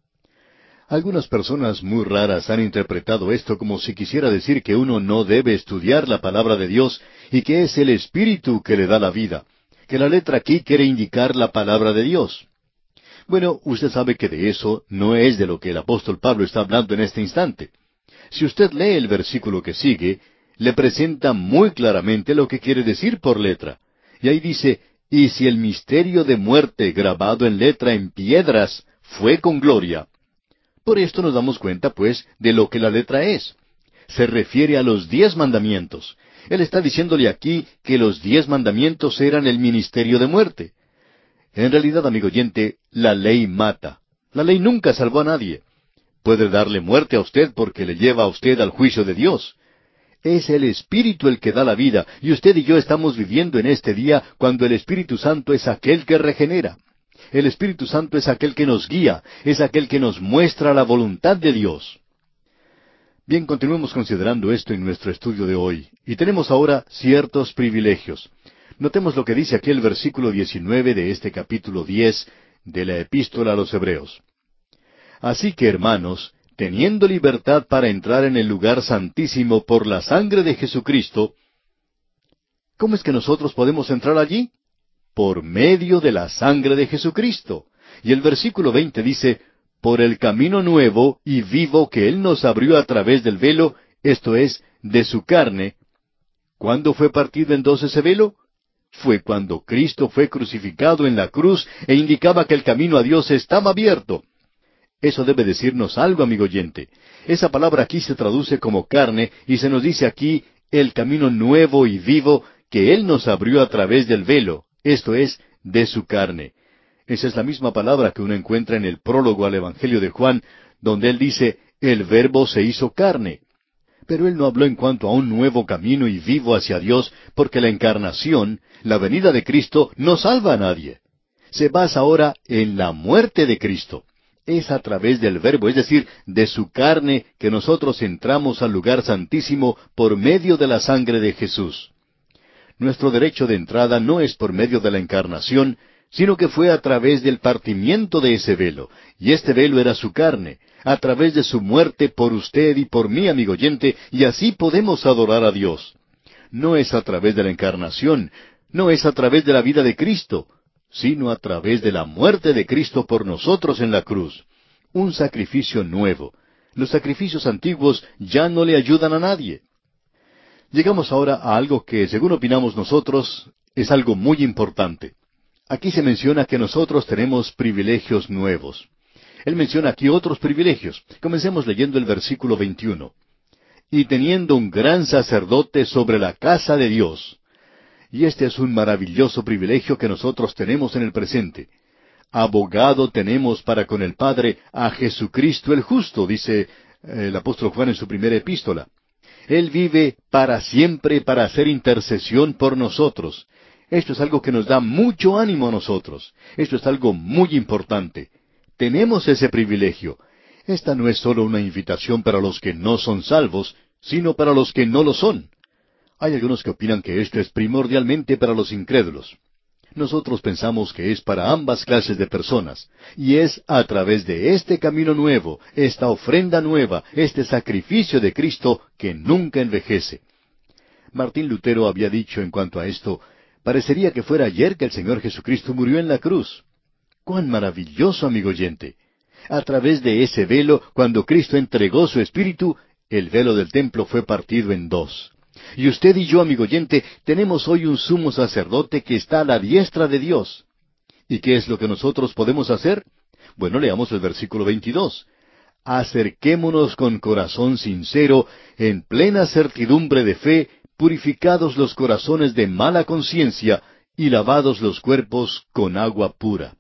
Algunas personas muy raras han interpretado esto como si quisiera decir que uno no debe estudiar la palabra de Dios y que es el Espíritu que le da la vida, que la letra aquí quiere indicar la palabra de Dios. Bueno, usted sabe que de eso no es de lo que el apóstol Pablo está hablando en este instante. Si usted lee el versículo que sigue, le presenta muy claramente lo que quiere decir por letra. Y ahí dice, y si el misterio de muerte grabado en letra en piedras fue con gloria. Por esto nos damos cuenta, pues, de lo que la letra es. Se refiere a los 10 mandamientos. Él está diciéndole aquí que los 10 mandamientos eran el ministerio de muerte. En realidad, amigo oyente, la ley mata. La ley nunca salvó a nadie. Puede darle muerte a usted porque le lleva a usted al juicio de Dios. Es el Espíritu el que da la vida, y usted y yo estamos viviendo en este día cuando el Espíritu Santo es aquel que regenera. El Espíritu Santo es aquel que nos guía, es aquel que nos muestra la voluntad de Dios. Bien, continuemos considerando esto en nuestro estudio de hoy, y tenemos ahora ciertos privilegios. Notemos lo que dice aquí el versículo 19 de este capítulo 10 de la Epístola a los Hebreos. Así que, hermanos, teniendo libertad para entrar en el lugar santísimo por la sangre de Jesucristo, ¿cómo es que nosotros podemos entrar allí? Por medio de la sangre de Jesucristo. Y el versículo 20 dice, por el camino nuevo y vivo que Él nos abrió a través del velo, esto es, de su carne. ¿Cuándo fue partido entonces ese velo? Fue cuando Cristo fue crucificado en la cruz e indicaba que el camino a Dios estaba abierto. Eso debe decirnos algo, amigo oyente. Esa palabra aquí se traduce como carne y se nos dice aquí el camino nuevo y vivo que Él nos abrió a través del velo, esto es, de su carne. Esa es la misma palabra que uno encuentra en el prólogo al Evangelio de Juan, donde Él dice, el Verbo se hizo carne. Pero Él no habló en cuanto a un nuevo camino y vivo hacia Dios, porque la encarnación, la venida de Cristo, no salva a nadie. Se basa ahora en la muerte de Cristo. Es a través del Verbo, es decir, de su carne, que nosotros entramos al lugar santísimo por medio de la sangre de Jesús. Nuestro derecho de entrada no es por medio de la encarnación, sino que fue a través del partimiento de ese velo, y este velo era su carne, a través de su muerte por usted y por mí, amigo oyente, y así podemos adorar a Dios. No es a través de la encarnación, no es a través de la vida de Cristo, sino a través de la muerte de Cristo por nosotros en la cruz. Un sacrificio nuevo. Los sacrificios antiguos ya no le ayudan a nadie. Llegamos ahora a algo que, según opinamos nosotros, es algo muy importante. Aquí se menciona que nosotros tenemos privilegios nuevos. Él menciona aquí otros privilegios. Comencemos leyendo el versículo 21. Y teniendo un gran sacerdote sobre la casa de Dios. Y este es un maravilloso privilegio que nosotros tenemos en el presente. Abogado tenemos para con el Padre a Jesucristo el justo, dice el apóstol Juan en su primera epístola. Él vive para siempre para hacer intercesión por nosotros. Esto es algo que nos da mucho ánimo a nosotros. Esto es algo muy importante. Tenemos ese privilegio. Esta no es solo una invitación para los que no son salvos, sino para los que no lo son. Hay algunos que opinan que esto es primordialmente para los incrédulos. Nosotros pensamos que es para ambas clases de personas, y es a través de este camino nuevo, esta ofrenda nueva, este sacrificio de Cristo que nunca envejece. Martín Lutero había dicho en cuanto a esto, parecería que fuera ayer que el Señor Jesucristo murió en la cruz. ¡Cuán maravilloso, amigo oyente! A través de ese velo, cuando Cristo entregó su Espíritu, el velo del templo fue partido en dos. Y usted y yo, amigo oyente, tenemos hoy un sumo sacerdote que está a la diestra de Dios. ¿Y qué es lo que nosotros podemos hacer? Bueno, leamos el versículo 22. Acerquémonos con corazón sincero, en plena certidumbre de fe, purificados los corazones de mala conciencia y lavados los cuerpos con agua pura.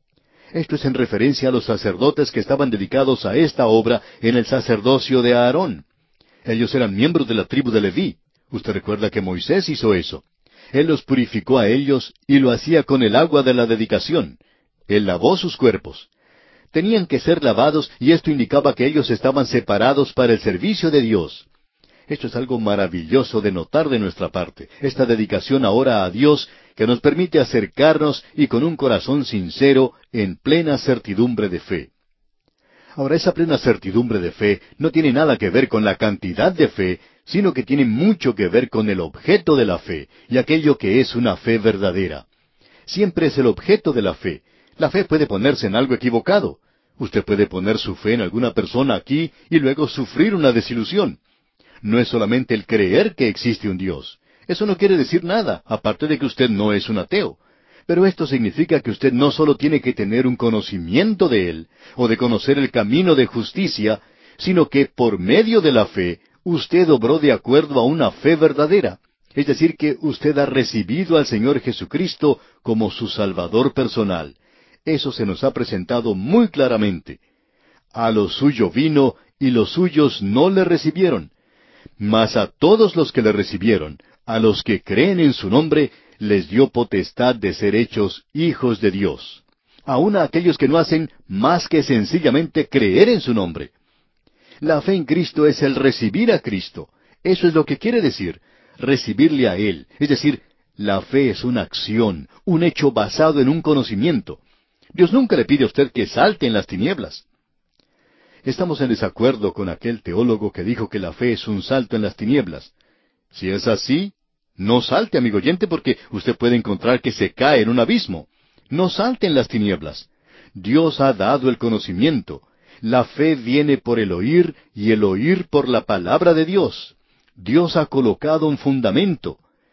Esto es en referencia a los sacerdotes que estaban dedicados a esta obra en el sacerdocio de Aarón. Ellos eran miembros de la tribu de Leví. Usted recuerda que Moisés hizo eso. Él los purificó a ellos y lo hacía con el agua de la dedicación. Él lavó sus cuerpos. Tenían que ser lavados y esto indicaba que ellos estaban separados para el servicio de Dios. Esto es algo maravilloso de notar de nuestra parte, esta dedicación ahora a Dios que nos permite acercarnos y con un corazón sincero, en plena certidumbre de fe. Ahora, esa plena certidumbre de fe no tiene nada que ver con la cantidad de fe, sino que tiene mucho que ver con el objeto de la fe, y aquello que es una fe verdadera. Siempre es el objeto de la fe. La fe puede ponerse en algo equivocado. Usted puede poner su fe en alguna persona aquí y luego sufrir una desilusión. No es solamente el creer que existe un Dios. Eso no quiere decir nada, aparte de que usted no es un ateo. Pero esto significa que usted no solo tiene que tener un conocimiento de Él, o de conocer el camino de justicia, sino que por medio de la fe, usted obró de acuerdo a una fe verdadera. Es decir, que usted ha recibido al Señor Jesucristo como su Salvador personal. Eso se nos ha presentado muy claramente. A lo suyo vino, y los suyos no le recibieron. Mas a todos los que le recibieron, a los que creen en su nombre, les dio potestad de ser hechos hijos de Dios. Aun a aquellos que no hacen más que sencillamente creer en su nombre. La fe en Cristo es el recibir a Cristo. Eso es lo que quiere decir, recibirle a Él. Es decir, la fe es una acción, un hecho basado en un conocimiento. Dios nunca le pide a usted que salte en las tinieblas. Estamos en desacuerdo con aquel teólogo que dijo que la fe es un salto en las tinieblas. Si es así, no salte, amigo oyente, porque usted puede encontrar que se cae en un abismo. No salte en las tinieblas. Dios ha dado el conocimiento. La fe viene por el oír y el oír por la palabra de Dios. Dios ha colocado un fundamento.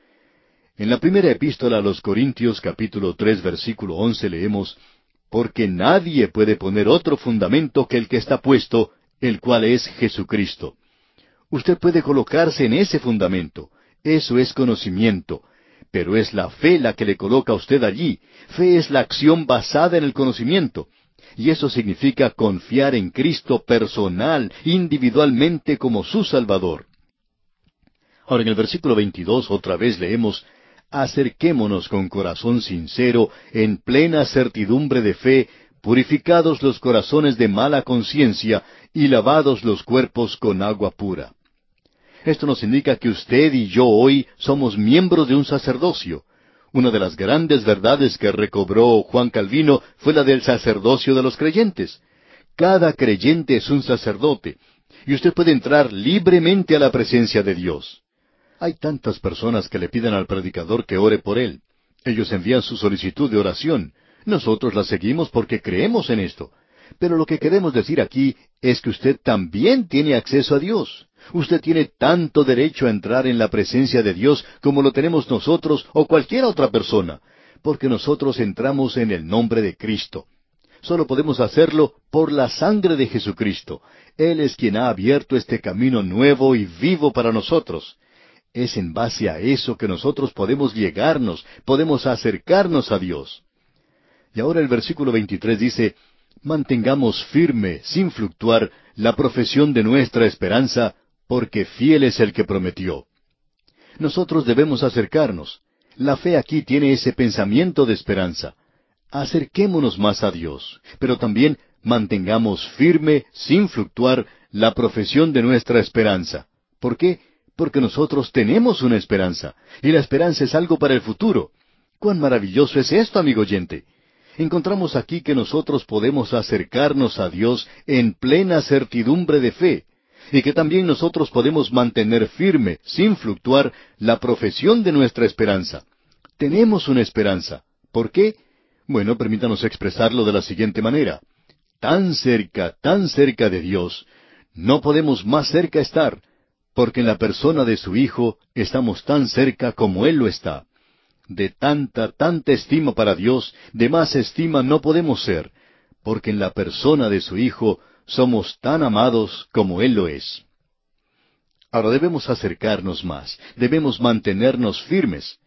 En la primera epístola a los Corintios, capítulo 3, versículo 11, leemos, porque nadie puede poner otro fundamento que el que está puesto, el cual es Jesucristo. Usted puede colocarse en ese fundamento. Eso es conocimiento. Pero es la fe la que le coloca a usted allí. Fe es la acción basada en el conocimiento. Y eso significa confiar en Cristo personal, individualmente como su Salvador. Ahora en el versículo 22 otra vez leemos, acerquémonos con corazón sincero, en plena certidumbre de fe, purificados los corazones de mala conciencia y lavados los cuerpos con agua pura. Esto nos indica que usted y yo hoy somos miembros de un sacerdocio. Una de las grandes verdades que recobró Juan Calvino fue la del sacerdocio de los creyentes. Cada creyente es un sacerdote, y usted puede entrar libremente a la presencia de Dios. Hay tantas personas que le piden al predicador que ore por él. Ellos envían su solicitud de oración. Nosotros la seguimos porque creemos en esto. Pero lo que queremos decir aquí es que usted también tiene acceso a Dios. Usted tiene tanto derecho a entrar en la presencia de Dios como lo tenemos nosotros o cualquier otra persona, porque nosotros entramos en el nombre de Cristo. Solo podemos hacerlo por la sangre de Jesucristo. Él es quien ha abierto este camino nuevo y vivo para nosotros. Es en base a eso que nosotros podemos llegarnos, podemos acercarnos a Dios. Y ahora el versículo 23 dice, mantengamos firme, sin fluctuar, la profesión de nuestra esperanza, porque fiel es el que prometió. Nosotros debemos acercarnos. La fe aquí tiene ese pensamiento de esperanza. Acerquémonos más a Dios, pero también mantengamos firme, sin fluctuar, la profesión de nuestra esperanza. ¿Por qué? Porque nosotros tenemos una esperanza, y la esperanza es algo para el futuro. ¡Cuán maravilloso es esto, amigo oyente! Encontramos aquí que nosotros podemos acercarnos a Dios en plena certidumbre de fe, y que también nosotros podemos mantener firme, sin fluctuar, la profesión de nuestra esperanza. Tenemos una esperanza. ¿Por qué? Bueno, permítanos expresarlo de la siguiente manera. Tan cerca de Dios, no podemos más cerca estar, porque en la persona de su Hijo estamos tan cerca como Él lo está. De tanta estima para Dios, de más estima no podemos ser, porque en la persona de su Hijo somos tan amados como Él lo es. Ahora debemos acercarnos más, debemos mantenernos firmes.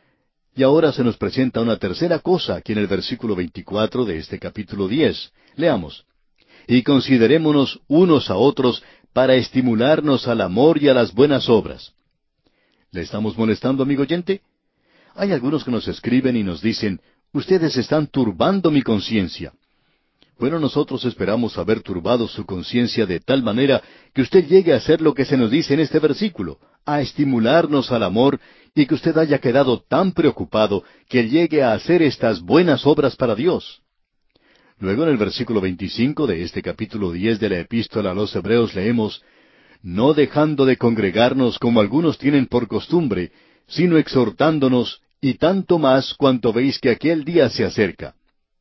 Y ahora se nos presenta una tercera cosa aquí en el versículo 24 de este capítulo 10. Leamos. Y considerémonos unos a otros para estimularnos al amor y a las buenas obras. ¿Le estamos molestando, amigo oyente? Hay algunos que nos escriben y nos dicen, ustedes están turbando mi conciencia. Bueno, nosotros esperamos haber turbado su conciencia de tal manera que usted llegue a hacer lo que se nos dice en este versículo, a estimularnos al amor, y que usted haya quedado tan preocupado que llegue a hacer estas buenas obras para Dios. Luego en el versículo 25 de este capítulo 10 de la Epístola a los Hebreos leemos, no dejando de congregarnos como algunos tienen por costumbre, sino exhortándonos, y tanto más cuanto veis que aquel día se acerca.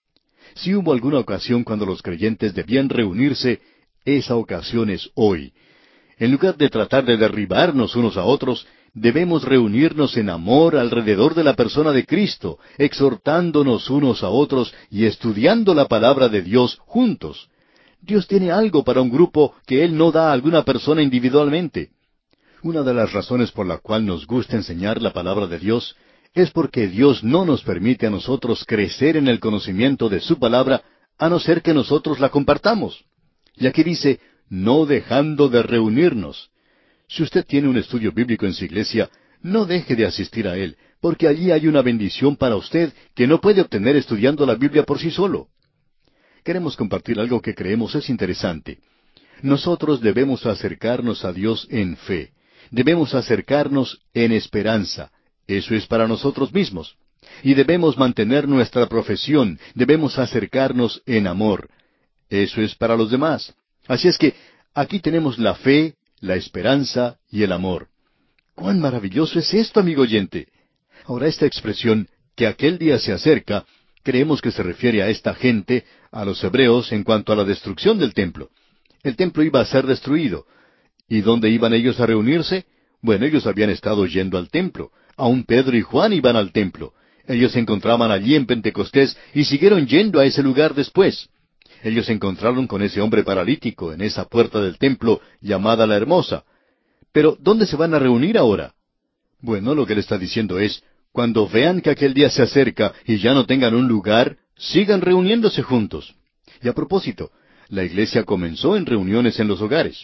Si hubo alguna ocasión cuando los creyentes debían reunirse, esa ocasión es hoy. En lugar de tratar de derribarnos unos a otros, debemos reunirnos en amor alrededor de la persona de Cristo, exhortándonos unos a otros y estudiando la palabra de Dios juntos. Dios tiene algo para un grupo que Él no da a alguna persona individualmente. Una de las razones por la cual nos gusta enseñar la palabra de Dios es porque Dios no nos permite a nosotros crecer en el conocimiento de su palabra, a no ser que nosotros la compartamos. Y aquí dice, no dejando de reunirnos. Si usted tiene un estudio bíblico en su iglesia, no deje de asistir a él, porque allí hay una bendición para usted que no puede obtener estudiando la Biblia por sí solo. Queremos compartir algo que creemos es interesante. Nosotros debemos acercarnos a Dios en fe. Debemos acercarnos en esperanza. Eso es para nosotros mismos. Y debemos mantener nuestra profesión. Debemos acercarnos en amor. Eso es para los demás. Así es que aquí tenemos la fe, la esperanza y el amor. ¡Cuán maravilloso es esto, amigo oyente! Ahora esta expresión, que aquel día se acerca, creemos que se refiere a esta gente, a los hebreos, en cuanto a la destrucción del templo. El templo iba a ser destruido. ¿Y dónde iban ellos a reunirse? Bueno, ellos habían estado yendo al templo. Aún Pedro y Juan iban al templo. Ellos se encontraban allí en Pentecostés y siguieron yendo a ese lugar después. Ellos se encontraron con ese hombre paralítico en esa puerta del templo llamada la Hermosa. Pero, ¿dónde se van a reunir ahora? Bueno, lo que él está diciendo es, cuando vean que aquel día se acerca y ya no tengan un lugar, sigan reuniéndose juntos. Y a propósito, la iglesia comenzó en reuniones en los hogares.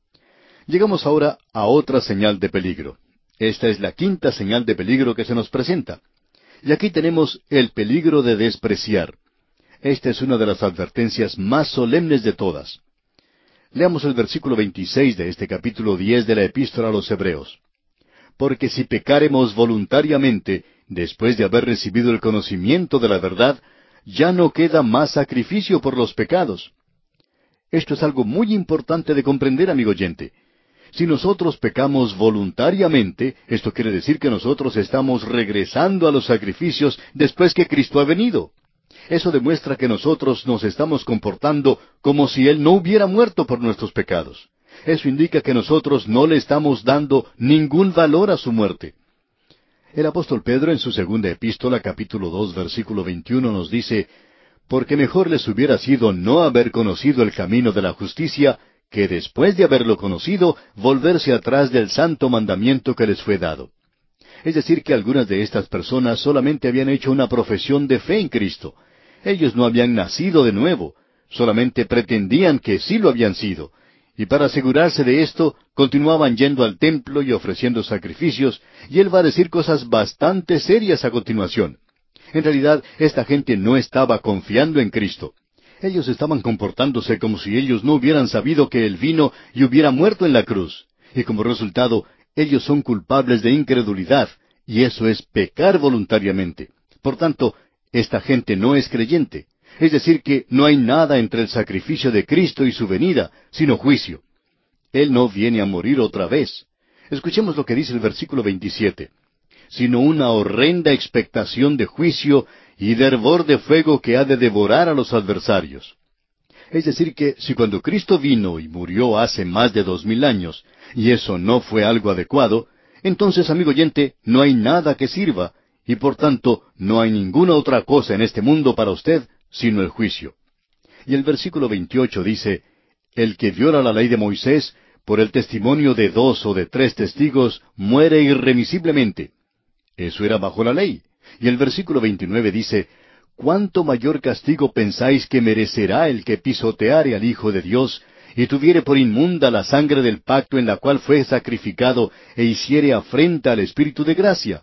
Llegamos ahora a otra señal de peligro. Esta es la quinta señal de peligro que se nos presenta. Y aquí tenemos el peligro de despreciar. Esta es una de las advertencias más solemnes de todas. Leamos el versículo 26 de este capítulo 10 de la Epístola a los Hebreos. Porque si pecáremos voluntariamente, después de haber recibido el conocimiento de la verdad, ya no queda más sacrificio por los pecados. Esto es algo muy importante de comprender, amigo oyente. Si nosotros pecamos voluntariamente, esto quiere decir que nosotros estamos regresando a los sacrificios después que Cristo ha venido. Eso demuestra que nosotros nos estamos comportando como si Él no hubiera muerto por nuestros pecados. Eso indica que nosotros no le estamos dando ningún valor a su muerte. El apóstol Pedro en su segunda epístola, capítulo 2, versículo 21, nos dice, porque mejor les hubiera sido no haber conocido el camino de la justicia, que después de haberlo conocido, volverse atrás del santo mandamiento que les fue dado. Es decir, que algunas de estas personas solamente habían hecho una profesión de fe en Cristo. Ellos no habían nacido de nuevo, solamente pretendían que sí lo habían sido. Y para asegurarse de esto, continuaban yendo al templo y ofreciendo sacrificios, y él va a decir cosas bastante serias a continuación. En realidad, esta gente no estaba confiando en Cristo. Ellos estaban comportándose como si ellos no hubieran sabido que Él vino y hubiera muerto en la cruz. Y como resultado, ellos son culpables de incredulidad, y eso es pecar voluntariamente. Por tanto, esta gente no es creyente. Es decir, que no hay nada entre el sacrificio de Cristo y su venida, sino juicio. Él no viene a morir otra vez. Escuchemos lo que dice el versículo 27. Sino una horrenda expectación de juicio y de hervor de fuego que ha de devorar a los adversarios. Es decir, que si cuando Cristo vino y murió hace más de 2000 años, y eso no fue algo adecuado, entonces, amigo oyente, no hay nada que sirva, y por tanto no hay ninguna otra cosa en este mundo para usted, sino el juicio. Y el versículo 28 dice, el que viola la ley de Moisés, por el testimonio de 2 o de 3 testigos, muere irremisiblemente. Eso era bajo la ley. Y el versículo 29 dice, ¿cuánto mayor castigo pensáis que merecerá el que pisoteare al Hijo de Dios, y tuviere por inmunda la sangre del pacto en la cual fue sacrificado, e hiciere afrenta al Espíritu de gracia?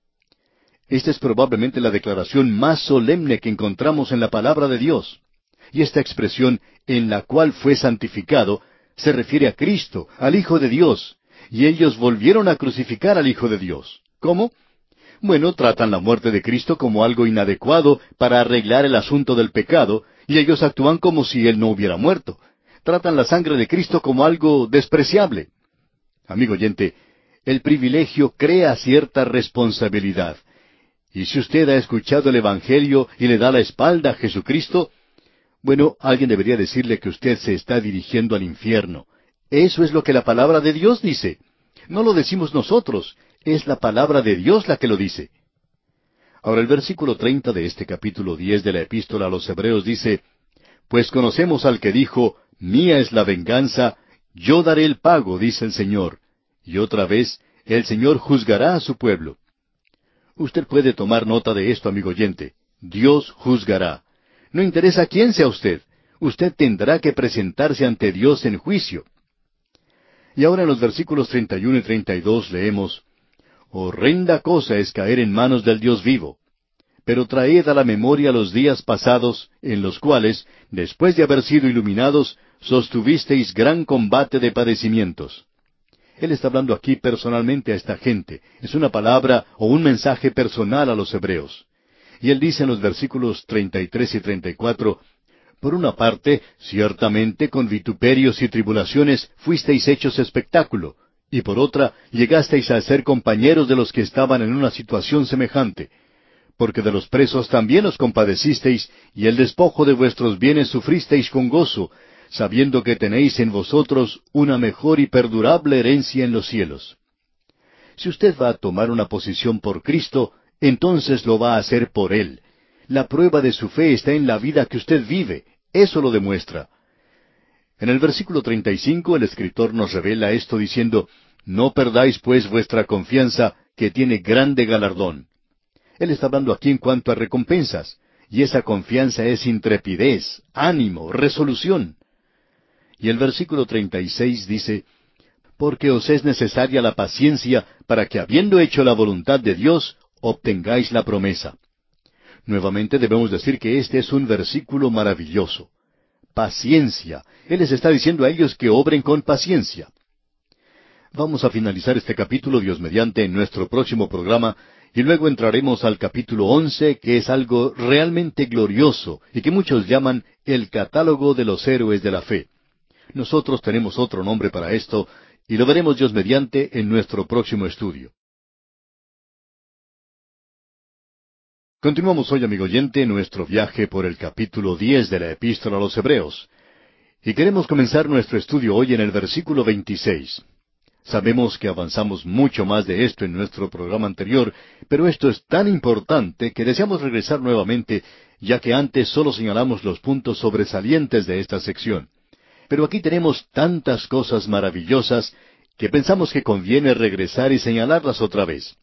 Esta es probablemente la declaración más solemne que encontramos en la palabra de Dios. Y esta expresión, en la cual fue santificado, se refiere a Cristo, al Hijo de Dios. Y ellos volvieron a crucificar al Hijo de Dios. ¿Cómo? Bueno, tratan la muerte de Cristo como algo inadecuado para arreglar el asunto del pecado, y ellos actúan como si Él no hubiera muerto. Tratan la sangre de Cristo como algo despreciable. Amigo oyente, el privilegio crea cierta responsabilidad. Y si usted ha escuchado el Evangelio y le da la espalda a Jesucristo, bueno, alguien debería decirle que usted se está dirigiendo al infierno. Eso es lo que la palabra de Dios dice. No lo decimos nosotros, es la palabra de Dios la que lo dice. Ahora el versículo 30 de este capítulo 10 de la epístola a los Hebreos dice, pues conocemos al que dijo, mía es la venganza, yo daré el pago, dice el Señor. Y otra vez, el Señor juzgará a su pueblo. Usted puede tomar nota de esto, amigo oyente. Dios juzgará. No interesa quién sea usted. Usted tendrá que presentarse ante Dios en juicio. Y ahora en los versículos 31 y 32 leemos, horrenda cosa es caer en manos del Dios vivo. Pero traed a la memoria los días pasados, en los cuales, después de haber sido iluminados, sostuvisteis gran combate de padecimientos. Él está hablando aquí personalmente a esta gente. Es una palabra o un mensaje personal a los hebreos. Y él dice en los versículos 33 y 34, por una parte, ciertamente con vituperios y tribulaciones fuisteis hechos espectáculo, y por otra, llegasteis a ser compañeros de los que estaban en una situación semejante. Porque de los presos también os compadecisteis, y el despojo de vuestros bienes sufristeis con gozo, sabiendo que tenéis en vosotros una mejor y perdurable herencia en los cielos. Si usted va a tomar una posición por Cristo, entonces lo va a hacer por Él. La prueba de su fe está en la vida que usted vive. Eso lo demuestra. En el versículo 35 el escritor nos revela esto diciendo, no perdáis pues vuestra confianza, que tiene grande galardón. Él está hablando aquí en cuanto a recompensas, y esa confianza es intrepidez, ánimo, resolución. Y el versículo 36 dice, porque os es necesaria la paciencia para que habiendo hecho la voluntad de Dios, obtengáis la promesa. Nuevamente debemos decir que este es un versículo maravilloso. Paciencia. Él les está diciendo a ellos que obren con paciencia. Vamos a finalizar este capítulo, Dios mediante, en nuestro próximo programa, y luego entraremos al capítulo 11, que es algo realmente glorioso, y que muchos llaman el catálogo de los héroes de la fe. Nosotros tenemos otro nombre para esto, y lo veremos Dios mediante en nuestro próximo estudio. Continuamos hoy, amigo oyente, nuestro viaje por el capítulo 10 de la Epístola a los Hebreos. Y queremos comenzar nuestro estudio hoy en el versículo 26. Sabemos que avanzamos mucho más de esto en nuestro programa anterior, pero esto es tan importante que deseamos regresar nuevamente, ya que antes solo señalamos los puntos sobresalientes de esta sección. Pero aquí tenemos tantas cosas maravillosas que pensamos que conviene regresar y señalarlas otra vez.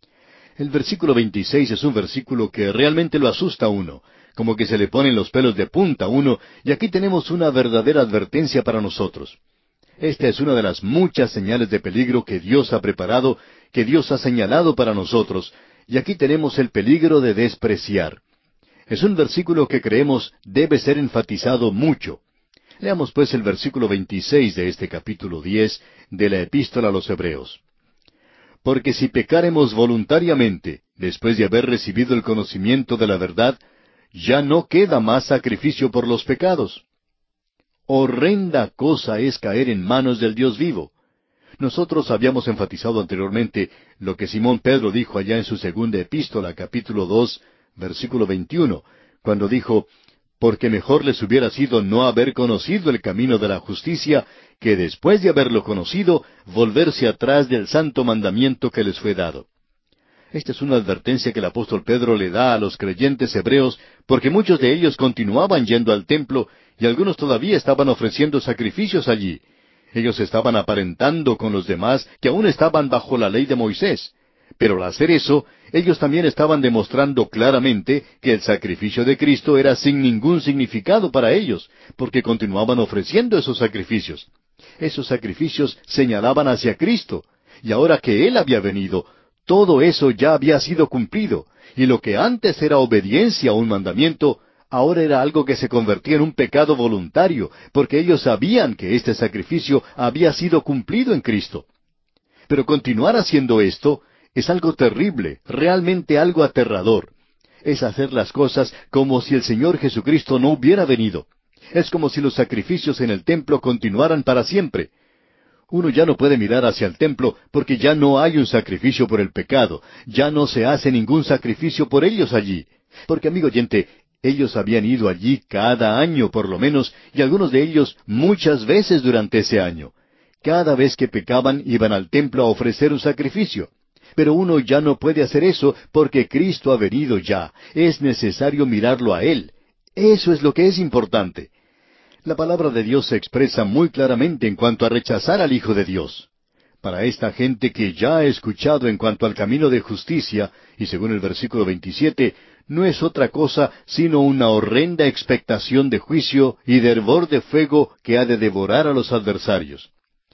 El versículo 26 es un versículo que realmente lo asusta a uno, como que se le ponen los pelos de punta a uno, y aquí tenemos una verdadera advertencia para nosotros. Esta es una de las muchas señales de peligro que Dios ha preparado, que Dios ha señalado para nosotros, y aquí tenemos el peligro de despreciar. Es un versículo que creemos debe ser enfatizado mucho. Leamos pues el versículo 26 de este capítulo 10 de la Epístola a los Hebreos. Porque si pecáremos voluntariamente, después de haber recibido el conocimiento de la verdad, ya no queda más sacrificio por los pecados. Horrenda cosa es caer en manos del Dios vivo. Nosotros habíamos enfatizado anteriormente lo que Simón Pedro dijo allá en su segunda epístola, capítulo 2, versículo 21, cuando dijo, porque mejor les hubiera sido no haber conocido el camino de la justicia, que después de haberlo conocido, volverse atrás del santo mandamiento que les fue dado. Esta es una advertencia que el apóstol Pedro le da a los creyentes hebreos, porque muchos de ellos continuaban yendo al templo, y algunos todavía estaban ofreciendo sacrificios allí. Ellos estaban aparentando con los demás que aún estaban bajo la ley de Moisés. Pero al hacer eso, ellos también estaban demostrando claramente que el sacrificio de Cristo era sin ningún significado para ellos, porque continuaban ofreciendo esos sacrificios. Esos sacrificios señalaban hacia Cristo, y ahora que Él había venido, todo eso ya había sido cumplido, y lo que antes era obediencia a un mandamiento, ahora era algo que se convertía en un pecado voluntario, porque ellos sabían que este sacrificio había sido cumplido en Cristo. Pero continuar haciendo esto es algo terrible, realmente algo aterrador. Es hacer las cosas como si el Señor Jesucristo no hubiera venido. Es como si los sacrificios en el templo continuaran para siempre. Uno ya no puede mirar hacia el templo porque ya no hay un sacrificio por el pecado, ya no se hace ningún sacrificio por ellos allí. Porque, amigo oyente, ellos habían ido allí cada año por lo menos, y algunos de ellos muchas veces durante ese año. Cada vez que pecaban iban al templo a ofrecer un sacrificio. Pero uno ya no puede hacer eso porque Cristo ha venido ya. Es necesario mirarlo a Él. Eso es lo que es importante. La palabra de Dios se expresa muy claramente en cuanto a rechazar al Hijo de Dios. Para esta gente que ya ha escuchado en cuanto al camino de justicia, y según el versículo 27, no es otra cosa sino una horrenda expectación de juicio y de hervor de fuego que ha de devorar a los adversarios.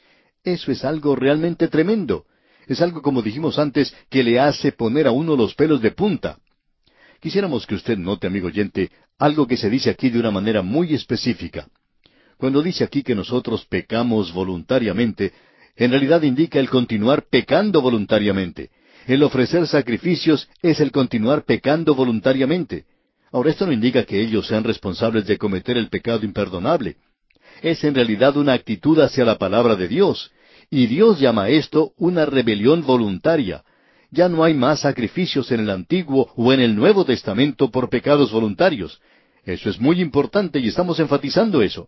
Eso es algo realmente tremendo. Es algo, como dijimos antes, que le hace poner a uno los pelos de punta. Quisiéramos que usted note, amigo oyente, algo que se dice aquí de una manera muy específica. Cuando dice aquí que nosotros pecamos voluntariamente, en realidad indica el continuar pecando voluntariamente. El ofrecer sacrificios es el continuar pecando voluntariamente. Ahora, esto no indica que ellos sean responsables de cometer el pecado imperdonable. Es en realidad una actitud hacia la palabra de Dios, y Dios llama esto una rebelión voluntaria. Ya no hay más sacrificios en el Antiguo o en el Nuevo Testamento por pecados voluntarios. Eso es muy importante y estamos enfatizando eso.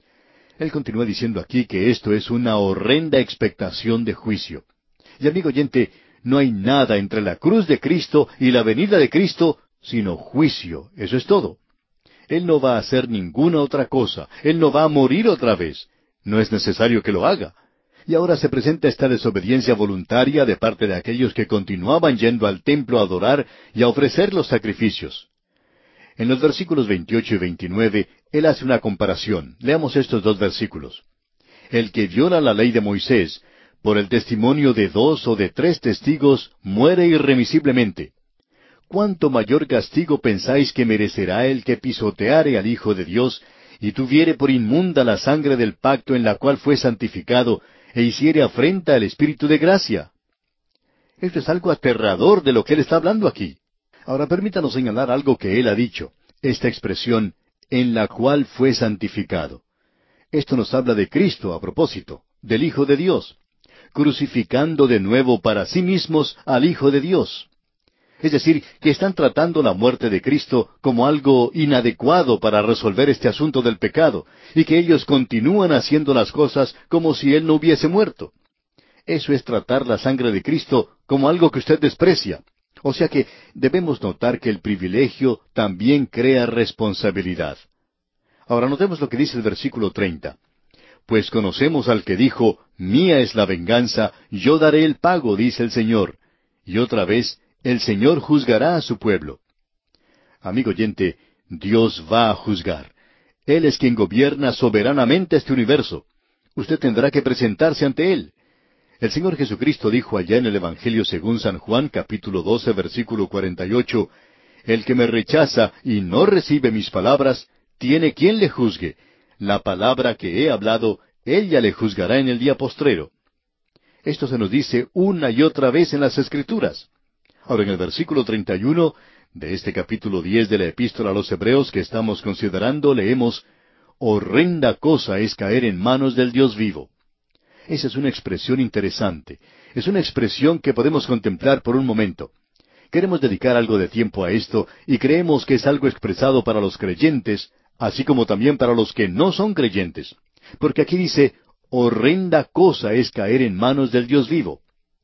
Él continúa diciendo aquí que esto es una horrenda expectación de juicio. Y amigo oyente, no hay nada entre la cruz de Cristo y la venida de Cristo sino juicio. Eso es todo. Él no va a hacer ninguna otra cosa. Él no va a morir otra vez. No es necesario que lo haga. Y ahora se presenta esta desobediencia voluntaria de parte de aquellos que continuaban yendo al templo a adorar y a ofrecer los sacrificios. En los versículos 28 y 29, él hace una comparación. Leamos estos dos versículos. El que viola la ley de Moisés, por el testimonio de 2 o de 3 testigos, muere irremisiblemente. ¿Cuánto mayor castigo pensáis que merecerá el que pisoteare al Hijo de Dios, y tuviere por inmunda la sangre del pacto en la cual fue santificado, e hiciere afrenta al Espíritu de gracia? Esto es algo aterrador de lo que él está hablando aquí. Ahora permítanos señalar algo que él ha dicho. Esta expresión, en la cual fue santificado. Esto nos habla de Cristo a propósito, del Hijo de Dios, crucificando de nuevo para sí mismos al Hijo de Dios. Es decir, que están tratando la muerte de Cristo como algo inadecuado para resolver este asunto del pecado, y que ellos continúan haciendo las cosas como si Él no hubiese muerto. Eso es tratar la sangre de Cristo como algo que usted desprecia. O sea que debemos notar que el privilegio también crea responsabilidad. Ahora notemos lo que dice el versículo 30. Pues conocemos al que dijo, mía es la venganza, yo daré el pago, dice el Señor. Y otra vez, el Señor juzgará a su pueblo. Amigo oyente, Dios va a juzgar. Él es quien gobierna soberanamente este universo. Usted tendrá que presentarse ante Él. El Señor Jesucristo dijo allá en el Evangelio según San Juan, capítulo 12, versículo 48, el que me rechaza y no recibe mis palabras, tiene quien le juzgue. La palabra que he hablado, ella le juzgará en el día postrero. Esto se nos dice una y otra vez en las Escrituras. Ahora en el versículo 31 de este capítulo 10 de la Epístola a los Hebreos que estamos considerando, leemos, horrenda cosa es caer en manos del Dios vivo. Esa es una expresión interesante. Es una expresión que podemos contemplar por un momento. Queremos dedicar algo de tiempo a esto y creemos que es algo expresado para los creyentes, así como también para los que no son creyentes. Porque aquí dice, horrenda cosa es caer en manos del Dios vivo.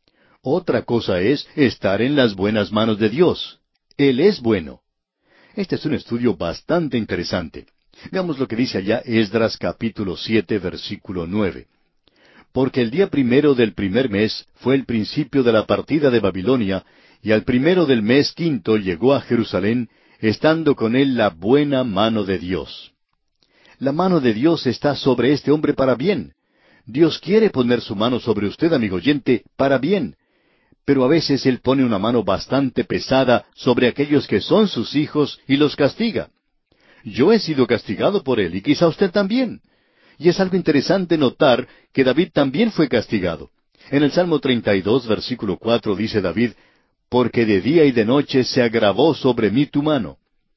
Otra cosa es estar en las buenas manos de Dios. Él es bueno. Este es un estudio bastante interesante. Veamos lo que dice allá Esdras capítulo 7, versículo 9. Porque el día primero del primer mes fue el principio de la partida de Babilonia, y al primero del mes quinto llegó a Jerusalén, estando con él la buena mano de Dios. La mano de Dios está sobre este hombre para bien. Dios quiere poner su mano sobre usted, amigo oyente, para bien. Pero a veces Él pone una mano bastante pesada sobre aquellos que son sus hijos y los castiga. Yo he sido castigado por Él, y quizá usted también. Y es algo interesante notar que David también fue castigado. En el Salmo 32, versículo 4 dice David, porque de día y de noche se agravó sobre mí tu mano.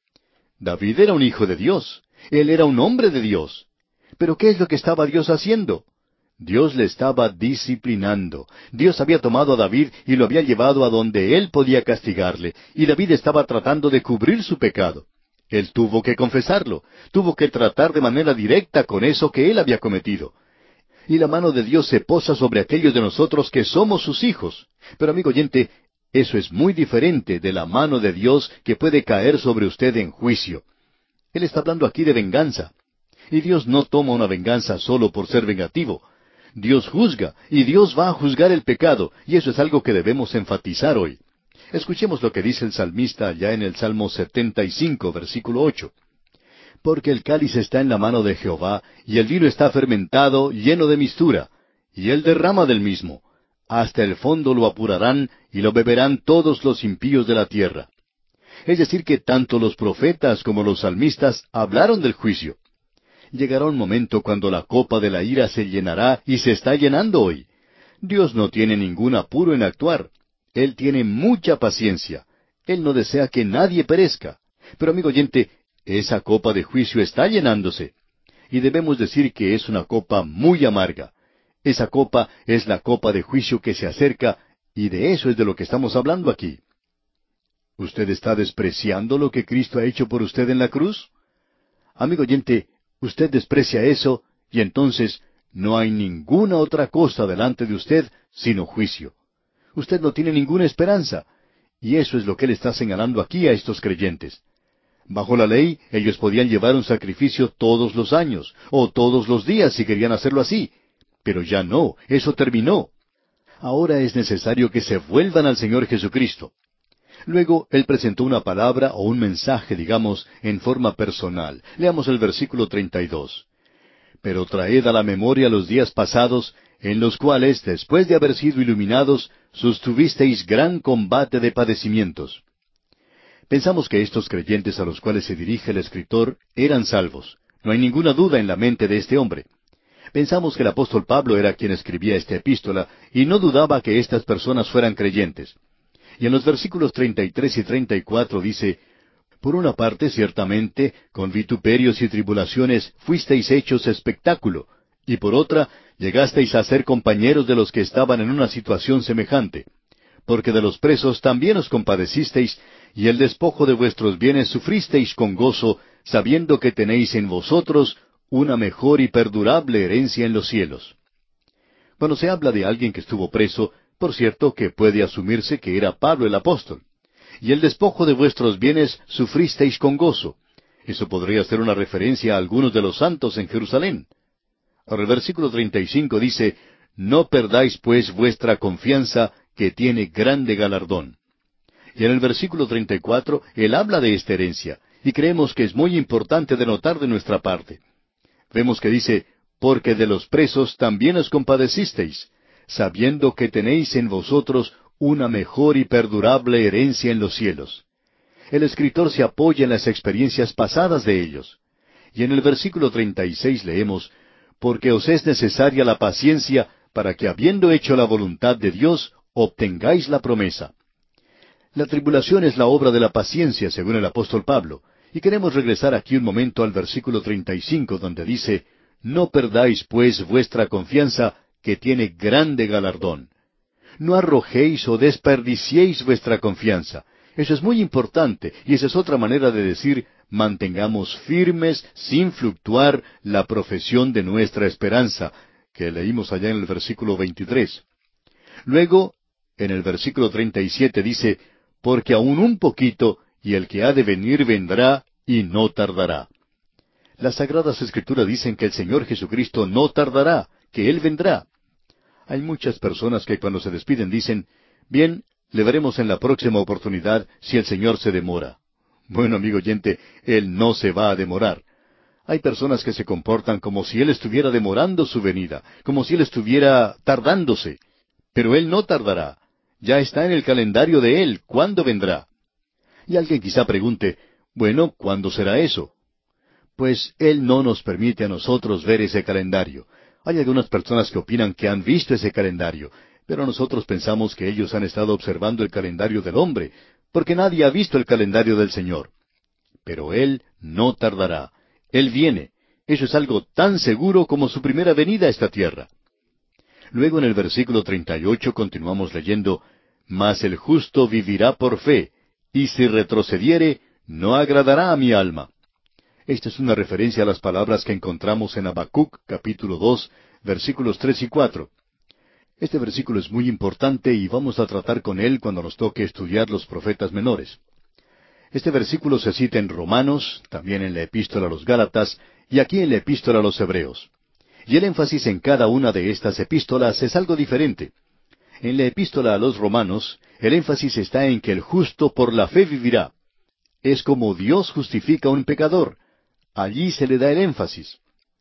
David era un hijo de Dios. Él era un hombre de Dios. Pero ¿qué es lo que estaba Dios haciendo? Dios le estaba disciplinando. Dios había tomado a David y lo había llevado a donde él podía castigarle, y David estaba tratando de cubrir su pecado. Él tuvo que confesarlo, tuvo que tratar de manera directa con eso que él había cometido. Y la mano de Dios se posa sobre aquellos de nosotros que somos sus hijos. Pero amigo oyente, eso es muy diferente de la mano de Dios que puede caer sobre usted en juicio. Él está hablando aquí de venganza. Y Dios no toma una venganza solo por ser vengativo. Dios juzga, y Dios va a juzgar el pecado, y eso es algo que debemos enfatizar hoy. Escuchemos lo que dice el salmista allá en el Salmo 75, versículo 8. Porque el cáliz está en la mano de Jehová, y el vino está fermentado, lleno de mistura, y él derrama del mismo. Hasta el fondo lo apurarán, y lo beberán todos los impíos de la tierra. Es decir, que tanto los profetas como los salmistas hablaron del juicio. Llegará un momento cuando la copa de la ira se llenará y se está llenando hoy. Dios no tiene ningún apuro en actuar. Él tiene mucha paciencia. Él no desea que nadie perezca. Pero amigo oyente, esa copa de juicio está llenándose. Y debemos decir que es una copa muy amarga. Esa copa es la copa de juicio que se acerca, y de eso es de lo que estamos hablando aquí. ¿Usted está despreciando lo que Cristo ha hecho por usted en la cruz? Amigo oyente, usted desprecia eso, y entonces no hay ninguna otra cosa delante de usted sino juicio. Usted no tiene ninguna esperanza, y eso es lo que Él está señalando aquí a estos creyentes. Bajo la ley, ellos podían llevar un sacrificio todos los años, o todos los días si querían hacerlo así. Pero ya no, eso terminó. Ahora es necesario que se vuelvan al Señor Jesucristo. Luego, Él presentó una palabra o un mensaje, digamos, en forma personal. Leamos el versículo 32. Pero traed a la memoria los días pasados, en los cuales, después de haber sido iluminados, sostuvisteis gran combate de padecimientos. Pensamos que estos creyentes a los cuales se dirige el escritor eran salvos. No hay ninguna duda en la mente de este hombre. Pensamos que el apóstol Pablo era quien escribía esta epístola, y no dudaba que estas personas fueran creyentes. Y en los versículos 33 y 34 dice, por una parte, ciertamente, con vituperios y tribulaciones fuisteis hechos espectáculo, y por otra, llegasteis a ser compañeros de los que estaban en una situación semejante. porque de los presos también os compadecisteis, y el despojo de vuestros bienes sufristeis con gozo, sabiendo que tenéis en vosotros una mejor y perdurable herencia en los cielos. Cuando se habla de alguien que estuvo preso, por cierto que puede asumirse que era Pablo el apóstol. Y el despojo de vuestros bienes sufristeis con gozo. Eso podría ser una referencia a algunos de los santos en Jerusalén. Ahora el versículo 35 dice, no perdáis pues vuestra confianza, que tiene grande galardón. Y en el versículo 34, él habla de esta herencia, y creemos que es muy importante de notar de nuestra parte. Vemos que dice, porque de los presos también os compadecisteis, sabiendo que tenéis en vosotros una mejor y perdurable herencia en los cielos. El escritor se apoya en las experiencias pasadas de ellos. Y en el versículo 36 leemos, porque os es necesaria la paciencia, para que habiendo hecho la voluntad de Dios, obtengáis la promesa. La tribulación es la obra de la paciencia, según el apóstol Pablo. Y queremos regresar aquí un momento al versículo 35, donde dice, no perdáis pues vuestra confianza, que tiene grande galardón. No arrojéis o desperdiciéis vuestra confianza. Eso es muy importante, y esa es otra manera de decir, mantengamos firmes, sin fluctuar, la profesión de nuestra esperanza, que leímos allá en el versículo 23. Luego, en el versículo 37 dice, porque aún un poquito, y el que ha de venir vendrá, y no tardará. Las Sagradas Escrituras dicen que el Señor Jesucristo no tardará, que Él vendrá. Hay muchas personas que cuando se despiden dicen, bien, le veremos en la próxima oportunidad si el Señor se demora. Bueno, amigo oyente, Él no se va a demorar. Hay personas que se comportan como si Él estuviera demorando su venida, como si Él estuviera tardándose. Pero Él no tardará. Ya está en el calendario de Él, ¿cuándo vendrá? Y alguien quizá pregunte, bueno, ¿cuándo será eso? Pues Él no nos permite a nosotros ver ese calendario. Hay algunas personas que opinan que han visto ese calendario, pero nosotros pensamos que ellos han estado observando el calendario del hombre, porque nadie ha visto el calendario del Señor. Pero Él no tardará. Él viene. Eso es algo tan seguro como su primera venida a esta tierra. Luego en el versículo 38 continuamos leyendo, mas el justo vivirá por fe, y si retrocediere, no agradará a mi alma. Esta es una referencia a las palabras que encontramos en Habacuc, capítulo 2, versículos 3 y 4. Este versículo es muy importante y vamos a tratar con él cuando nos toque estudiar los profetas menores. Este versículo se cita en Romanos, también en la Epístola a los Gálatas, y aquí en la Epístola a los Hebreos. Y el énfasis en cada una de estas epístolas es algo diferente. En la Epístola a los Romanos, el énfasis está en que el justo por la fe vivirá. Es como Dios justifica a un pecador. Allí se le da el énfasis.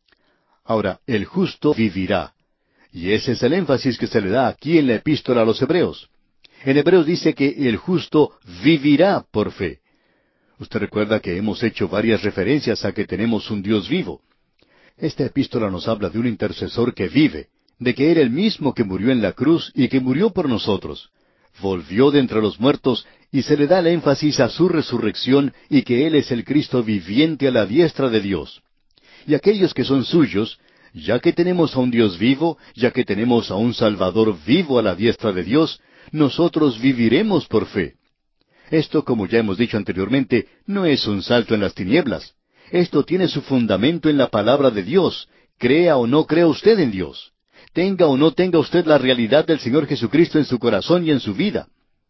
Ahora, el justo vivirá. Y ese es el énfasis que se le da aquí en la Epístola a los Hebreos. En Hebreos dice que el justo vivirá por fe. Usted recuerda que hemos hecho varias referencias a que tenemos un Dios vivo. Esta epístola nos habla de un intercesor que vive, de que era el mismo que murió en la cruz y que murió por nosotros. Volvió de entre los muertos y se le da el énfasis a su resurrección y que Él es el Cristo viviente a la diestra de Dios. Y aquellos que son suyos, ya que tenemos a un Dios vivo, ya que tenemos a un Salvador vivo a la diestra de Dios, nosotros viviremos por fe. Esto, como ya hemos dicho anteriormente, no es un salto en las tinieblas. Esto tiene su fundamento en la palabra de Dios. Crea o no crea usted en Dios. Tenga o no tenga usted la realidad del Señor Jesucristo en su corazón y en su vida.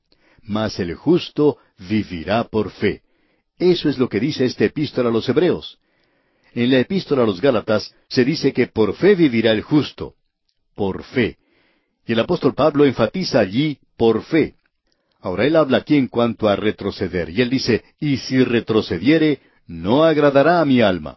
Mas el justo vivirá por fe. Eso es lo que dice esta epístola a los Hebreos. En la epístola a los Gálatas se dice que por fe vivirá el justo. Por fe. Y el apóstol Pablo enfatiza allí por fe. Ahora él habla aquí en cuanto a retroceder, y él dice, y si retrocediere, no agradará a mi alma.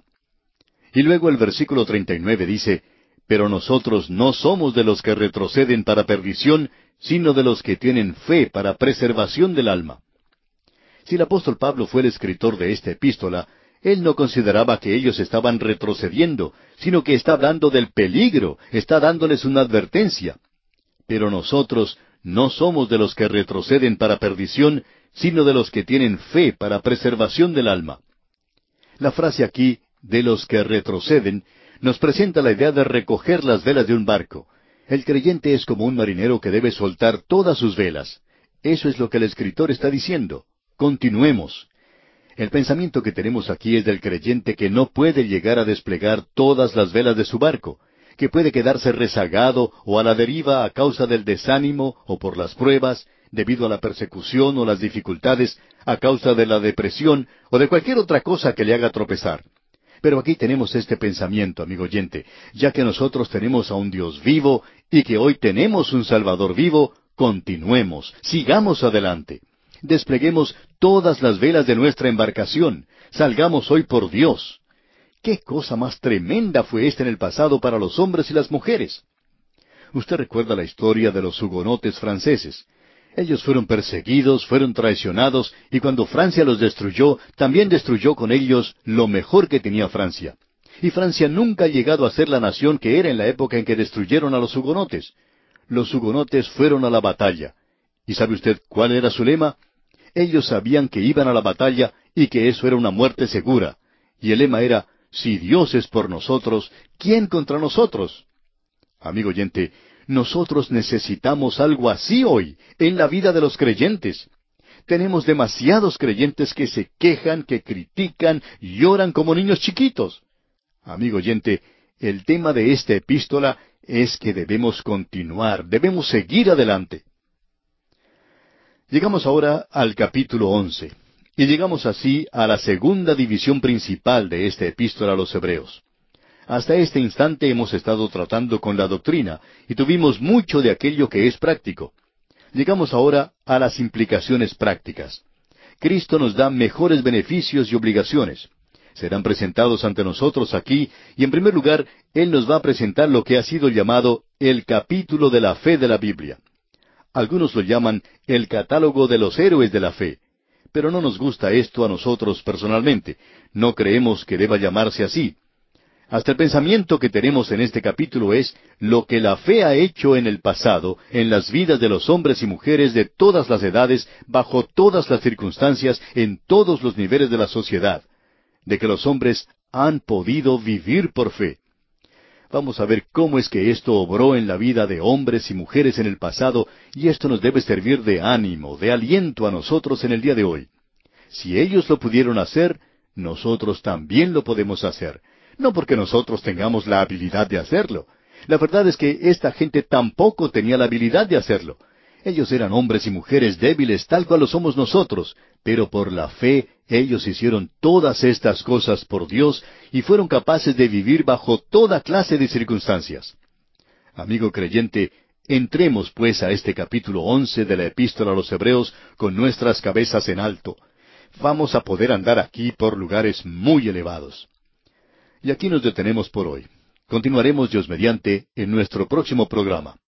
Y luego el versículo 39 dice, pero nosotros no somos de los que retroceden para perdición, sino de los que tienen fe para preservación del alma. Si el apóstol Pablo fue el escritor de esta epístola, él no consideraba que ellos estaban retrocediendo, sino que está hablando del peligro, está dándoles una advertencia. Pero nosotros no somos de los que retroceden para perdición, sino de los que tienen fe para preservación del alma. La frase aquí, de los que retroceden, nos presenta la idea de recoger las velas de un barco. El creyente es como un marinero que debe soltar todas sus velas. Eso es lo que el escritor está diciendo. Continuemos. El pensamiento que tenemos aquí es del creyente que no puede llegar a desplegar todas las velas de su barco, que puede quedarse rezagado o a la deriva a causa del desánimo o por las pruebas, debido a la persecución o las dificultades, a causa de la depresión o de cualquier otra cosa que le haga tropezar. Pero aquí tenemos este pensamiento, amigo oyente, ya que nosotros tenemos a un Dios vivo y que hoy tenemos un Salvador vivo, continuemos, sigamos adelante. Despleguemos todas las velas de nuestra embarcación. Salgamos hoy por Dios. ¿Qué cosa más tremenda fue esta en el pasado para los hombres y las mujeres? Usted recuerda la historia de los hugonotes franceses. Ellos fueron perseguidos, fueron traicionados, y cuando Francia los destruyó, también destruyó con ellos lo mejor que tenía Francia. Y Francia nunca ha llegado a ser la nación que era en la época en que destruyeron a los hugonotes. Los hugonotes fueron a la batalla. ¿Y sabe usted cuál era su lema? Ellos sabían que iban a la batalla y que eso era una muerte segura. Y el lema era, si Dios es por nosotros, ¿quién contra nosotros? Amigo oyente, nosotros necesitamos algo así hoy, en la vida de los creyentes. Tenemos demasiados creyentes que se quejan, que critican, lloran como niños chiquitos. Amigo oyente, el tema de esta epístola es que debemos continuar, debemos seguir adelante. Llegamos ahora al capítulo 11, y llegamos así a la segunda división principal de esta epístola a los Hebreos. Hasta este instante hemos estado tratando con la doctrina, y tuvimos mucho de aquello que es práctico. Llegamos ahora a las implicaciones prácticas. Cristo nos da mejores beneficios y obligaciones. Serán presentados ante nosotros aquí, y en primer lugar, Él nos va a presentar lo que ha sido llamado el capítulo de la fe de la Biblia. Algunos lo llaman el catálogo de los héroes de la fe. Pero no nos gusta esto a nosotros personalmente. No creemos que deba llamarse así. Hasta el pensamiento que tenemos en este capítulo es lo que la fe ha hecho en el pasado, en las vidas de los hombres y mujeres de todas las edades, bajo todas las circunstancias, en todos los niveles de la sociedad, de que los hombres han podido vivir por fe. Vamos a ver cómo es que esto obró en la vida de hombres y mujeres en el pasado, y esto nos debe servir de ánimo, de aliento a nosotros en el día de hoy. Si ellos lo pudieron hacer, nosotros también lo podemos hacer. No porque nosotros tengamos la habilidad de hacerlo. La verdad es que esta gente tampoco tenía la habilidad de hacerlo. Ellos eran hombres y mujeres débiles, tal cual lo somos nosotros, pero por la fe ellos hicieron todas estas cosas por Dios y fueron capaces de vivir bajo toda clase de circunstancias. Amigo creyente, entremos pues a este capítulo 11 de la Epístola a los Hebreos con nuestras cabezas en alto. Vamos a poder andar aquí por lugares muy elevados. Y aquí nos detenemos por hoy. Continuaremos, Dios mediante, en nuestro próximo programa.